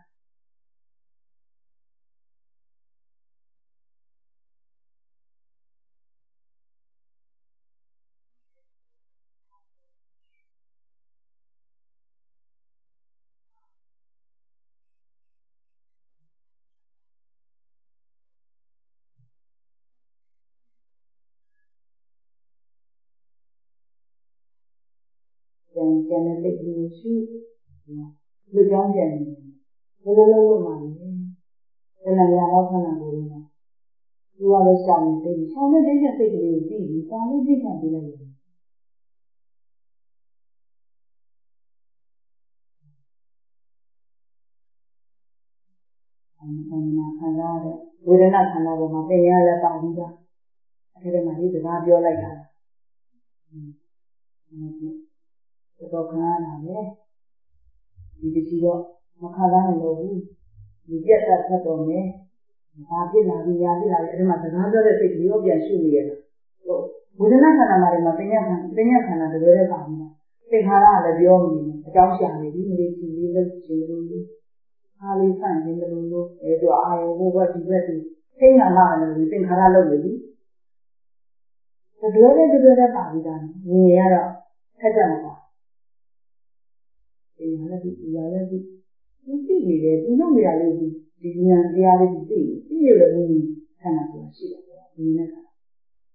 ကျန်တဲ့စိတ်ကလေးကိုရှုလူကြောင်းကျန်နေတယ်ဘယ်လိုလုပ်လို့မှလဲဘယ်နဲ့ရတော့ခဏကိုယ်မှာသူကလည်းရှောင်းနေတယ်ရှောင်းနေတဲ့စိတ်ကလေးကိုပြီးပြီးဒါလေးသိခံပြီးလိုက်တယ်ခံစားရတဲ့ဝေဒနာခန္ဓာပေါ်မှာပြင်ရလဲပါပြီးသားအဲ့ဒီမှာဒီစကားပြောလိုက်တာတော်ခံရတာလေဒီတကြီးတော့မခံနိုင်တော့ဘူးဒီပြတ်သက်သက်တော်မယ်ဘာဖြစ်လာပြီညာဖြစ်လာပြီအဲ့ဒီမှာစကားပြောတဲ့စိတ်ကလေးကိုပြန်ရှုနေရတာဝေဒနာခန္ဓာမှာပညာခန္ဓာတကယ်လည်းပါနေတာသင်္ခါရကလည်းပြောနေတယ်အကြောင်းရှာနေပြီမလေးကြည့်လေးလုပ်ချင်လို့အားလေးဆန့်ခြင်းလို့သူအာရုံဘုဘဒီဘက်ဒီထိန်းနာမှလည်းသင်္ခါရလုပ်နေပြီတကယ်လည်းပါပြီးသားမြင်ရတော့ခက်ကြမှာပါဒီမှာလည်းဒီလည်းဒီသိနေတယ်သူလုပ်နေရလို့ဒီဉာဏ်တရားလေးသိရလို့ဘူးခန္ဓာဆိုတာရှိတယ်ဒီနဲ့ခန္ဓာ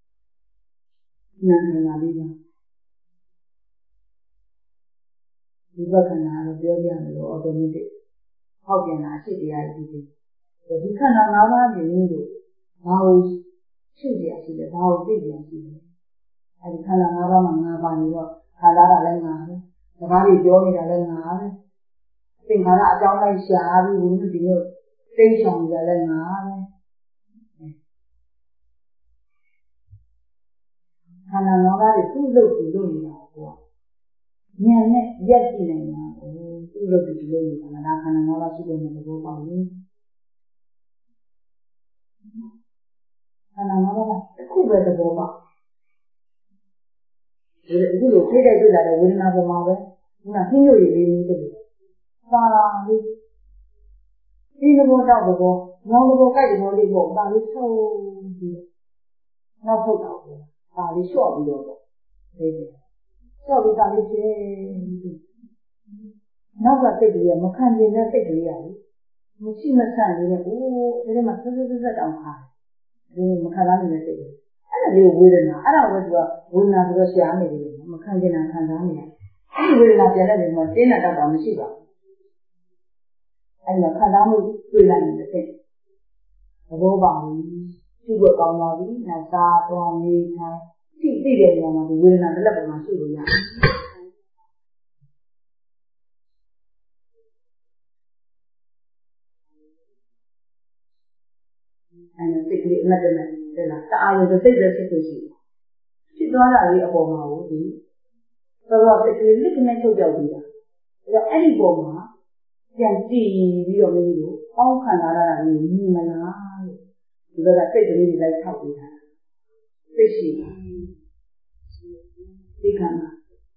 ဉာဏ်ခန္ဓာလေးပါဒီဘက်ခန္ဓာတော့ပြောပြမယ်လို့ automatic ဟောက်ပြန်တာအဖြစ်တရားကြီးဖြစ်တယ်ဒီခန္ဓာ၅ပါးကြီးလို့ဘာလို့ရှိကြရှိလဲဘာလို့သိကြရှိလဲအဲဒီခန္ဓာ၅ပါးမှာ၅ပါးနေတော့ခန္ဓာကလည်း၅ပဲစကားတွေပြောနေတာလည်း၅ပဲသင်္ခါရအကြောင်းလိုက်ရှာပြီးဝိနည်းဒီလိုသိချောင်ကြလည်း၅ပဲခန္ဓာ၅ပါးတွေသူ့လို့နေတာကိုဉာဏ်နဲ့ရက်ကြည့်နိုင်တာကိုသူ့လို့နေတာဒါခန္ဓာ၅ပါးရှိတဲ့သဘောပေါက်ရင်ခန္ဓာ၅ပါးကတစ်ခုပဲသဘောပေါက်အခုလိုထိတဲ့တွေ့လာတဲ့ဝေဒနာပေါ်မှာပဲခုနဟင်းညို့ရည်လေးမျိုးတည်းသာလေးဒီသဘောတောက်သဘောငေါသဘောကြိုက်သဘောလေးပေါ့ဒါလေးဆုံးပြီးနောက်ထုတ်တော့ဒါလေးလျှော့ပြီးတော့ပေါ့ဒီလျှော့ပြီးဒါလေးကျဲနောက်ကစိတ်ကလေးကမခံကျင်တဲ့စိတ်ကလေးရတယ်မရှိမဆန့်လေးနဲ့အိုးဒီထဲမှာဆက်တောင်ခါတယ်ဒီမခံစားနေတဲ့စိတ်ကလေးအဲ့ဒါလေးဝေဒနာအဲ့ဒါကိုသူကဝေဒနာဆိုတော့ရှားနေတယ်မခံကျင်တာခံစားနေရတယ်အဲ့ဒီဝေဒနာပြန်တဲ့နေမှာတင်းတာတော့မရှိပါဘူးအဲ့မှာခံစားမှုတွေ့လိုက်နေတဲ့စိတ်သဘောပေါက်ပြီးသူ့ဘက်ကောင်းသွားပြီနာစားသွားနေထိုင်သိတဲ့နေရာမှာဒီဝေဒနာတစ်လက်ပေါ်မှာရှိလို့ရတယ်အဲ့ဒါစိတ်ကလေးအမှတ်တမဲ့တဲ့လားတအားလို့စိတ်ပဲဖြစ်လို့ရှိဖြစ်သွားတာလေးအပေါ်မှာကိုဒီတော့စိတ်ကလေးလက်နဲ့ချုပ်ကြောက်ပြီးတာအဲ့ဒီပေါ်မှာပြန်ကြည့်ပြီးတော့မင်းတို့အောင်းခံလာတာလေးမြင်မလားလို့ဒီဘက်ကစိတ်ကလေးတွေလိုက်ထောက်ပေးတာသိရှိသိခံတာ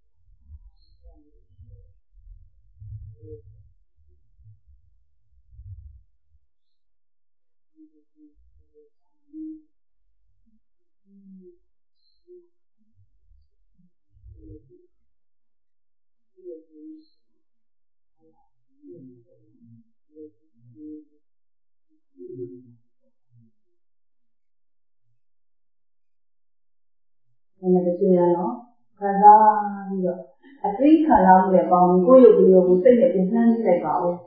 အဲ့ဒါတချို့ရတော့ခံစားပြီးတော့အသိခံစားမှုနဲ့ပေါင်းကိုယ့်ရုပ်ကလေးကိုစိတ်နဲ့ပြန်နှမ်းကြည့်လိုက်ပါဦး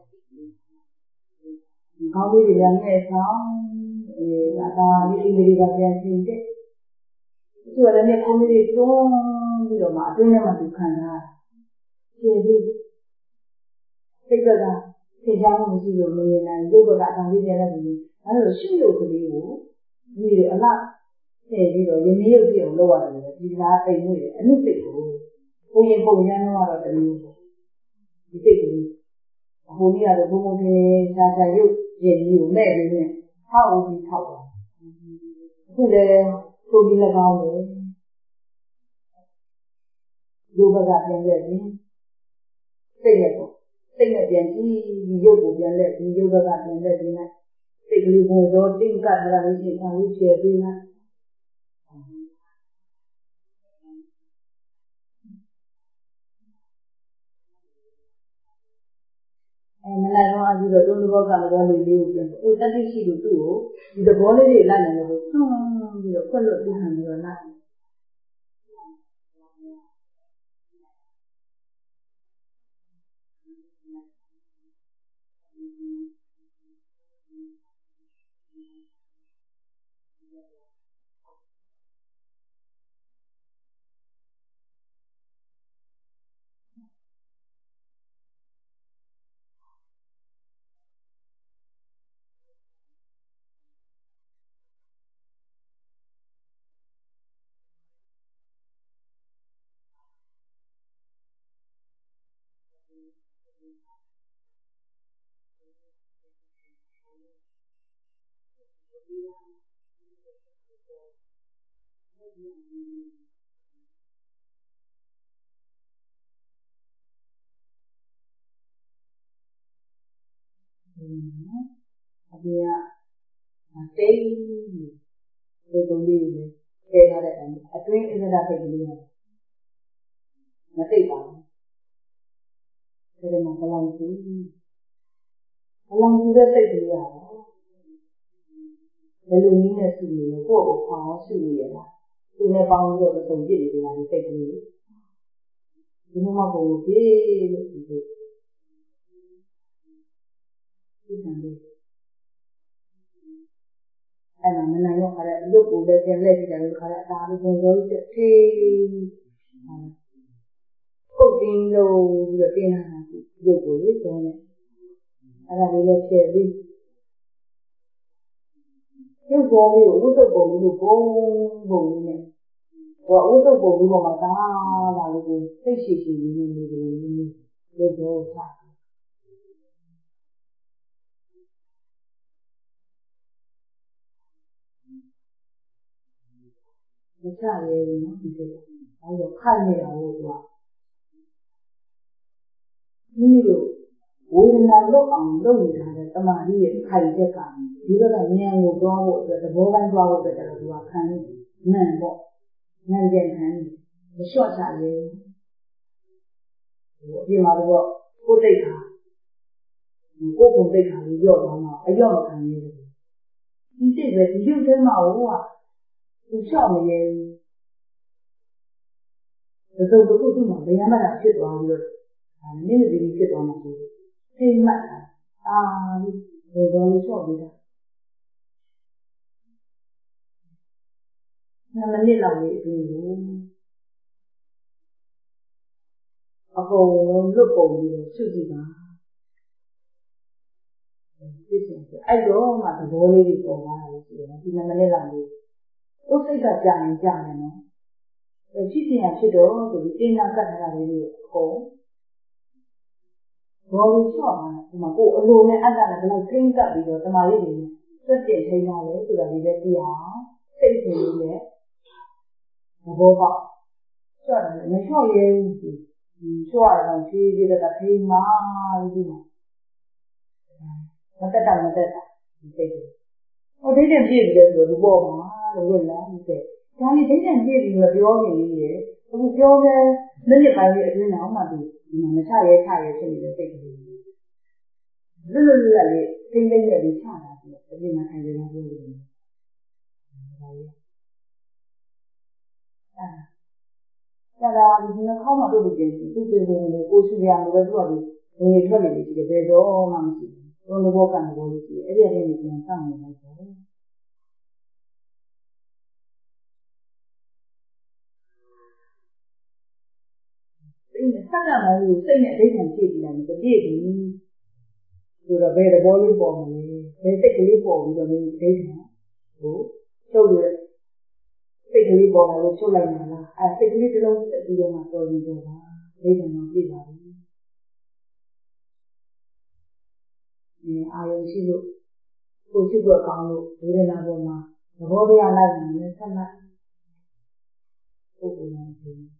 ။ခေါင်းလေးတွေလည်းနဲ့ဆောင်ဒါလေးလေးကပြန်ကြည့်တဲ့။ဒီလိုလည်းကိုယ်လေးတွေတွန်းပြီးတော့မှအတွင်းထဲမှာသူခံစားတယ်။ကျေပြီးစိတ်ကသိချမှုမရှိလို့မမြင်နိုင်ရုပ်ကအတန်လေးပြန်လိုက်ပြီးအဲလိုရှုရုပ်ကလေးကိုဒီလိုအလားထည့်ပြီးတော့ရင်းနှီးရုပ်ကြည့်အောင်လုပ်ရတယ်ဒီကတိမ်မှုတွေအနုစိတ်ကိုပုံရင်ပုံရမ်းတော့တမျိုးပေါ့ဒီစိတ်ကလေးဟိုနေ့ကတော့ဘုံဘုံချင်းရှားရှားရုပ်ရည်ကြီးကိုမဲ့ပြီးနဲ့ထောက်ပြီးထောက်တာအခုလည်းပုံပြီး၎င်းတယ်ရုပ်ကပြန်လက်ပြီးစိတ်နဲ့ပေါ့စိတ်နဲ့ပြန်ကြည့်ဒီရုပ်ကိုပြန်လက်ဒီရုပ်ကပြန်လက်ပြီးလိုက်စိတ်ကလေးပေါ်တော့တင်းကတ်လာလို့ရှိရင်ဒါလေးချေပေးလိုက်မနက်တော့အကြည့်တော့တွန်းဘောကလည်းလေးလေးကိုပြန်တတိရှိလို့သူ့ကိုဒီသဘောလေးတွေလိုက်နေလို့ဆွမ်းပြီးတော့ခွက်လို့သိခံပြီးတော့လိုက်အပြင်ကတိတ်ဒီလိုလေးနဲ့ထည့်ထားတဲ့အတိုင်းအတွင်းအစ္စဒစိတ်ကလေးမသိပါဘူးဒါပေမဲ့ဘလောင်စုတဲ့စိတ်ကလေးကတော့ဘယ်လိုနည်းနဲ့စုနေလဲကိုယ့်ကိုယ်အောင်စုနေရလားသူနဲ့ပေါင်းပြီးတော့သုံးပြစ်နေတယ်ဒီစိတ်ကလေးဒီမှာပုံလို့ပြေးလို့ဒီစိတ်ဒီကံလေးအဲ့မှာမနိုင်တော့ခါတဲ့အလုပ်ကိုလည်းကျန်လက်ကြည့်တယ်လို့ခါတဲ့အသားလေးပုံတော်ကြီးထေးပုတ်တင်းလို့ပြီးတော့တင်းလာတာရုပ်ကိုလေကျန်တယ်အဲ့ဒါလေးလည်းဖြည့်ပြီးရုပ်ပေါ်လေးကိုဝိသုတ်ပုံလေးကိုပုံလေးနဲ့ဟိုဝိသုတ်ပုံလေးပေါ်မှာဒါလေးကိုစိတ်ရှိရှိလေးနဲ့နေတယ်ရုပ်တော့ချမချရဲဘူးနော်ဒီစိတ်ကအဲ့တော့ခိုက်နေတာကိုသူကမိမိတို့ဝေဒနာလွတ်အောင်လုပ်နေတာတဲ့တမာတိရဲ့ခိုက်ချက်ကဒီဘက်ကဉာဏ်ကိုတွားဖို့အတွက်သဘောတိုင်းတွားဖို့အတွက်တော့သူကခံနံပေါ့နံကျင်ခံမလျှော့ချရဲဘူးအပြင်မှာတော့ကိုယ်တိတ်ခါကိုယ်ပုံတိတ်ခါလေးကြော့သွားမှအယော့မခံရဲဘူးဒီစိတ်ပဲဒီရုပ်ထဲမှာဟိုကသူလျှော့မရဲဘူးသုံးတစ်ခုသူ့မှာဗျာမတာဖြစ်သွားပြီးတော့နည်းနည်းလေးဖြစ်သွားမှဆိုထိတ်မှတ်တာဒီလိုလျှော့ပြီးတာ2 မိနစ်လောက်လေးအတွင်းကိုအကုန်လုံးလွတ်ပုံပြီးတော့ရှုကြည့်ပါဖြစ်တယ်အဲ့တော့မှသဘောလေးတွေပေါ်လာတယ်ရှိတယ်ဒီ2 မိနစ်လောက်လေးဥစိတ်ကကြာရင်ကြာတယ်နော်ဖြစ်ချင်ရဖြစ်တော့ဆိုပြီးတင်းနာကတ်ထားတာလေးတွေအကုန်ဘောလေးလျှော့သွားတယ်ဒီမှာကိုယ်အလိုနဲ့အတ္တနဲ့ဘယ်လောက်ထိမ့်ကပ်ပြီးတော့တမာရီတွေနဲ့စွတ်တင်ထိန်းထားလဲဆိုတာလေးလည်းသိအောင်စိတ်ရှင်လေးနဲ့သဘောပေါက်လျှော့တယ်မလျှော့ရဲဘူးလျှော့ရတော့ဖြည်းဖြည်းတော့ထိန်းမှပြီးတော့မတက်တာဒီစိတ်တွေဟိုဒိဋ္ဌိပြည့်ပြီလေဆိုတော့ဘောမှာလို့လွတ်လန်းတဲ့ဒါလေးဒိဋ္ဌိပြည့်ပြီမပြောခင်လေးရဲ့အခုပြောတဲ့မိနစ်ပိုင်းလေးအတွင်းတော့မှဒီမချရဲဖြစ်နေတဲ့စိတ်ကလေးလွတ်လေးထိမ့်သိမ့်နဲ့ပြီးချတာဆိုတော့အပြင်မှာထိုင်နေတာပြောလို့ဒါဒီနှာခေါင်းမှာတို့လို့ကျင်းသူပေပုံလေးကိုရှူရလို့ပဲသူကဝင်နေထွက်နေနေရှိတယ်ဘယ်တော့မှမရှိဘူးဘုံဘောကံဘောလို့ရှိတယ်အဲ့ဒီအရင်ကပြန်စောင့်နေလိုက်တယ်စိတ်နဲ့စက္ကန့်ပိုင်းကိုစိတ်နဲ့အဓိပ္ပာယ်ဖြည့်ကြည့်လိုက်မယ်ပြည့်ပြီဆိုတော့ဘယ်သဘောလေးပေါ်မလဲဘယ်စိတ်ကလေးပေါ်ပြီးတော့မင်းအဓိပ္ပာယ်ကိုချုပ်လို့စိတ်ကလေးပေါ်လာလို့ချုပ်လိုက်မှာလားအဲစိတ်ကလေးတစ်လုံးဆက်ပြီးတော့မှတော်ပြီးတော့ပါအဓိပ္ပာယ်တော့ပြည့်ပါပြီအာယုံရှိလို့ကိုရှိတော့ကောင်းလို့ဝေဒနာပေါ်မှာသဘောတရားလိုက်နေဆက်လိုက်ပုဂ္ဂိုလ်နဲ့